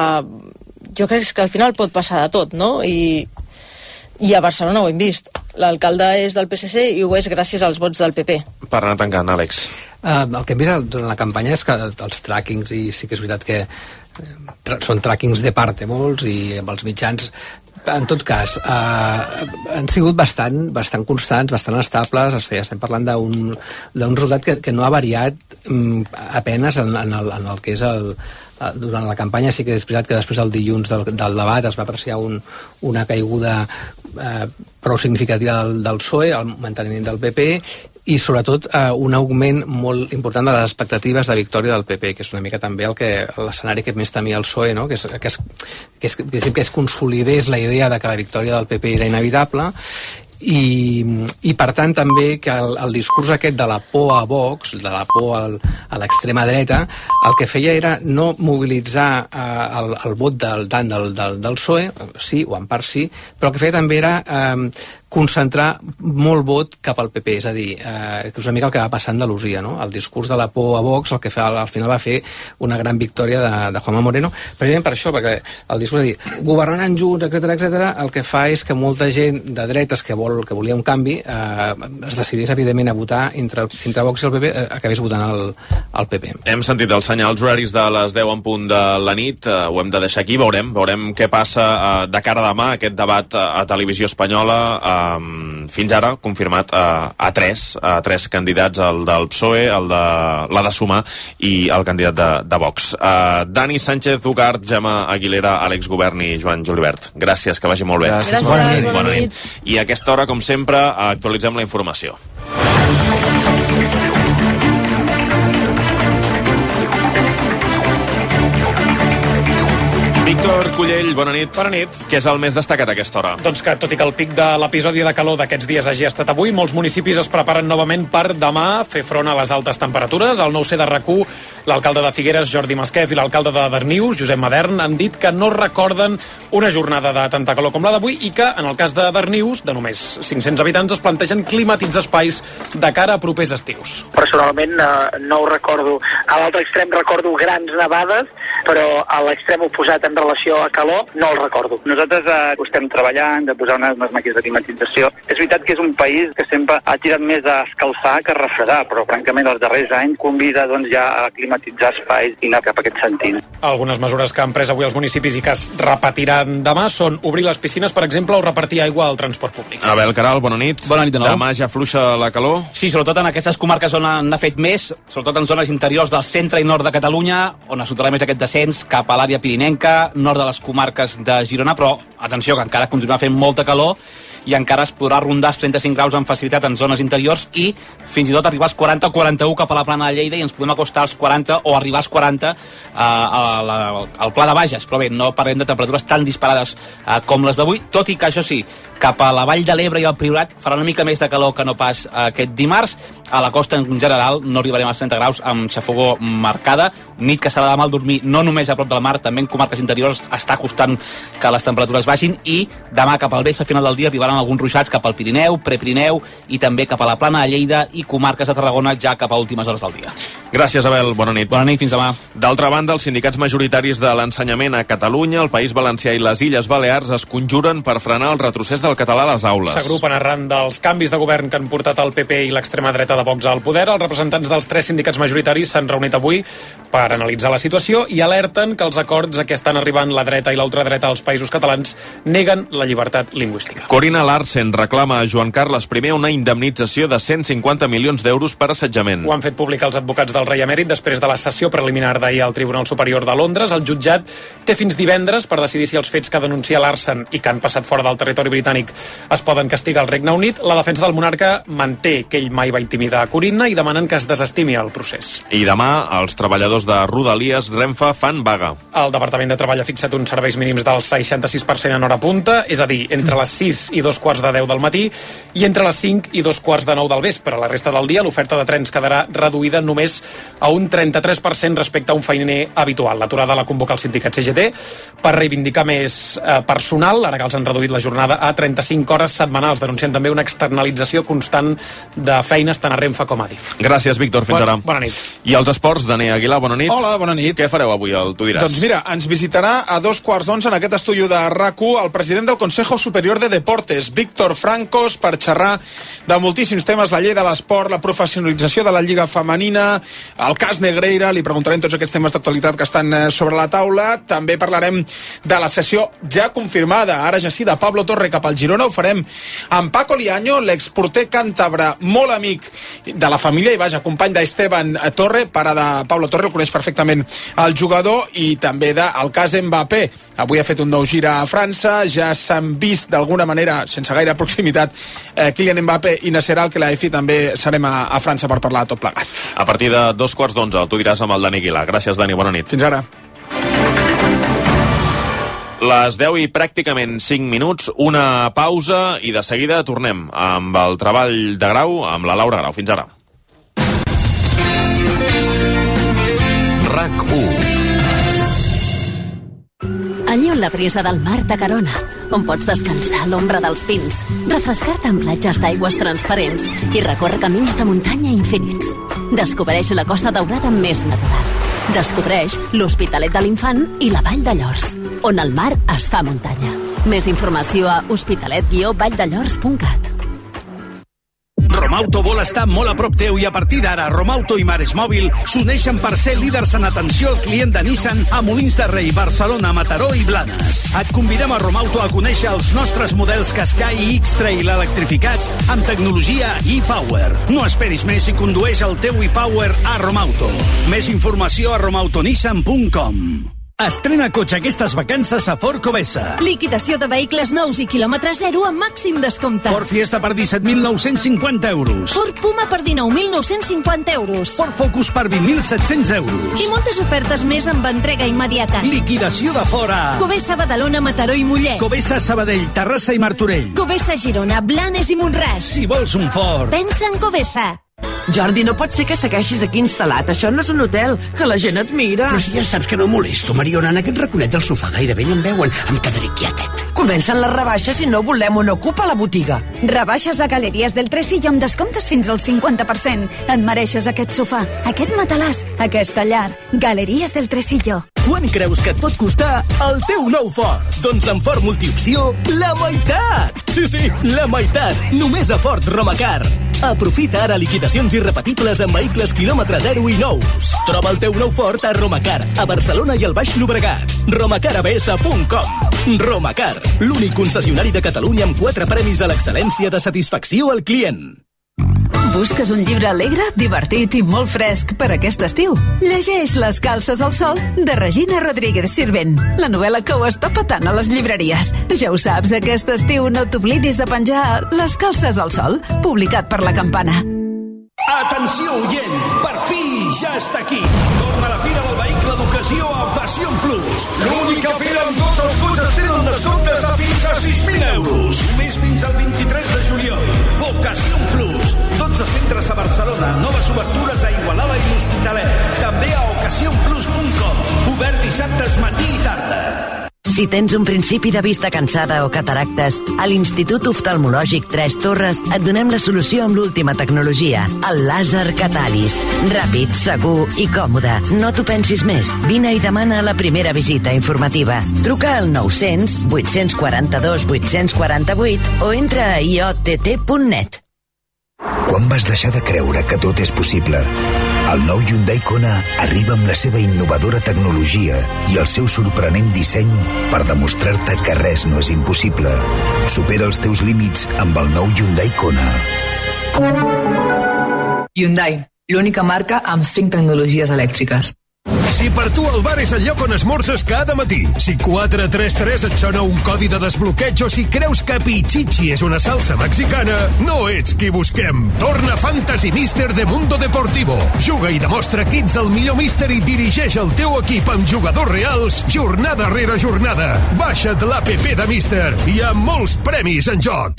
jo crec que al final pot passar de tot, no? I a Barcelona ho hem vist. L'alcalde és del PSC i ho és gràcies als vots del PP. Per anar tancant, Àlex. El que hem vist durant la campanya és que els trackings, i sí que és veritat que són trackings de parte molts, i amb els mitjans, en tot cas, han sigut bastant constants, bastant estables. O sigui, estem parlant d'un resultat que no ha variat apenes en el que és durant la campanya. Sí que és veritat que després del dilluns del debat es va apreciar una caiguda prou significativa del PSOE, el manteniment del PP, i sobretot un augment molt important de les expectatives de victòria del PP, que és una mica també l'escenari que més temia el PSOE, no? que es consolidés la idea de que la victòria del PP era inevitable, i per tant també que el discurs aquest de la por a Vox, de la por a l'extrema dreta, el que feia era no mobilitzar el vot tant del PSOE, sí, o en part sí, però el que feia també era concentrar molt vot cap al PP, és a dir, que és una mica el que va passar a Andalusia, no? El discurs de la por a Vox, el que al final va fer una gran victòria de Juanma Moreno, precisament per això, perquè el discurs de dir governaran junts, etc., el que fa és que molta gent de dretes que volia un canvi es decidís, evidentment, a votar entre Vox i el PP, acabés votant el PP. Hem sentit els senyals horaris de les 10 en punt de la nit, ho hem de deixar aquí, veurem què passa de cara a demà, aquest debat a Televisió Espanyola. Fins ara confirmat a tres candidats, el del PSOE, el de l'Ada Sumar i el candidat de Vox. Dani Sánchez Ugart, Gemma Aguilera, Àlex Govern i Joan Julibert. Gràcies, que vagi molt bé. Gràcies. Bona nit. I a aquesta hora, com sempre, actualitzem la informació. Víctor Cullell, bona nit. Bona nit. Què és el més destacat a aquesta hora? Doncs que, tot i que el pic de l'episodi de calor d'aquests dies hagi estat avui, molts municipis es preparen novament per demà fer front a les altes temperatures. Al 9C de RAC1, l'alcalde de Figueres, Jordi Masquef, i l'alcalde de Darnius, Josep Madern, han dit que no recorden una jornada de tanta calor com la d'avui i que, en el cas de Darnius, de només 500 habitants, es plantegen climatitzar espais de cara a propers estius. Personalment no ho recordo. A l'altre extrem recordo grans nevades, però a l'extrem oposat en relació a calor no el recordo. Nosaltres ho estem treballant, de posar unes màquines de climatització. És veritat que és un país que sempre ha tirat més a escalfar que a refredar, però francament els darrers anys convida ja a climatitzar espais i anar cap a aquest sentit. Algunes mesures que han pres avui els municipis i que es repetiran demà són obrir les piscines, per exemple, o repartir aigua al transport públic. Abel Caral, bona nit. Bona nit de nou. Demà ja fluixa la calor? Sí, sobretot en aquestes comarques on n'ha fet més, sobretot en zones interiors del centre i nord de Catalunya, on es notarà més aquest descens cap a l'àrea pirinenca, Terrassa, nord de les comarques de Girona, però atenció, que encara continua fent molta calor i encara es podrà rondar els 35 graus amb facilitat en zones interiors i fins i tot arribar als 40 o 41 cap a la plana de Lleida, i ens podem acostar als 40 o arribar als 40 al Pla de Bages, però bé, no parlem de temperatures tan disparades com les d'avui, tot i que això sí, cap a la Vall de l'Ebre i al Priorat farà una mica més de calor que no pas aquest dimarts. A la costa en general no arribarem als 30 graus amb xafogó marcada, nit que serà de mal dormir no només a prop del mar, també en comarques interiors està costant que les temperatures baixin, i demà cap al vespre, a final del dia, arribaran alguns ruixats cap al Pirineu, Prepirineu i també cap a la plana de Lleida i comarques de Tarragona ja cap a últimes hores del dia. Gràcies, Abel. Bona nit. Bona nit, fins demà. D'altra banda, els sindicats majoritaris de l'ensenyament a Catalunya, el País Valencià i les Illes Balears es conjuren per frenar el retrocés del català a les aules. S'agrupen arran dels canvis de govern que han portat el PP i l'extrema dreta de Vox al poder. Els representants dels 3 sindicats majoritaris s'han reunit avui per analitzar la situació i alerten que els acords a què estan arribant la dreta i l'ultradreta als països catalans neguen la llibertat lingüística. Corina Larsen reclama a Joan Carles I una indemnització de 150 milions d'euros per assetjament. Ho han fet públic els advocats del rei emèrit després de la sessió preliminar d'ahir al Tribunal Superior de Londres. El jutjat té fins divendres per decidir si els fets que denuncia Larsen i que han passat fora del territori britànic es poden castigar al Regne Unit. La defensa del monarca manté que ell mai va intimidar Corina i demanen que es desestimi el procés. I demà els treballadors de Rodalies Renfe fan vaga. El Departament de Treball ha fixat uns serveis mínims del 66% en hora punta, és a dir, entre les 6 i 2:15 del matí i entre les 5 i 2:15 del vespre. La resta del dia l'oferta de trens quedarà reduïda només a un 33% respecte a un feiner habitual. L'aturada la convoca el sindicat CGT per reivindicar més personal, ara que els han reduït la jornada a 35 hores setmanals. Denuncien també una externalització constant de feines tant a Renfe com a DIF. Gràcies, Víctor. Fins ara. Bona nit. I els esports, Dani Aguilar, bona nit. Hola, bona nit. Què fareu avui, tu diràs? Doncs mira, ens visitarà a 2:15 en aquest estudi de RAC1 el president del Consejo Superior de Deportes, Víctor Francos, per xerrar de moltíssims temes, la llei de l'esport, la professionalització de la Lliga Femenina, el cas Negreira, li preguntarem tots aquests temes d'actualitat que estan sobre la taula. També parlarem de la sessió ja confirmada, ara ja sí, de Pablo Torre cap al Girona. Ho farem amb Paco Liaño, l'exporter càntabre, molt amic de la família i vaja, company d'Esteban Torre, pare de Pablo Torre, el coneix perfectament el jugador, i també del cas Mbappé. Avui ha fet un nou gir a França, ja s'han vist d'alguna manera, sense gaire proximitat, Kylian Mbappé i Nasser Al-Khelaifi. També serem a França per parlar de tot plegat. A partir de 2:15, tu diràs amb el Dani Aguilar. Gràcies, Dani, bona nit. Fins ara. Les 10 i pràcticament 5 minuts, una pausa i de seguida tornem amb el treball de Grau, amb la Laura Grau. Fins ara. RAC1. Allí on la brisa del mar t'acarona, on pots descansar a l'ombra dels pins, refrescar-te en platges d'aigües transparents i recórrer camins de muntanya infinits. Descobreix la Costa Daurada més natural. Descobreix l'Hospitalet de l'Infant i la Vall de Llors, on el mar es fa muntanya. Més informació a hospitalet-valldellors.cat. Romauto vol estar molt a prop teu i a partir d'ara Romauto i Mares Mòbil s'uneixen per ser líders en atenció al client de Nissan a Molins de Rei, Barcelona, Mataró i Blanes. Et convidem a Romauto a conèixer els nostres models Qashqai i X-Trail electrificats amb tecnologia e-Power. No esperis més i condueix el teu e-Power a Romauto. Més informació a romautonissan.com. Estrena cotxe aquestes vacances a Ford Covesa. Liquidació de vehicles nous i quilòmetre zero amb màxim descompte. Ford Fiesta per 17.950 euros. Ford Puma per 19.950 euros. Ford Focus per 20.700 euros. I moltes ofertes més amb entrega immediata. Liquidació de fora. Covesa, Badalona, Mataró i Mollet. Covesa, Sabadell, Terrassa i Martorell. Covesa, Girona, Blanes i Montràs. Si vols un Ford, pensa en Covesa. Jordi, no pot ser que segueixis aquí instal·lat. Això no és un hotel, que la gent et mira. Però si ja saps que no molesto, Mariona, en aquest raconet del sofà gairebé no em veuen. Em quedaré quietet. Comencen les rebaixes i no volem un ocupa la botiga. Rebaixes a Galeries del Tresillo amb descomptes fins al 50%. Et mereixes aquest sofà, aquest matalàs, aquesta llar. Galeries del Tresillo. Quan creus que et pot costar el teu nou Ford? Doncs amb Ford Multiopció, la meitat! Sí, la meitat! Només a Ford Romacar. Aprofita ara liquidacions irrepetibles en vehicles quilòmetre zero i nous. Troba el teu nou Ford a Romacar, a Barcelona i al Baix Llobregat. romacarabs.com. Romacar, l'únic concessionari de Catalunya amb 4 premis a l'excel·lència de satisfacció al client. Busques un llibre alegre, divertit i molt fresc per aquest estiu? Llegeix Les calces al sol de Regina Rodríguez Sirvent, la novel·la que ho està petant a les llibreries. Ja ho saps, aquest estiu no t'oblidis de penjar Les calces al sol, publicat per La Campana. Atenció, oient! Per fi ja està aquí! Torna a la Fira del Vehicle d'Ocasió a Occasion Plus. L'única fira on tots els cotxes tenen descomptes de fins a 6.000 euros. Només fins al 23 de juliol. Occasion Plus. 12 centres a Barcelona. Noves obertures a Igualada i l'Hospitalet. També a occasionplus.com. Obert dissabtes matí i tarda. Si tens un principi de vista cansada o cataractes, a l'Institut Oftalmològic 3 Torres et donem la solució amb l'última tecnologia, el làser Catalis. Ràpid, segur i còmode. No t'ho pensis més. Vine i demana la primera visita informativa. Truca al 900 842 848 o entra a iott.net. Quan vas deixar de creure que tot és possible? El nou Hyundai Kona arriba amb la seva innovadora tecnologia i el seu sorprenent disseny per demostrar-te que res no és impossible. Supera els teus límits amb el nou Hyundai Kona. Hyundai, l'única marca amb 5 tecnologies elèctriques. Si per tu el bar és el lloc on esmorzes cada matí, si 433 et sona un codi de desbloqueig o si creus que Pichichi és una salsa mexicana, no ets qui busquem. Torna Fantasy Mister de Mundo Deportivo. Juga i demostra que ets el millor míster i dirigeix el teu equip amb jugadors reals jornada rere jornada. Baixa't l'APP de Mister. Hi ha molts premis en joc.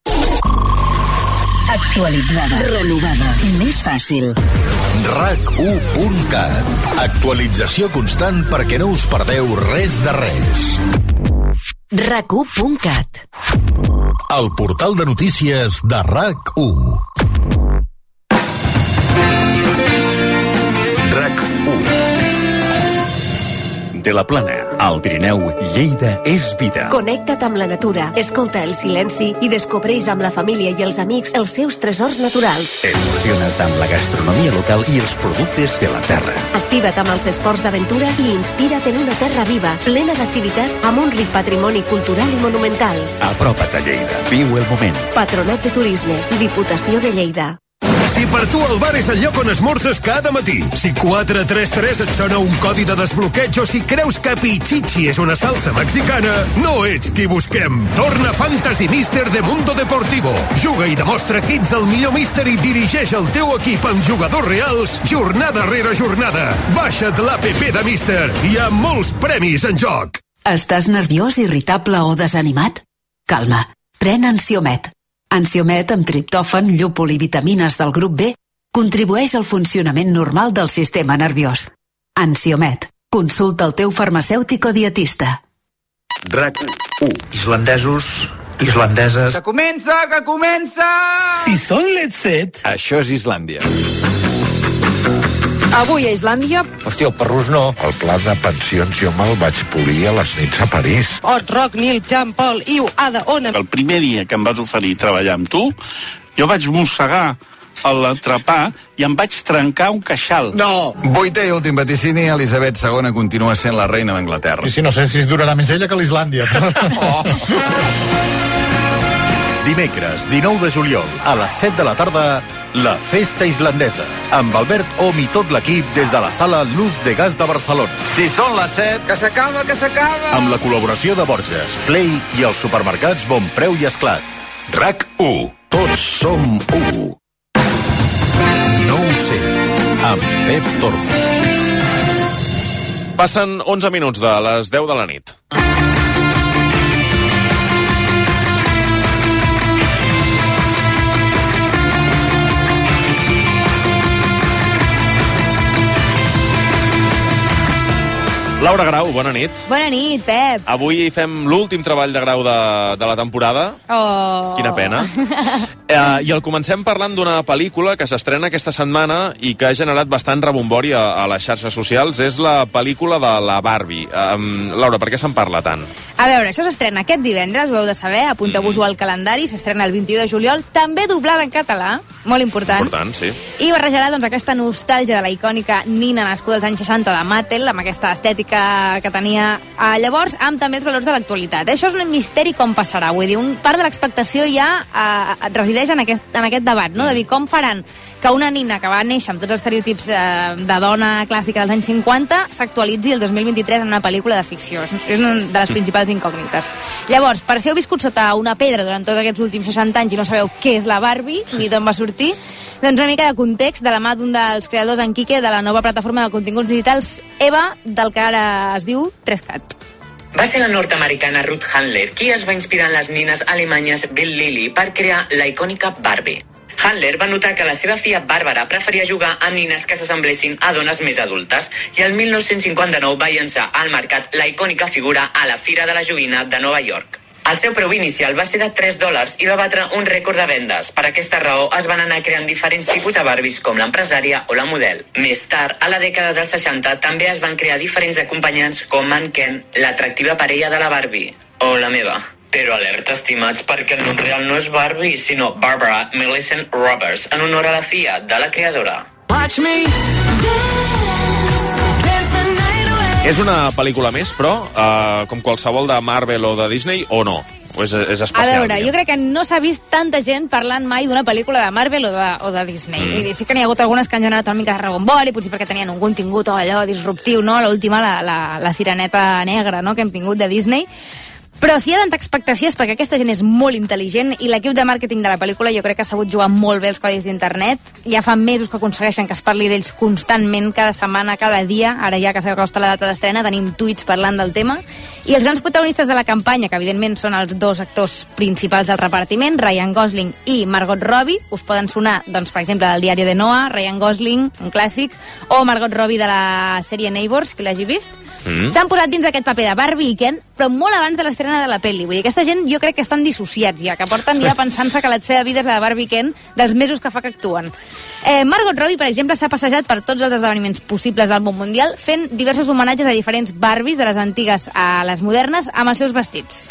Actualitzada, renovada, més fàcil. RAC1.cat. Actualització constant perquè no us perdeu res de res. RAC1.cat. El portal de notícies de RAC1. RAC1. De la Plana, al Pirineu, Lleida és vida. Connecta't amb la natura, escolta el silenci i descobreix amb la família i els amics els seus tresors naturals. Emociona't amb la gastronomia local i els productes de la terra. Activa't amb els esports d'aventura i inspira't en una terra viva, plena d'activitats amb un ric patrimoni cultural i monumental. Apropa't a Lleida. Viu el moment. Patronat de Turisme, Diputació de Lleida. Si per tu el bar és el lloc on esmorzes cada matí, si 433 et sona un codi de desbloqueig o si creus que Pichichi és una salsa mexicana, no ets qui busquem. Torna Fantasy Mister de Mundo Deportivo. Juga i demostra que ets el millor míster i dirigeix el teu equip amb jugadors reals jornada rere jornada. Baixa't l'APP de Mister. Hi ha molts premis en joc. Estàs nerviós, irritable o desanimat? Calma, pren Ansiomet. Ansiomet amb triptòfan, llúpol i vitamines del grup B contribueix al funcionament normal del sistema nerviós. Ansiomet. Consulta el teu farmacèutic o dietista. RAC1. Islandesos, islandeses... Que comença, que comença! Si són Let's Set... Això és Islàndia. Avui a Islàndia... Hòstia, el perrús no. El pla de pensions jo me'l vaig polir a les nits a París. Ot, Roc, Nil, Jean, Paul, Iu, Ada, Ona... El primer dia que em vas oferir treballar amb tu, jo vaig mossegar l'entrepà i em vaig trencar un queixal. No! Vuitè i últim vaticini, Elisabet II continua sent la reina d'Anglaterra. Sí, no sé si es durarà més ella que l'Islàndia. Dimecres, 19 de juliol, a les 7 de la tarda, la Festa Islandesa, amb Albert Om i tot l'equip des de la sala Luz de Gas de Barcelona. Si són les 7... Que s'acaba, que s'acaba! Amb la col·laboració de Borges, Play i els supermercats Bon Preu i Esclat. RAC1. Tots som 1. No ho sé, amb Pep Tormo. Passen 11 minuts de les 10 de la nit. Laura Grau, bona nit. Bona nit, Pep. Avui fem l'últim treball de grau de la temporada. Oh. Quina pena. I el comencem parlant d'una pel·lícula que s'estrena aquesta setmana i que ha generat bastant rebombori a les xarxes socials. És la pel·lícula de la Barbie. Laura, per què se'n parla tant? A veure, això s'estrena aquest divendres, ho heu de saber, apunteu-vos-ho al calendari, s'estrena el 21 de juliol, també doblada en català, molt important. Important, sí. I barrejarà doncs, aquesta nostàlgia de la icònica Nina nascuda als anys 60 de Mattel, amb aquesta estètica que tenia llavors, també els valors de l'actualitat. Això és un misteri com passarà, vull dir, part de l'expectació ja resideix incideix en aquest debat, no? De dir com faran que una nina que va néixer amb tots els estereotips de dona clàssica dels anys 50 s'actualitzi el 2023 en una pel·lícula de ficció. És una de les principals incògnites. Llavors, per si heu viscut sota una pedra durant tots aquests últims 60 anys i no sabeu què és la Barbie ni d'on va sortir, doncs una mica de context de la mà d'un dels creadors, en Quique, de la nova plataforma de continguts digitals Eva, del que ara es diu 3CAT. Va ser la nord-americana Ruth Handler qui es va inspirar en les nines alemanyes Bill Lilly per crear la icònica Barbie. Handler va notar que la seva filla Bàrbara preferia jugar amb nines que s'assemblessin a dones més adultes i el 1959 va llançar al mercat la icònica figura a la Fira de la Joguina de Nova York. El seu preu inicial va ser de $3 i va batre un rècord de vendes. Per aquesta raó es van anar creant diferents tipus de Barbies com l'empresària o la model. Més tard, a la dècada dels 60, també es van crear diferents acompanyants com en Ken, l'atractiva parella de la Barbie, o la meva. Però alerta, estimats, perquè el nom real no és Barbie, sinó Barbara Millicent Roberts, en honor a la filla de la creadora. Watch me. És una pel·lícula més, però, com qualsevol de Marvel o de Disney, o no? O és especial? A veure, jo crec que no s'ha vist tanta gent parlant mai d'una pel·lícula de Marvel o de Disney. Vull dir, sí que n'hi ha hagut algunes que han generat una mica de rebombori, potser perquè tenien un contingut allò disruptiu, no? L'última, la sireneta negra, no?, que hem tingut de Disney. Però si hi ha tanta expectació és perquè aquesta gent és molt intel·ligent i l'equip de màrqueting de la pel·lícula jo crec que ha sabut jugar molt bé els codis d'internet. Ja fa mesos que aconsegueixen que es parli d'ells constantment, cada setmana, cada dia. Ara ja que s'acosta la data d'estrena tenim tuits parlant del tema. I els grans protagonistes de la campanya, que evidentment són els dos actors principals del repartiment, Ryan Gosling i Margot Robbie, us poden sonar, doncs, per exemple, del Diario de Noah, Ryan Gosling, un clàssic, o Margot Robbie de la sèrie Neighbours, que l'hagi vist. S'han posat dins d'aquest paper de Barbie i Ken, però molt abans de l'estrena de la pel·li. Vull dir, aquesta gent jo crec que estan dissociats ja, que porten ja pensant-se que la seva vida és la de Barbie i Ken dels mesos que fa que actuen. Margot Robbie, per exemple, s'ha passejat per tots els esdeveniments possibles del món mundial fent diversos homenatges a diferents Barbies, de les antigues a les modernes, amb els seus vestits.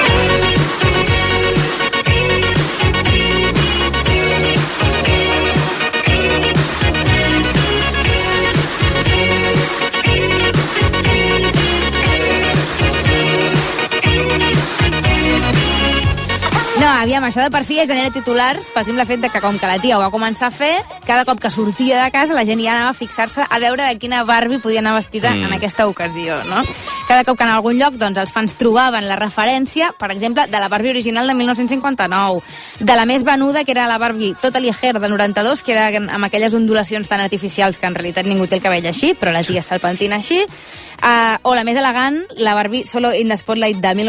No, aviam, això de per si ja genera titulars pel simple fet de que com que la tia ho va començar a fer, cada cop que sortia de casa la gent ja anava a fixar-se a veure de quina Barbie podia anar vestida en aquesta ocasió, no? Cada cop que en algun lloc doncs, els fans trobaven la referència, per exemple, de la Barbie original de 1959, de la més venuda, que era la Barbie Totally Hair de 92, que era amb aquelles ondulacions tan artificials que en realitat ningú té el cabell així, però la tia se'l pentina així, o la més elegant, la Barbie Solo in the Spotlight de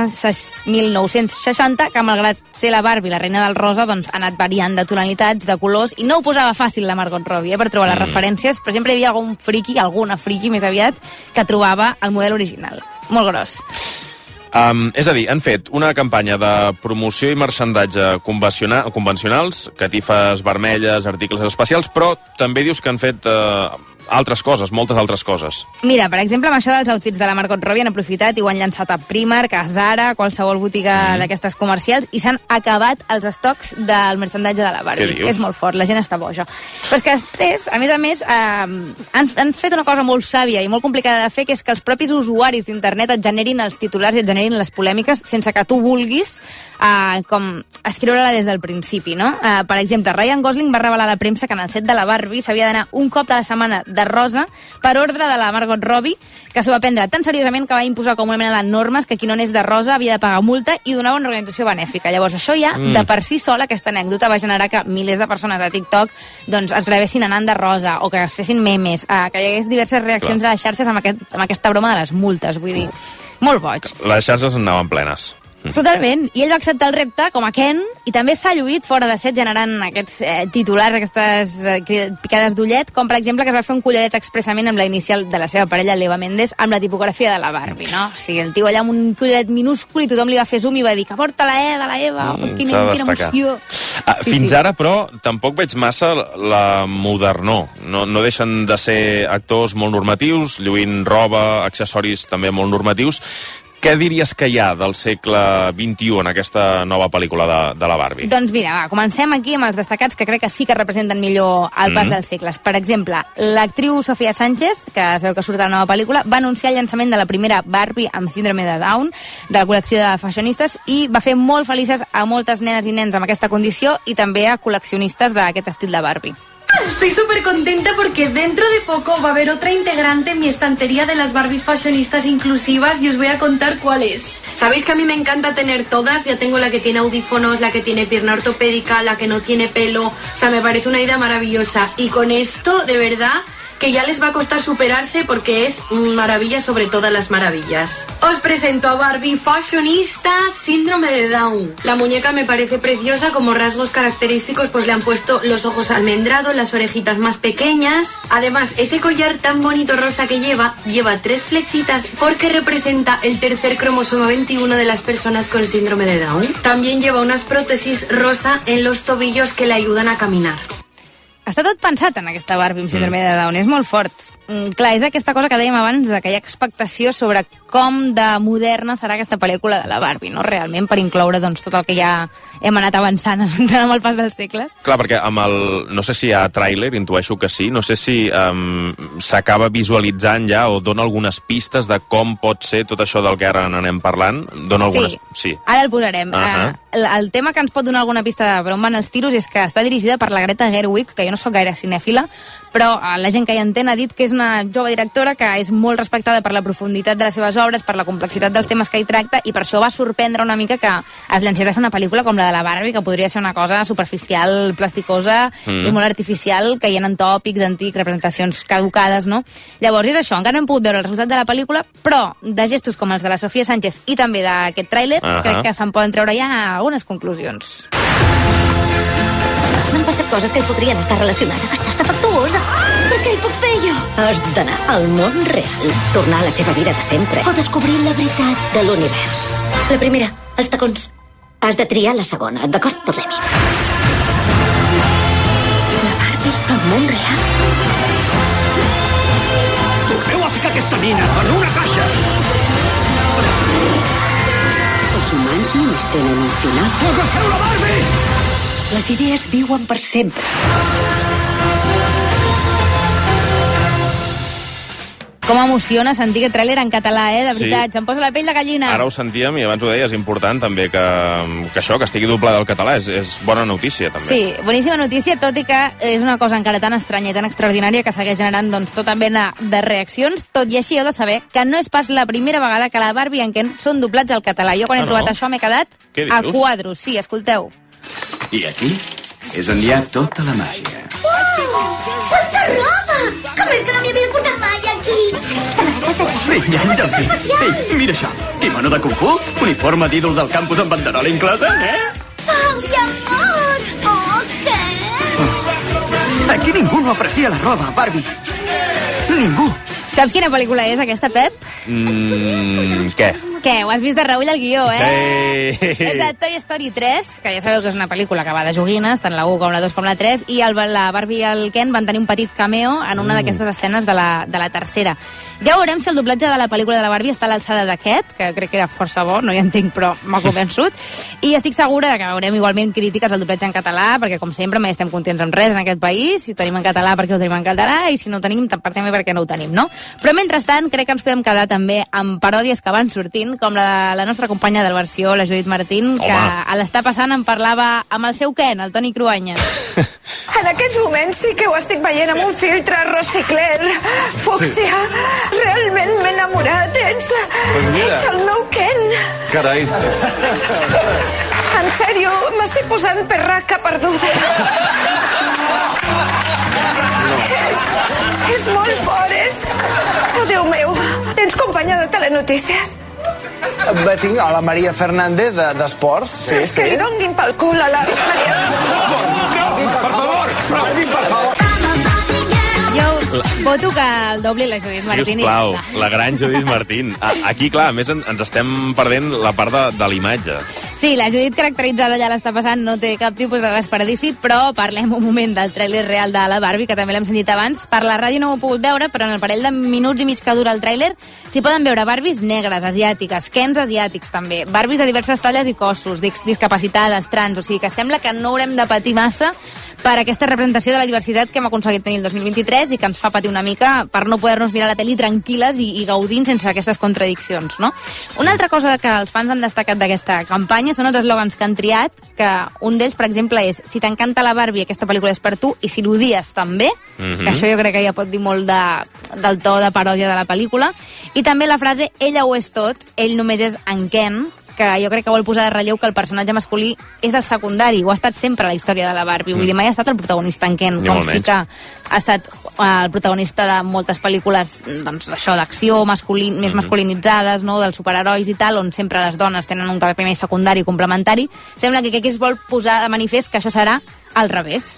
1960, que malgrat ser la Barbie, la reina del rosa, doncs ha anat variant de tonalitats, de colors, i no ho posava fàcil la Margot Robbie, per trobar les referències, però sempre hi havia algun friki, alguna friki més aviat, que trobava el model original. Molt gros. És a dir, han fet una campanya de promoció i marxandatge convencionals, catifes vermelles, articles especials, però també dius que han fet altres coses, moltes altres coses. Mira, per exemple, amb això dels outfits de la Margot Robbie han aprofitat i ho han llançat a Primark, a Zara, a qualsevol botiga d'aquestes comercials, i s'han acabat els estocs del merchandatge de la Barbie. És molt fort, la gent està boja. Però és que després, a més, han fet una cosa molt sàvia i molt complicada de fer, que és que els propis usuaris d'internet et generin els titulars i et generin les polèmiques sense que tu vulguis com escriure-la des del principi, no? Per exemple, Ryan Gosling va revelar a la premsa que en el set de la Barbie s'havia d'anar un cop de la setmana de rosa per ordre de la Margot Robbie, que s'ho va prendre tan seriosament que va imposar com una mena de normes que qui no anés de rosa havia de pagar multa i donava una organització benèfica. Llavors això ja, de per si sola, aquesta anècdota va generar que milers de persones a TikTok doncs, es gravessin anant de rosa o que es fessin memes, que hi hagués diverses reaccions a les xarxes amb aquesta broma de les multes, vull dir, molt boig. Les xarxes anaven plenes. Totalment, i ell va acceptar el repte com a Ken i també s'ha lluït fora de set generant aquests titulars, aquestes picades d'ullet, com per exemple que es va fer un collaret expressament amb la inicial de la seva parella, l'Eva Méndez, amb la tipografia de la Barbie, no? O sigui, el tio allà amb un collaret minúscul i tothom li va fer zoom i va dir que porta la E de la Eva, quina emoció. Fins ara, però, tampoc veig massa la modernor. No deixen de ser actors molt normatius, lluint roba, accessoris també molt normatius. Què diries que hi ha del segle XXI en aquesta nova pel·lícula de la Barbie? Doncs mira, comencem aquí amb els destacats que crec que sí que representen millor el pas dels segles. Per exemple, l'actriu Sofia Sánchez, que es veu que surt a la nova pel·lícula, va anunciar el llançament de la primera Barbie amb síndrome de Down de la col·lecció de fashionistes i va fer molt felices a moltes nenes i nens amb aquesta condició i també a col·leccionistes d'aquest estil de Barbie. Estoy súper contenta porque dentro de poco va a haber otra integrante en mi estantería de las Barbies fashionistas inclusivas y os voy a contar cuál es. Sabéis que a mí me encanta tener todas, ya tengo la que tiene audífonos, la que tiene pierna ortopédica, la que no tiene pelo, o sea, me parece una idea maravillosa. Y con esto, de verdad, que ya les va a costar superarse porque es maravilla sobre todas las maravillas. Os presento a Barbie Fashionista Síndrome de Down. La muñeca me parece preciosa, como rasgos característicos pues le han puesto los ojos almendrados, las orejitas más pequeñas. Además, ese collar tan bonito rosa que lleva 3 flechitas porque representa el tercer cromosoma 21 de las personas con síndrome de Down. También lleva unas prótesis rosa en los tobillos que le ayudan a caminar. Està tot pensat en aquesta Barbie amb síndrome de Down, és molt fort. Clar, és aquesta cosa que dèiem abans, que hi ha expectació sobre com de moderna serà aquesta pel·lícula de la Barbie, no? Realment, per incloure tot el que ja hem anat avançant amb el pas dels segles. Clar, perquè amb el... No sé si hi ha tràiler, intueixo que sí, no sé si s'acaba visualitzant ja o dona algunes pistes de com pot ser tot això del que ara n'anem parlant. Dona algunes... Sí, ara el posarem. El tema que ens pot donar alguna pista de per on van els tiros és que està dirigida per la Greta Gerwig, que jo no sóc gaire cinèfila, però la gent que hi entén ha dit que és una jove directora que és molt respectada per la profunditat de les seves obres, per la complexitat dels temes que hi tracta, i per això va sorprendre una mica que es llancés a fer una pel·lícula com la de la Barbie, que podria ser una cosa superficial, plasticosa i molt artificial, caient en tòpics antics, representacions caducades, no? Llavors és això, encara no hem pogut veure el resultat de la pel·lícula, però de gestos com els de la Sofia Sánchez i també d'aquest tràiler, crec que se'n poden treure ja algunes conclusions. M'han passat coses que hi podrien estar relacionades. Estàs defectuosa. Per què hi puc fer jo? Has d'anar al món real, tornar a la teva vida de sempre o descobrir la veritat de l'univers. La primera, els tacons. Has de triar la segona, d'acord, tornem-hi. La Barbie al món real? Torneu a ficar aquesta nina en una caixa! Els humans només tenen un final. Agafeu la Barbie! Les idees viuen per sempre. Com emociona sentir aquest tràiler en català, de veritat. Se'm posa la pell de gallina. Ara ho sentíem i abans ho deies, és important també que això, que estigui doblat al català, és bona notícia també. Sí, boníssima notícia, tot i que és una cosa encara tan estranya i tan extraordinària que segueix generant tota mena de reaccions. Tot i així heu de saber que no és pas la primera vegada que la Barbie i en Ken són doblats al català. Jo quan he trobat això m'he quedat a quadros. Sí, escolteu. I aquí és on hi ha tota la màgia. Quanta roba! Com és que no m'hi havies portat mai aquí? Vinga, Delphi. Ei, mira això. Kimono de Kung Fu? Uniforme d'ídol del campus amb banderola inclosa, Pau i amor! Oh, què? Aquí ningú no aprecia la roba, Barbie. Ningú. Saps quina pel·lícula és aquesta, Pep? Què? Què? Ho has vist de reull al guió, Sí. És de Toy Story 3, que ja sabeu que és una pel·lícula que va de joguines, tant la 1 com la 2 com la 3, i la Barbie i el Ken van tenir un petit cameo en una d'aquestes escenes de la tercera. Ja veurem si el doblatge de la pel·lícula de la Barbie està a l'alçada d'aquest, que crec que era força bo, no hi entenc, però m'ha convençut, i estic segura que veurem igualment crítiques al doblatge en català, perquè com sempre mai estem contents amb res en aquest país, si ho tenim en català perquè ho tenim en català, i si no ho tenim també perquè no ho tenim, no? Però mentrestant crec que ens podem quedar també amb paròdies que van sortint, com la de la nostra companya de la versió, la Judit Martín, que a l'Està Passant en parlava amb el seu Ken, el Toni Cruanya. En aquests moments sí que ho estic veient amb un filtre Rosicler. Fúcsia, realment m'he enamorat. Ets el meu Ken. Carai. En sèrio, m'estic posant perraca perduda. És molt fort, és... Oh, Déu meu, tens companya de Telenotícies? Tinc a la Maria Fernández d'Esports. Sí, sí. Que li donguin pel cul a la Maria. Per favor, per favor. Jo Voto que el doble la Judit Martín. Sisplau, la gran Judit Martín. Aquí, clar, a més ens estem perdent la part de l'imatge. Sí, la Judit caracteritzada ja l'està passant, no té cap tipus de desperdici, però parlem un moment del tràiler real de la Barbie, que també l'hem sentit abans. Per la ràdio no ho he pogut veure, però en el parell de minuts i mig que dura el tràiler s'hi poden veure Barbies negres, asiàtiques, Kens asiàtics també, Barbies de diverses talles i cossos, discapacitades, trans, o sigui que sembla que no haurem de patir massa per aquesta representació de la diversitat que hem aconseguit tenir el 2023 i que ens fa patir una mica per no poder-nos mirar la pel·li tranquil·les i gaudint sense aquestes contradiccions, no? Una altra cosa que els fans han destacat d'aquesta campanya són els eslògans que han triat, que un d'ells, per exemple, és si t'encanta la Barbie, aquesta pel·lícula és per tu, i si l'odies també, que això jo crec que ja pot dir molt del to de paròdia de la pel·lícula, i també la frase ella ho és tot, ell només és en Ken, que jo crec que vol posar de relleu que el personatge masculí és el secundari, ho ha estat sempre a la història de la Barbie, vull dir, mai ha estat el protagonista en Ken, com sí que ha estat el protagonista de moltes pel·lícules, doncs això, d'acció, més masculinitzades, no?, dels superherois i tal, on sempre les dones tenen un paper més secundari i complementari. Sembla que aquí es vol posar de manifest que això serà al revés.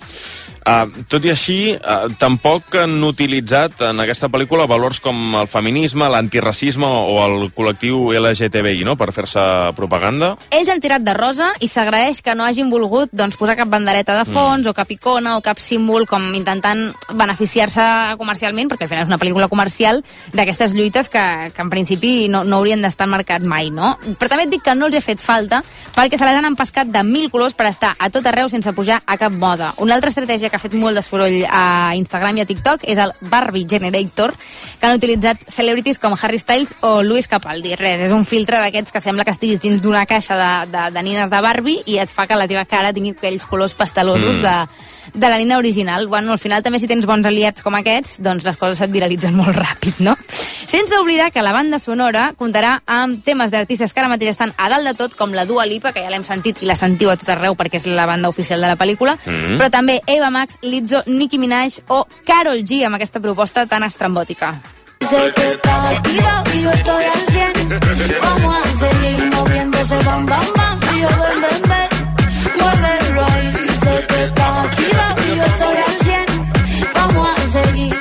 Tot i així, tampoc han utilitzat en aquesta pel·lícula valors com el feminisme, l'antiracisme o el col·lectiu LGTBI, no?, per fer-se propaganda. Ells han tirat de rosa i s'agraeix que no hagin volgut posar cap bandereta de fons o cap icona o cap símbol com intentant beneficiar-se comercialment, perquè al final és una pel·lícula comercial d'aquestes lluites que en principi no haurien d'estar marcats mai, no? Però també et dic que no els he fet falta perquè se les han empescat de 1000 colors per estar a tot arreu sense pujar a cap moda. Una altra estratègia que ha fet molt de soroll a Instagram i a TikTok és el Barbie Generator, que han utilitzat celebrities com Harry Styles o Lewis Capaldi. Res, és un filtre d'aquests que sembla que estiguis dins d'una caixa de nines de Barbie i et fa que la teva cara tingui aquells colors pastelosos de la nina original. Bueno, al final també si tens bons aliats com aquests, doncs les coses et viralitzen molt ràpid, no? Sense oblidar que la banda sonora comptarà amb temes d'artistes que ara mateix estan a dalt de tot, com la Dua Lipa, que ja l'hem sentit i la sentiu a tot arreu perquè és la banda oficial de la pel·lícula, però també Eva Max, Lizzo, Nicki Minaj o Karol G amb aquesta proposta tan estrambòtica. Sé que estás activado y yo estoy al 100. Vamos a seguir moviéndose, bam, bam, bam. Y yo ven, ven, ven, muévelo ahí. Sé que estás activado y yo estoy al 100. Vamos a seguir.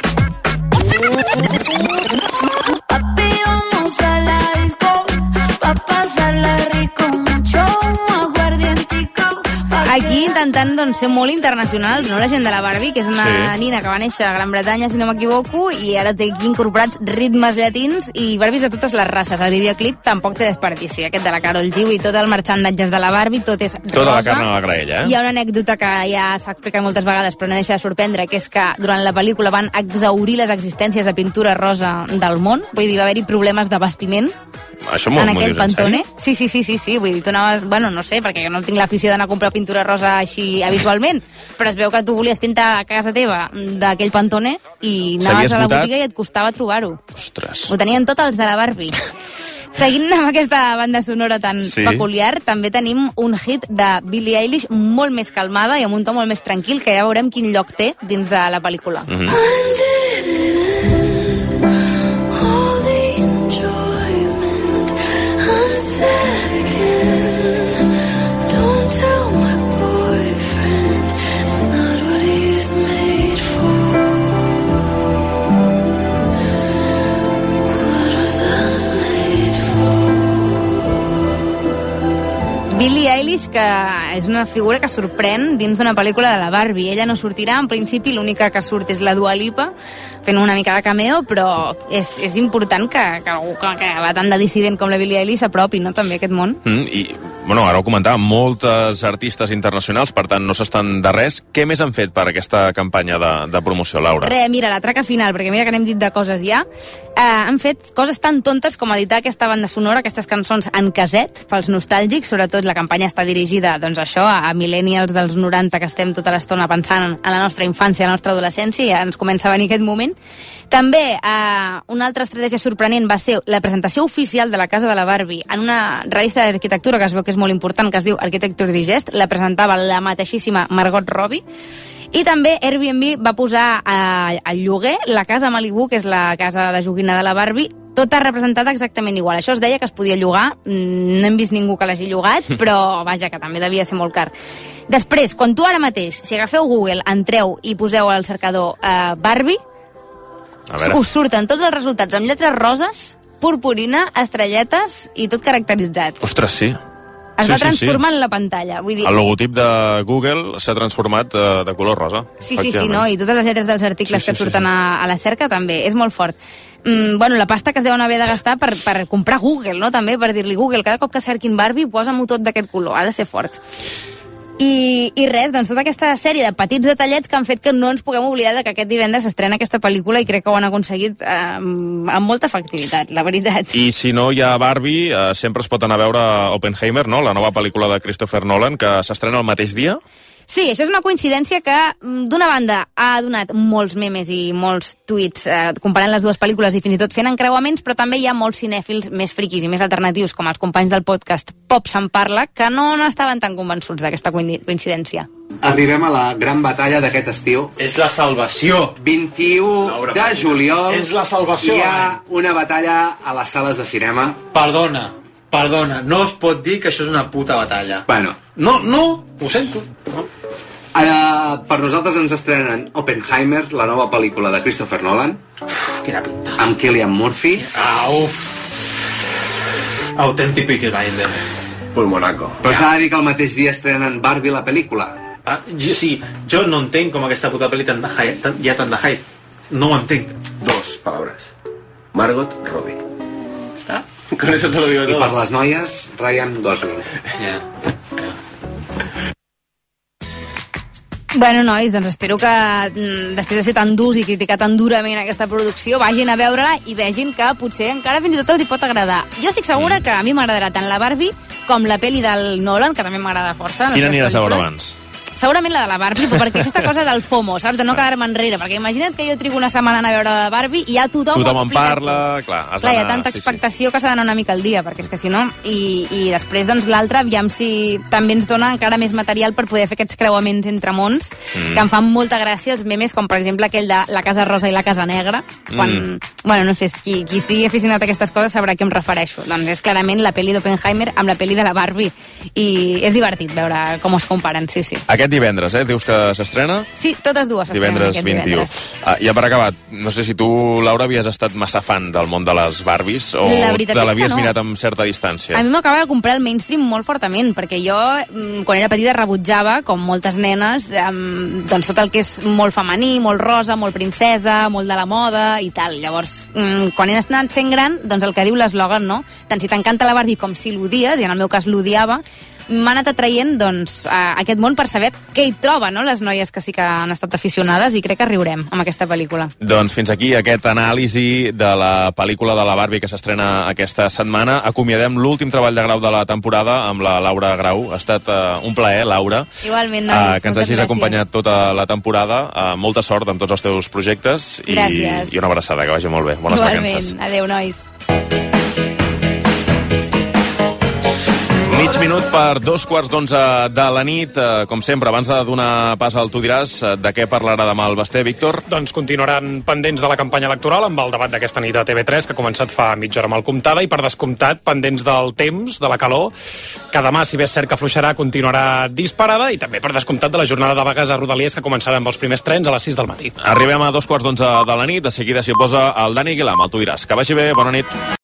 Papi, vamos a la disco pa' pasarla rico, mucho aguardientico. Aquí intentant ser molt internacionals, no? La gent de la Barbie, que és una nina que va néixer a Gran Bretanya, si no m'equivoco, i ara té aquí incorporats ritmes llatins i Barbies de totes les races. El videoclip tampoc té desperdici, aquest de la Karol G, i tot el marxandatge de la Barbie, tot és rosa. Tota la carn a la graella, Hi ha una anècdota que ja s'ha explicat moltes vegades, però no deixa de sorprendre, que és que durant la pel·lícula van exhaurir les existències de pintura rosa del món, vull dir, va haver-hi problemes de bastiment en aquell Pantone. Sí, vull dir, tu anaves, bueno, no sé, perquè jo no tinc l'afició d'anar a comprar pintura rosa així habitualment, però es veu que tu volies pintar a casa teva d'aquell Pantone i anaves a la botiga i et costava trobar-ho. Ostres. Ho tenien tots els de la Barbie. Seguint amb aquesta banda sonora tan peculiar, també tenim un hit de Billie Eilish molt més calmada i amb un to molt més tranquil, que ja veurem quin lloc té dins de la pel·lícula. Billie Eilish, que és una figura que sorprèn dins d'una pel·lícula de la Barbie. Ella no sortirà, en principi l'única que surt és la Dua Lipa, fent una mica de cameo, però és important que algú que va tan de dissident com la Billie Eilish s'apropi, no?, també a aquest món. I, bueno, ara ho comentàvem, moltes artistes internacionals, per tant no s'estan de res. Què més han fet per aquesta campanya de promoció, Laura? Mira, la traca final, perquè mira que n'hem dit de coses ja. Han fet coses tan tontes com editar aquesta banda sonora, aquestes cançons en caset, pels nostàlgics, sobretot la campanya està dirigida, doncs això, a millennials dels 90 que estem tota l'estona pensant en la nostra infància, la nostra adolescència, i ja ens comença a venir aquest moment. També una altra estratègia sorprenent va ser la presentació oficial de la casa de la Barbie en una revista d'arquitectura que es veu que és molt important, que es diu Architecture Digest. La presentava la mateixíssima Margot Robbie. I també Airbnb va posar al lloguer la casa Malibu, que és la casa de joguina de la Barbie, tota representada exactament igual. Això es deia que es podia llogar, no hem vist ningú que l'hagi llogat, però vaja, que també devia ser molt car. Després, quan tu ara mateix, si agafeu Google, entreu i poseu al cercador Barbie, Us surten tots els resultats amb lletres roses, purpurina, estrelletes i tot caracteritzat. Ostres, sí. Es va transformar en la pantalla. Vull dir... El logotip de Google s'ha transformat de color rosa. Sí, no? I totes les lletres dels articles que et surten a la cerca també. És molt fort. Bueno, la pasta que es deuen haver de gastar per comprar Google, no? També per dir-li Google, cada cop que cerquin Barbie, posa-m'ho tot d'aquest color. Ha de ser fort. I res, doncs tota aquesta sèrie de petits detallets que han fet que no ens puguem oblidar de que aquest divendres s'estrena aquesta pel·lícula i crec que ho han aconseguit amb molta efectivitat, la veritat. I si no hi ha Barbie, sempre es pot anar a veure Oppenheimer, no? La nova pel·lícula de Christopher Nolan, que s'estrena el mateix dia. Sí, això és una coincidència que, d'una banda, ha donat molts memes i molts tuits comparant les dues pel·lícules i fins i tot fent encreuaments, però també hi ha molts cinèfils més friquis i més alternatius, com els companys del podcast Pop se'n parla, que no n'estaven tan convençuts d'aquesta coincidència. Arribem a la gran batalla d'aquest estiu. És la salvació. 21 de juliol. És la salvació. Hi ha una batalla a les sales de cinema. Perdona, no es pot dir que això és una puta batalla. Bueno. No, ho sento. No. Ara, per nosaltres ens estrenen Oppenheimer, la nova pel·lícula de Christopher Nolan. Quina pinta. Amb Cillian Murphy. Autèntic Peaky Blinder. Pulmonaco. Però s'ha de dir que el mateix dia estrenen Barbie, la pel·lícula. Jo no entenc com aquesta puta pel·li hi ha tant de hype. No ho entenc. 2 paraules. Margot Robbie. ¿Está? Con eso te lo digo todo. I per les noies, Ryan Gosling. Bueno, nois, doncs espero que després de ser tan durs i criticar tan durament aquesta producció vagin a veure-la i vegin que potser encara fins i tot els hi pot agradar. Jo estic segura que a mi m'agradarà tant la Barbie com la pel·li del Nolan, que també m'agrada força. Quina aniràs a veure abans? Segurament la de la Barbie, però perquè aquesta cosa del FOMO, saps? De no quedar-me enrere, perquè imagina't que jo trigo una setmana a veure la Barbie i ja tothom en parla, clar, hi ha tanta expectació que s'ha d'anar una mica al dia, perquè és que si no... I després, doncs, l'altre, aviam si també ens dona encara més material per poder fer aquests creuaments entre mons, que em fan molta gràcia els memes, com per exemple aquell de la Casa Rosa i la Casa Negra, quan... Bueno, no sé, qui estigui aficionat a aquestes coses sabrà a què em refereixo. Doncs és clarament la pel·li d'Oppenheimer amb la pel·li de la Barbie, i és divertit veure com es comparen, sí. Aquest divendres, dius que s'estrena? Sí, totes dues s'estrenen aquest divendres. Ja per acabat, no sé si tu, Laura, havies estat massa fan del món de les Barbies o te l'havies mirat amb certa distància? A mi m'acaba de comprar el mainstream molt fortament, perquè jo, quan era petita, rebutjava, com moltes nenes, doncs tot el que és molt femení, molt rosa, molt princesa, molt de la moda i tal. Llavors, quan he anat sent gran, doncs el que diu l'eslògan, no? Tant si t'encanta la Barbie com si l'odies, i en el meu cas l'odiava, m'ha anat atraient doncs, a aquest món per saber què hi troba, no? Les noies que sí que han estat aficionades, i crec que riurem amb aquesta pel·lícula. Doncs fins aquí aquest anàlisi de la pel·lícula de la Barbie que s'estrena aquesta setmana. Acomiadem l'últim treball de grau de la temporada amb la Laura Grau. Ha estat un plaer, Laura. Igualment, nois, que ens hagis acompanyat tota la temporada. Molta sort amb tots els teus projectes. Gràcies. I una abraçada, que vagi molt bé. Bones vacances. Igualment. Adéu, nois. Mig minut per 2:15 de la nit. Com sempre, abans de donar pas al Tu diràs, de què parlarà demà el Basté, Víctor? Doncs continuaran pendents de la campanya electoral amb el debat d'aquesta nit a TV3, que ha començat fa mitja hora amb el Comtada, i per descomptat, pendents del temps, de la calor, que demà, si bé és cert que afluixarà, continuarà disparada, i també per descomptat de la jornada de vagues a Rodalies, que començarà amb els primers trens a les 6 del matí. Arribem a 2:15 de la nit. De seguida s'hi posa el Dani Aguilar amb el Tu diràs. Que vagi bé, bona nit.